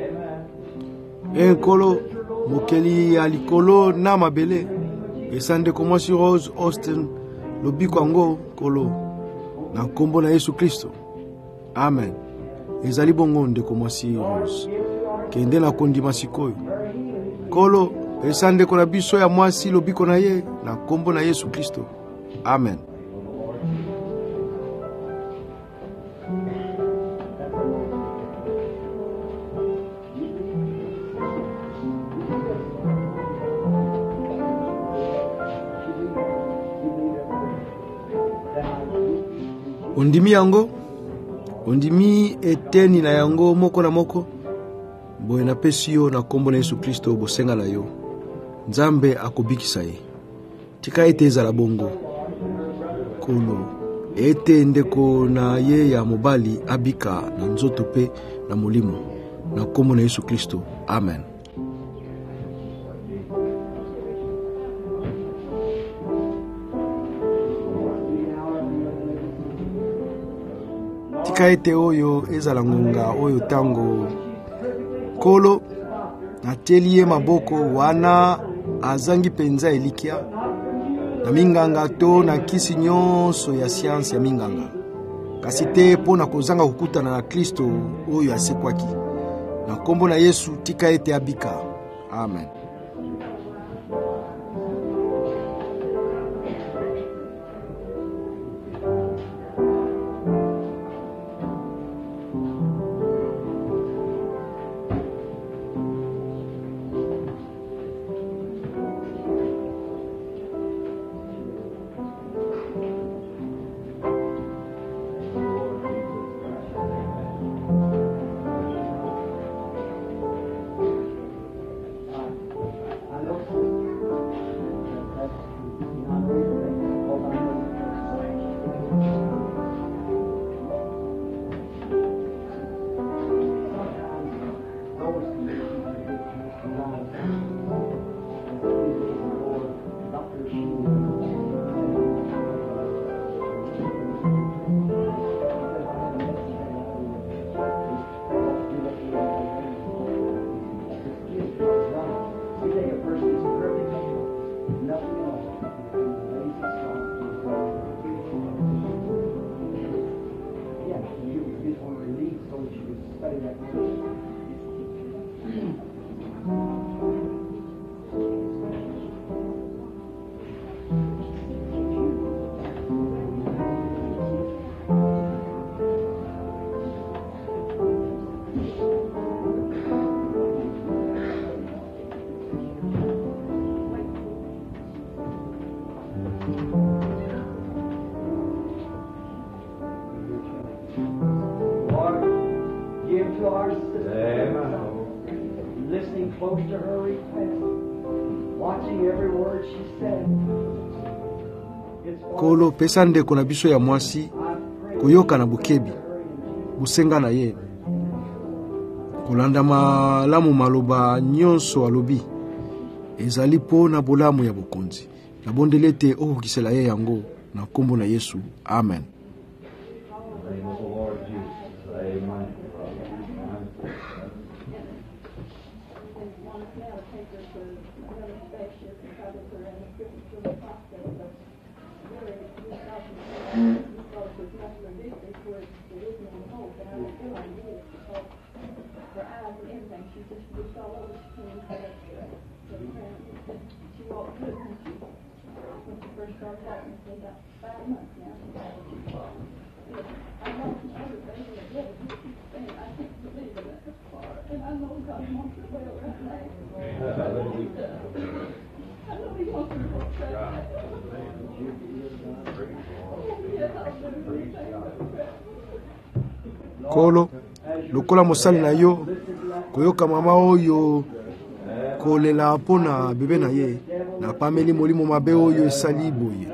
enkolo mokeli ya likolo na mabele esa ndeko mwasi Rose Austin lobiko yango kolo na kombo na Yesu Kristo. Amen. Ezali bongo ndeko mwasi Rose kende na kondima sikoyo kolo esa ndeko na biso ya mwasi lobiko na ye na kombo na Yesu Kristo. Amen. Ondimi yango, ondimi eteni na yango moko na moko, boye na pesi yo na kombo na Yesu Kristo bosenga na yo. Nzambe akobikisa ye. Tika ete ezala bongo. Kolo, ete ndeko na ye ya mobali abika na nzoto pe na molimo. Na kombo na Yesu Kristo. Amen. Tika ete oyo ezala ngonga oyo tango kolo nateli ye maboko wana azangi penza elikia na minganga to na kisi nyonso ya siansi ya minganga kasi te po na kozanga kukutana na Kristo oyo asekwaki na kombo na Yesu. Tika ete abika. Amen. listening close to her request, watching every word she said. Kolo pesa ndeko na biso ya mwasi koyoka na bukebi busenga na ye kolanda malamu maloba nyonso alobi ezali po na bolamu ya bokonzi na bondelete okokisela ye yango na kombo na Yesu. Amen. Kolo lokola mosali na yo koyoka mama oyo kolela pona bebe na ye na pameli molimo mabe oyo esali boye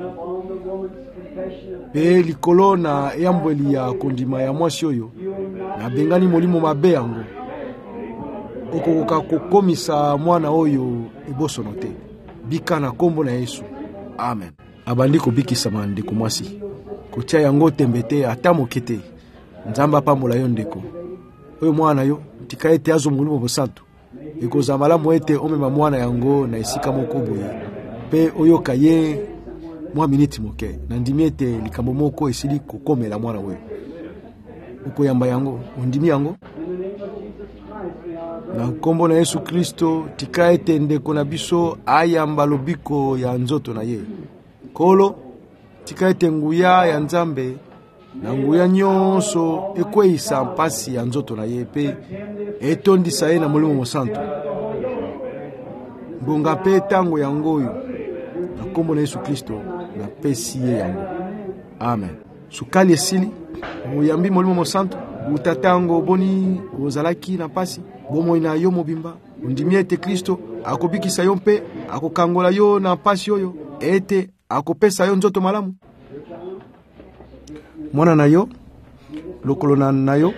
pe likolo na eyambweli ya kondima ya mwasi oyo na bengani molimo mabe yango okokoka kokomisa mwana oyo ebosono te bika na kombo na Yesu. Amen. Abandi kobikisa mandeko mwasi kotia yango tembe te ata moke te. Nzamba pambola yo ndeko oyo mwana yo tika ete azo molimo bosantu ekoza malamu ete omema mwana yango na esika moko boye pe oyoka ye mwa miniti moke na ndimi ete likambo moko esili kokomela mwana oyo okoyamba yango ondimi yango na kombo na Yesu Kristo. Tika ete ndeko na biso ayamba lobiko ya nzoto na ye kolo tika ete nguya ya Nzambe na nguya nyonso ekweisa mpasi ya nzoto na ye pe etondisa ye na molimo mosantu mbonga pe tango yango oyo na kombo na Yesu Kristo na pesi ye yango. Amen. Sukali esili oyambi molimo mosantu utatango boni ozalaki na pasi bomoi na yo mobimba ondimi ete Kristo akobikisa yo mpe akokangola yo na pasi oyo ete akopesa yo nzoto malamu mwana na yo lokolo na na yo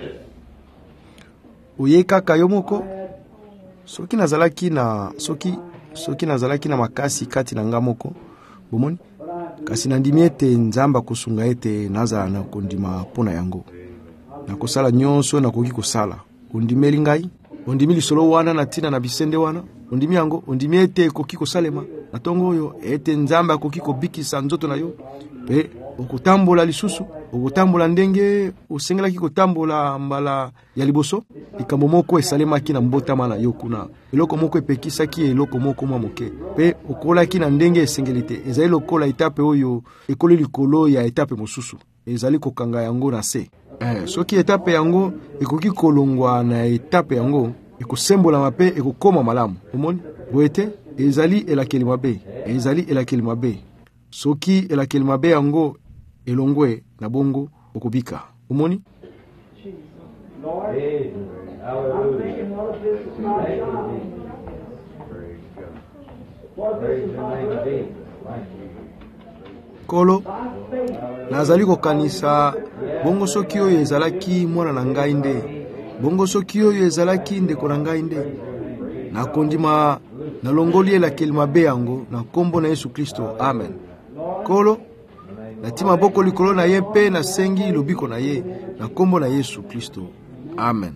oye kaka yo moko soki nazalaki na soki soki nazalaki na makasi kati na nga moko bomoni kasi nandimi ete Nzamba kusunga ete nazala na kondima pona yango na kosala nyonso na koki kosala ondimeli ngai ondimi lisolo wana na tina na bisende wana ondimi yango ondimi ete koki kosalema na tongo oyo ete Nzamba koki kobikisa nzoto na yo pe okutambola lisusu okutambola ndenge osengelaki kotambola mbala ya liboso likambo moko esalemaki na mbotama na yo kuna eloko moko epekisaki eloko moko mwa moke pe okolaki na ndenge esengelite ezali lokola etape oyo ekoli likolo ya etape mosusu ezali kokanga yango na se eh, soki etape yango ekoki kolongwa na etape yango ekosembola mape ekokoma malamu omoni boete ezali elakeli mabe ezali elakeli mabe soki elakeli mabe yango elongwe na bongo okobika omoni. Kolo nazali kokanisa bongo soki oyo ezalaki mwana na ngai nde bongo soki oyo ezalaki ndeko na ngai nde nakondima nalongoli elakeli mabe yango na kombo na Yesu Kristo. Amen. Kolo natima boko likolo na ye pe na sengi lobiko na ye na kombo na Yesu Kristo. Amen.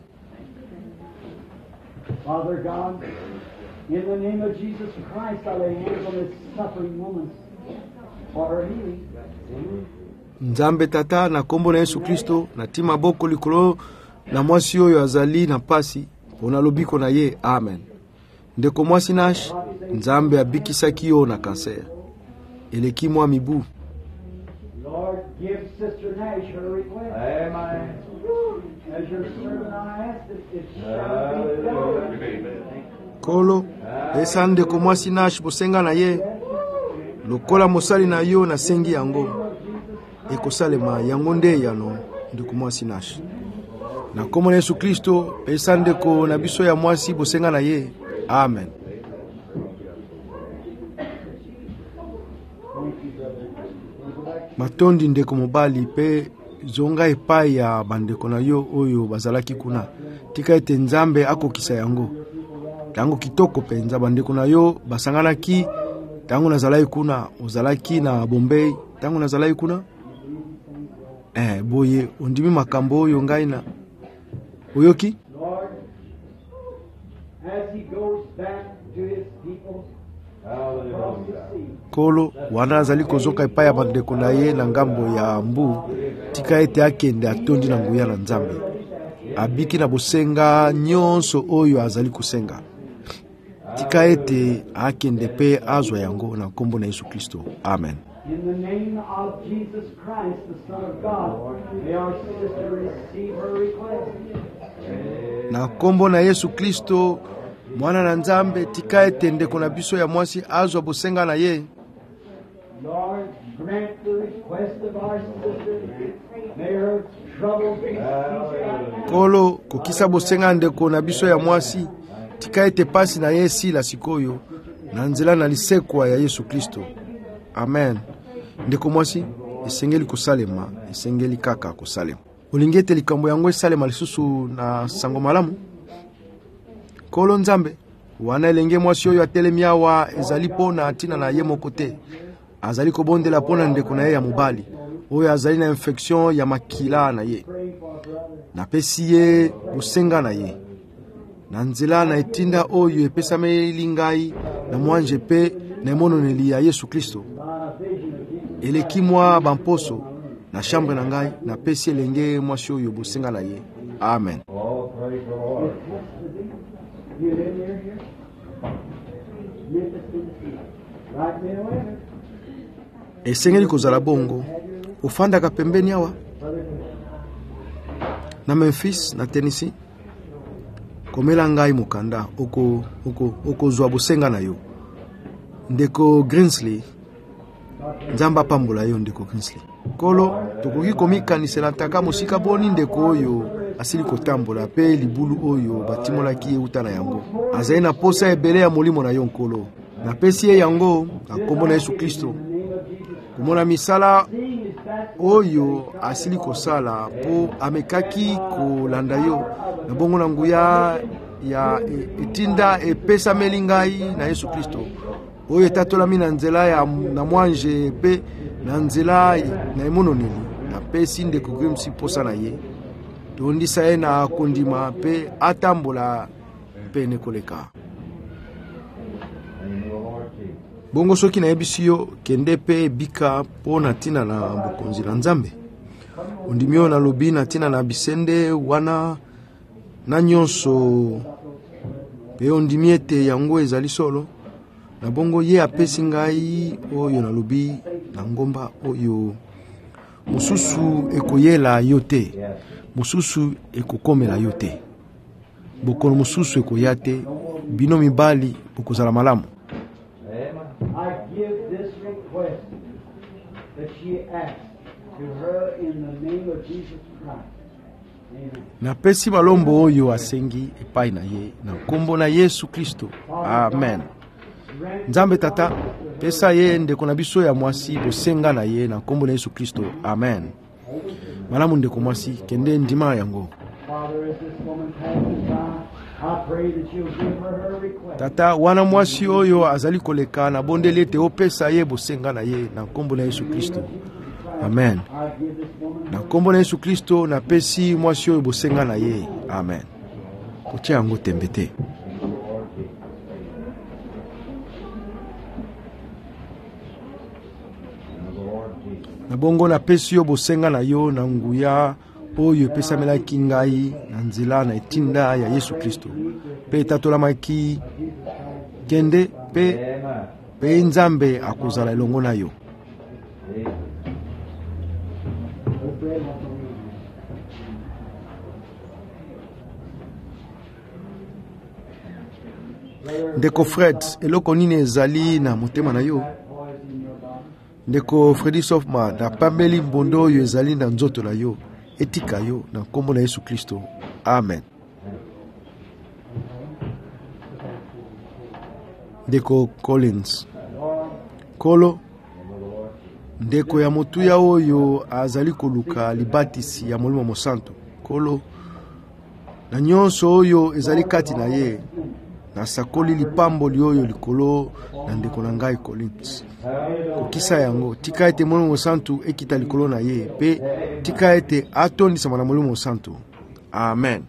Father God, in the name of Jesus Christ, I lay hands on this suffering woman for her healing. Nzambe tata na kombo na Yesu Kristo natima boko likolo na mwasi oyo azali na pasi pona lobiko na ye. Amen. Ndeko mwasi nash Nzambe abikisaki yo na kanser eleki mwa mibu. Lord, give Sister Nash her request. Amen. As your servant I ask it, it shall be done. Kolo esa ndeko mwasi nash bosenga na ye lokola mosali na yo na sengi yango ekosalema yango nde yano ndeko mwasi nash. na kombo na Yesu Kristo pesa ndeko na biso ya mwasi bosenga na ye. Amen. Matondi ndeko mobali pe zonga epai ya bandeko na yo oyo bazalaki kuna. Tika ete Nzambe akokisa yango. Tango kitoko penza bandeko na yo basanganaki tango nazalaki kuna, ozalaki na Bombay tango nazalaki kuna. Eh boye ondimi makambo oyo ngai na oyoki. Lord, as he goes back to his people, across the sea, Kolo wana azali kozoka epai ya bandeko na ye na ngambo ya mbu, tika ete akende atondi na nguya na Nzambe. Abiki na bosenga nyonso oyo azali kusenga. Tika ete akende pe azwa yango na kombo na Yesu Kristo. Amen. in the name of Jesus Christ, the Son of God, may our sister receive her request. Na kombo na Yesu Kristo mwana na Nzambe, tika ete ndeko na biso ya mwasi azwa bosenga na ye. Lord, grant the request of our sister. May her troubles be ceased. Kolo kokisa bosenga ndeko na biso ya mwasi, tika ete pasi na ye si la sikoyo na nzela na lisekwa ya Yesu Kristo. Amen. Ndeko mwasi esengeli kusalema, esengeli kaka kusalema. Olingete likambo yango esalema lisusu na sango malamu. Kolo Nzambe wana elenge mwasi oyo atelemi awa ezali pona atina na ye moko te. Azali kobondela pona ndeko na ye ya mobali oyo azali na infection ya makila na ye. Na pesi ye bosenga na ye. Na nzela na etinda oyo epesameli ngai na mwanje pe na emononeli ya Yesu Kristo. Eleki mwa bamposo na chambre na ngai na pesi elenge mwasi oyo bosenga na ye. Amen. You live near here? You live in the sea. Right there with her. Esengeli kozala bongo ofandaka pembeni awa na Memphis na Tennessee. Komela ngai mukanda oko oko oko zwa bosenga na yo. Ndeko Grinsley Nzamba pambola yo ndeko Grinsley. Kolo tokoki komikanisela taka mosika boni ndeko oyo asili kotambola pe libulu oyo batimolaki euta na yango. Azali na posa ebele ya molimo na yo nkolo. Na pesi ye yango akombo na Yesu Kristo. Kumona misala oyo asili kosala po amekaki kolanda yo na bongo na nguya ya etinda epesa melingai na Yesu Kristo. Oyo etatolami na nzela ya na mwanje pe na nzela na emononeli na pesi ndeko Grimsi posa na ye. Tondisa ye na kondima pe atambola pe nekoleka. Bongo soki na yebisi yo kende pe bika po na tina na bokonzi na Nzambe. Ondimio na lobi na tina na bisende wana na nyonso pe ondimiete yango ezali solo. Na bongo ye apesi ngai oyo na lobi na ngomba oyo mususu ekoyela yote. Mususu ekokomela yote. Bokono mususu ekoyate bino mibali bokozala malamu. I give this request that she asks to her in the name of Jesus Christ. Amen. Na pesi malombo oyo asengi epai na ye na kombo na Yesu Kristo. Amen. Nzambe tata pesa ye ndeko na biso ya mwasi bosenga na ye na kombo na Yesu Kristo. Amen. Malamu ndeko mwasi kende ndima yango. Father, as this woman passes by, I pray that you'll give her her request. Tata wana mwasi oyo azali koleka na bondeli ete opesa ye bosenga na ye na kombo na Yesu Kristo. Amen. I give this woman Na kombo na Yesu Kristo na pesi mwasi oyo bosenga na ye. Amen. Kotia yango tembete. Na bongo na pesi yo bosenga na yo na nguya oyo epesamelaki ngai na nzela na etinda ya Yesu Kristo. Pe tatolamaki kende pe pe Nzambe akozala elongo na yo. Ndeko Fred, eloko nini ezali na motema na yo? Ndeko Freddy Sofma, na pambeli mbondo oyo ezali na nzoto na yo. etika yo na nkombo na Yesu Kristo. Amen. Ndeko Collins. Kolo ndeko ya motuya oyo azali koluka libatisi ya Molimo Mosantu. Kolo na nyonso oyo ezali kati na ye na sakoli lipambo lioyo likolo na ndeko na ngai Collins. Kokisa yango tika ete Molimo Mosantu ekita likolo na ye pe tika ete atondisa na Molimo Mosantu. Amen.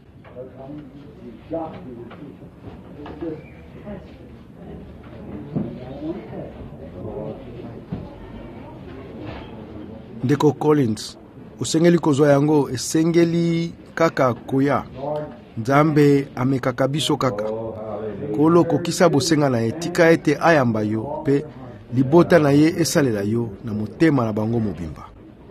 Ndeko Collins, usengeli kozwa yango esengeli kaka koya. Nzambe amekaka biso kaka. Kolo kokisa bosenga na ye tika ete ayamba yo pe libota na ye esalela yo na motema na bango mobimba.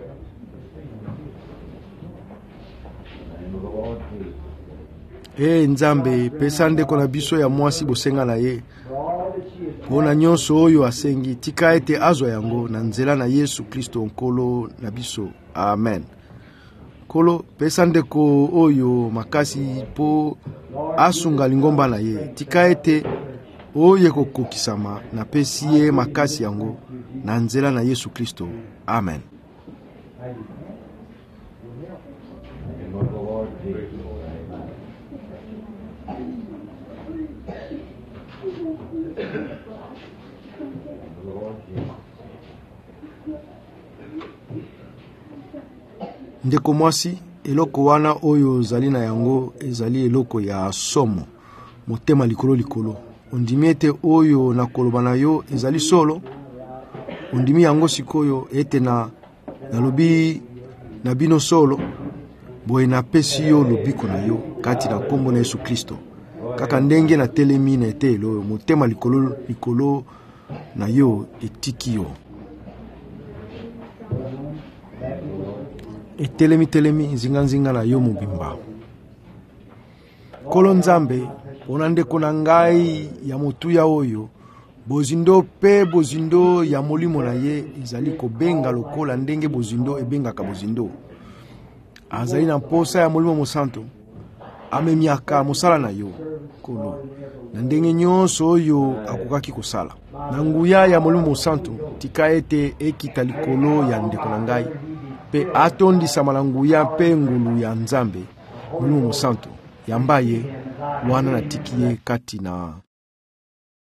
E Nzambe pesa ndeko na biso ya mwasi bosenga na ye mpona nyonso oyo asengi tika ete azwa yango na nzela na Yesu Kristo nkolo na biso. Amen. Kolo pesa ndeko oyo makasi po asunga lingomba na ye tika ete oye kokokisama na pesi ye makasi yango na nzela na Yesu Kristo. Amen. Ndeko mwasi, eloko wana oyo zali na yango ezali eloko ya somo motema likolo likolo. Ondimi ete oyo na koloba na yo ezali solo. Ondimi yango sikoyo ete na nalobi na bino solo boye na pesi yo lobiko na yo kati na kombo na Yesu Kristo. Kaka ndenge na telemi na ete elo motema likolo likolo na yo etiki yo. Etelemi telemi zinga zinga na yo mobimba. Kolo Nzambe pona ndeko na ngai ya motuya oyo bozindo pe bozindo ya molimo na ye ezali kobenga lokola ndenge bozindo ebengaka bozindo. Azali na posa ya Molimo Mosantu amemiaka mosala na yo kolo na ndenge nyonso oyo akokaki kosala. Na nguya ya Molimo Mosantu tika ete ekita likolo ya ndeko na ngai pe atondisa malanguya pe ngulu ya Nzambe Molimo Mosantu yambaye wana na tikie kati na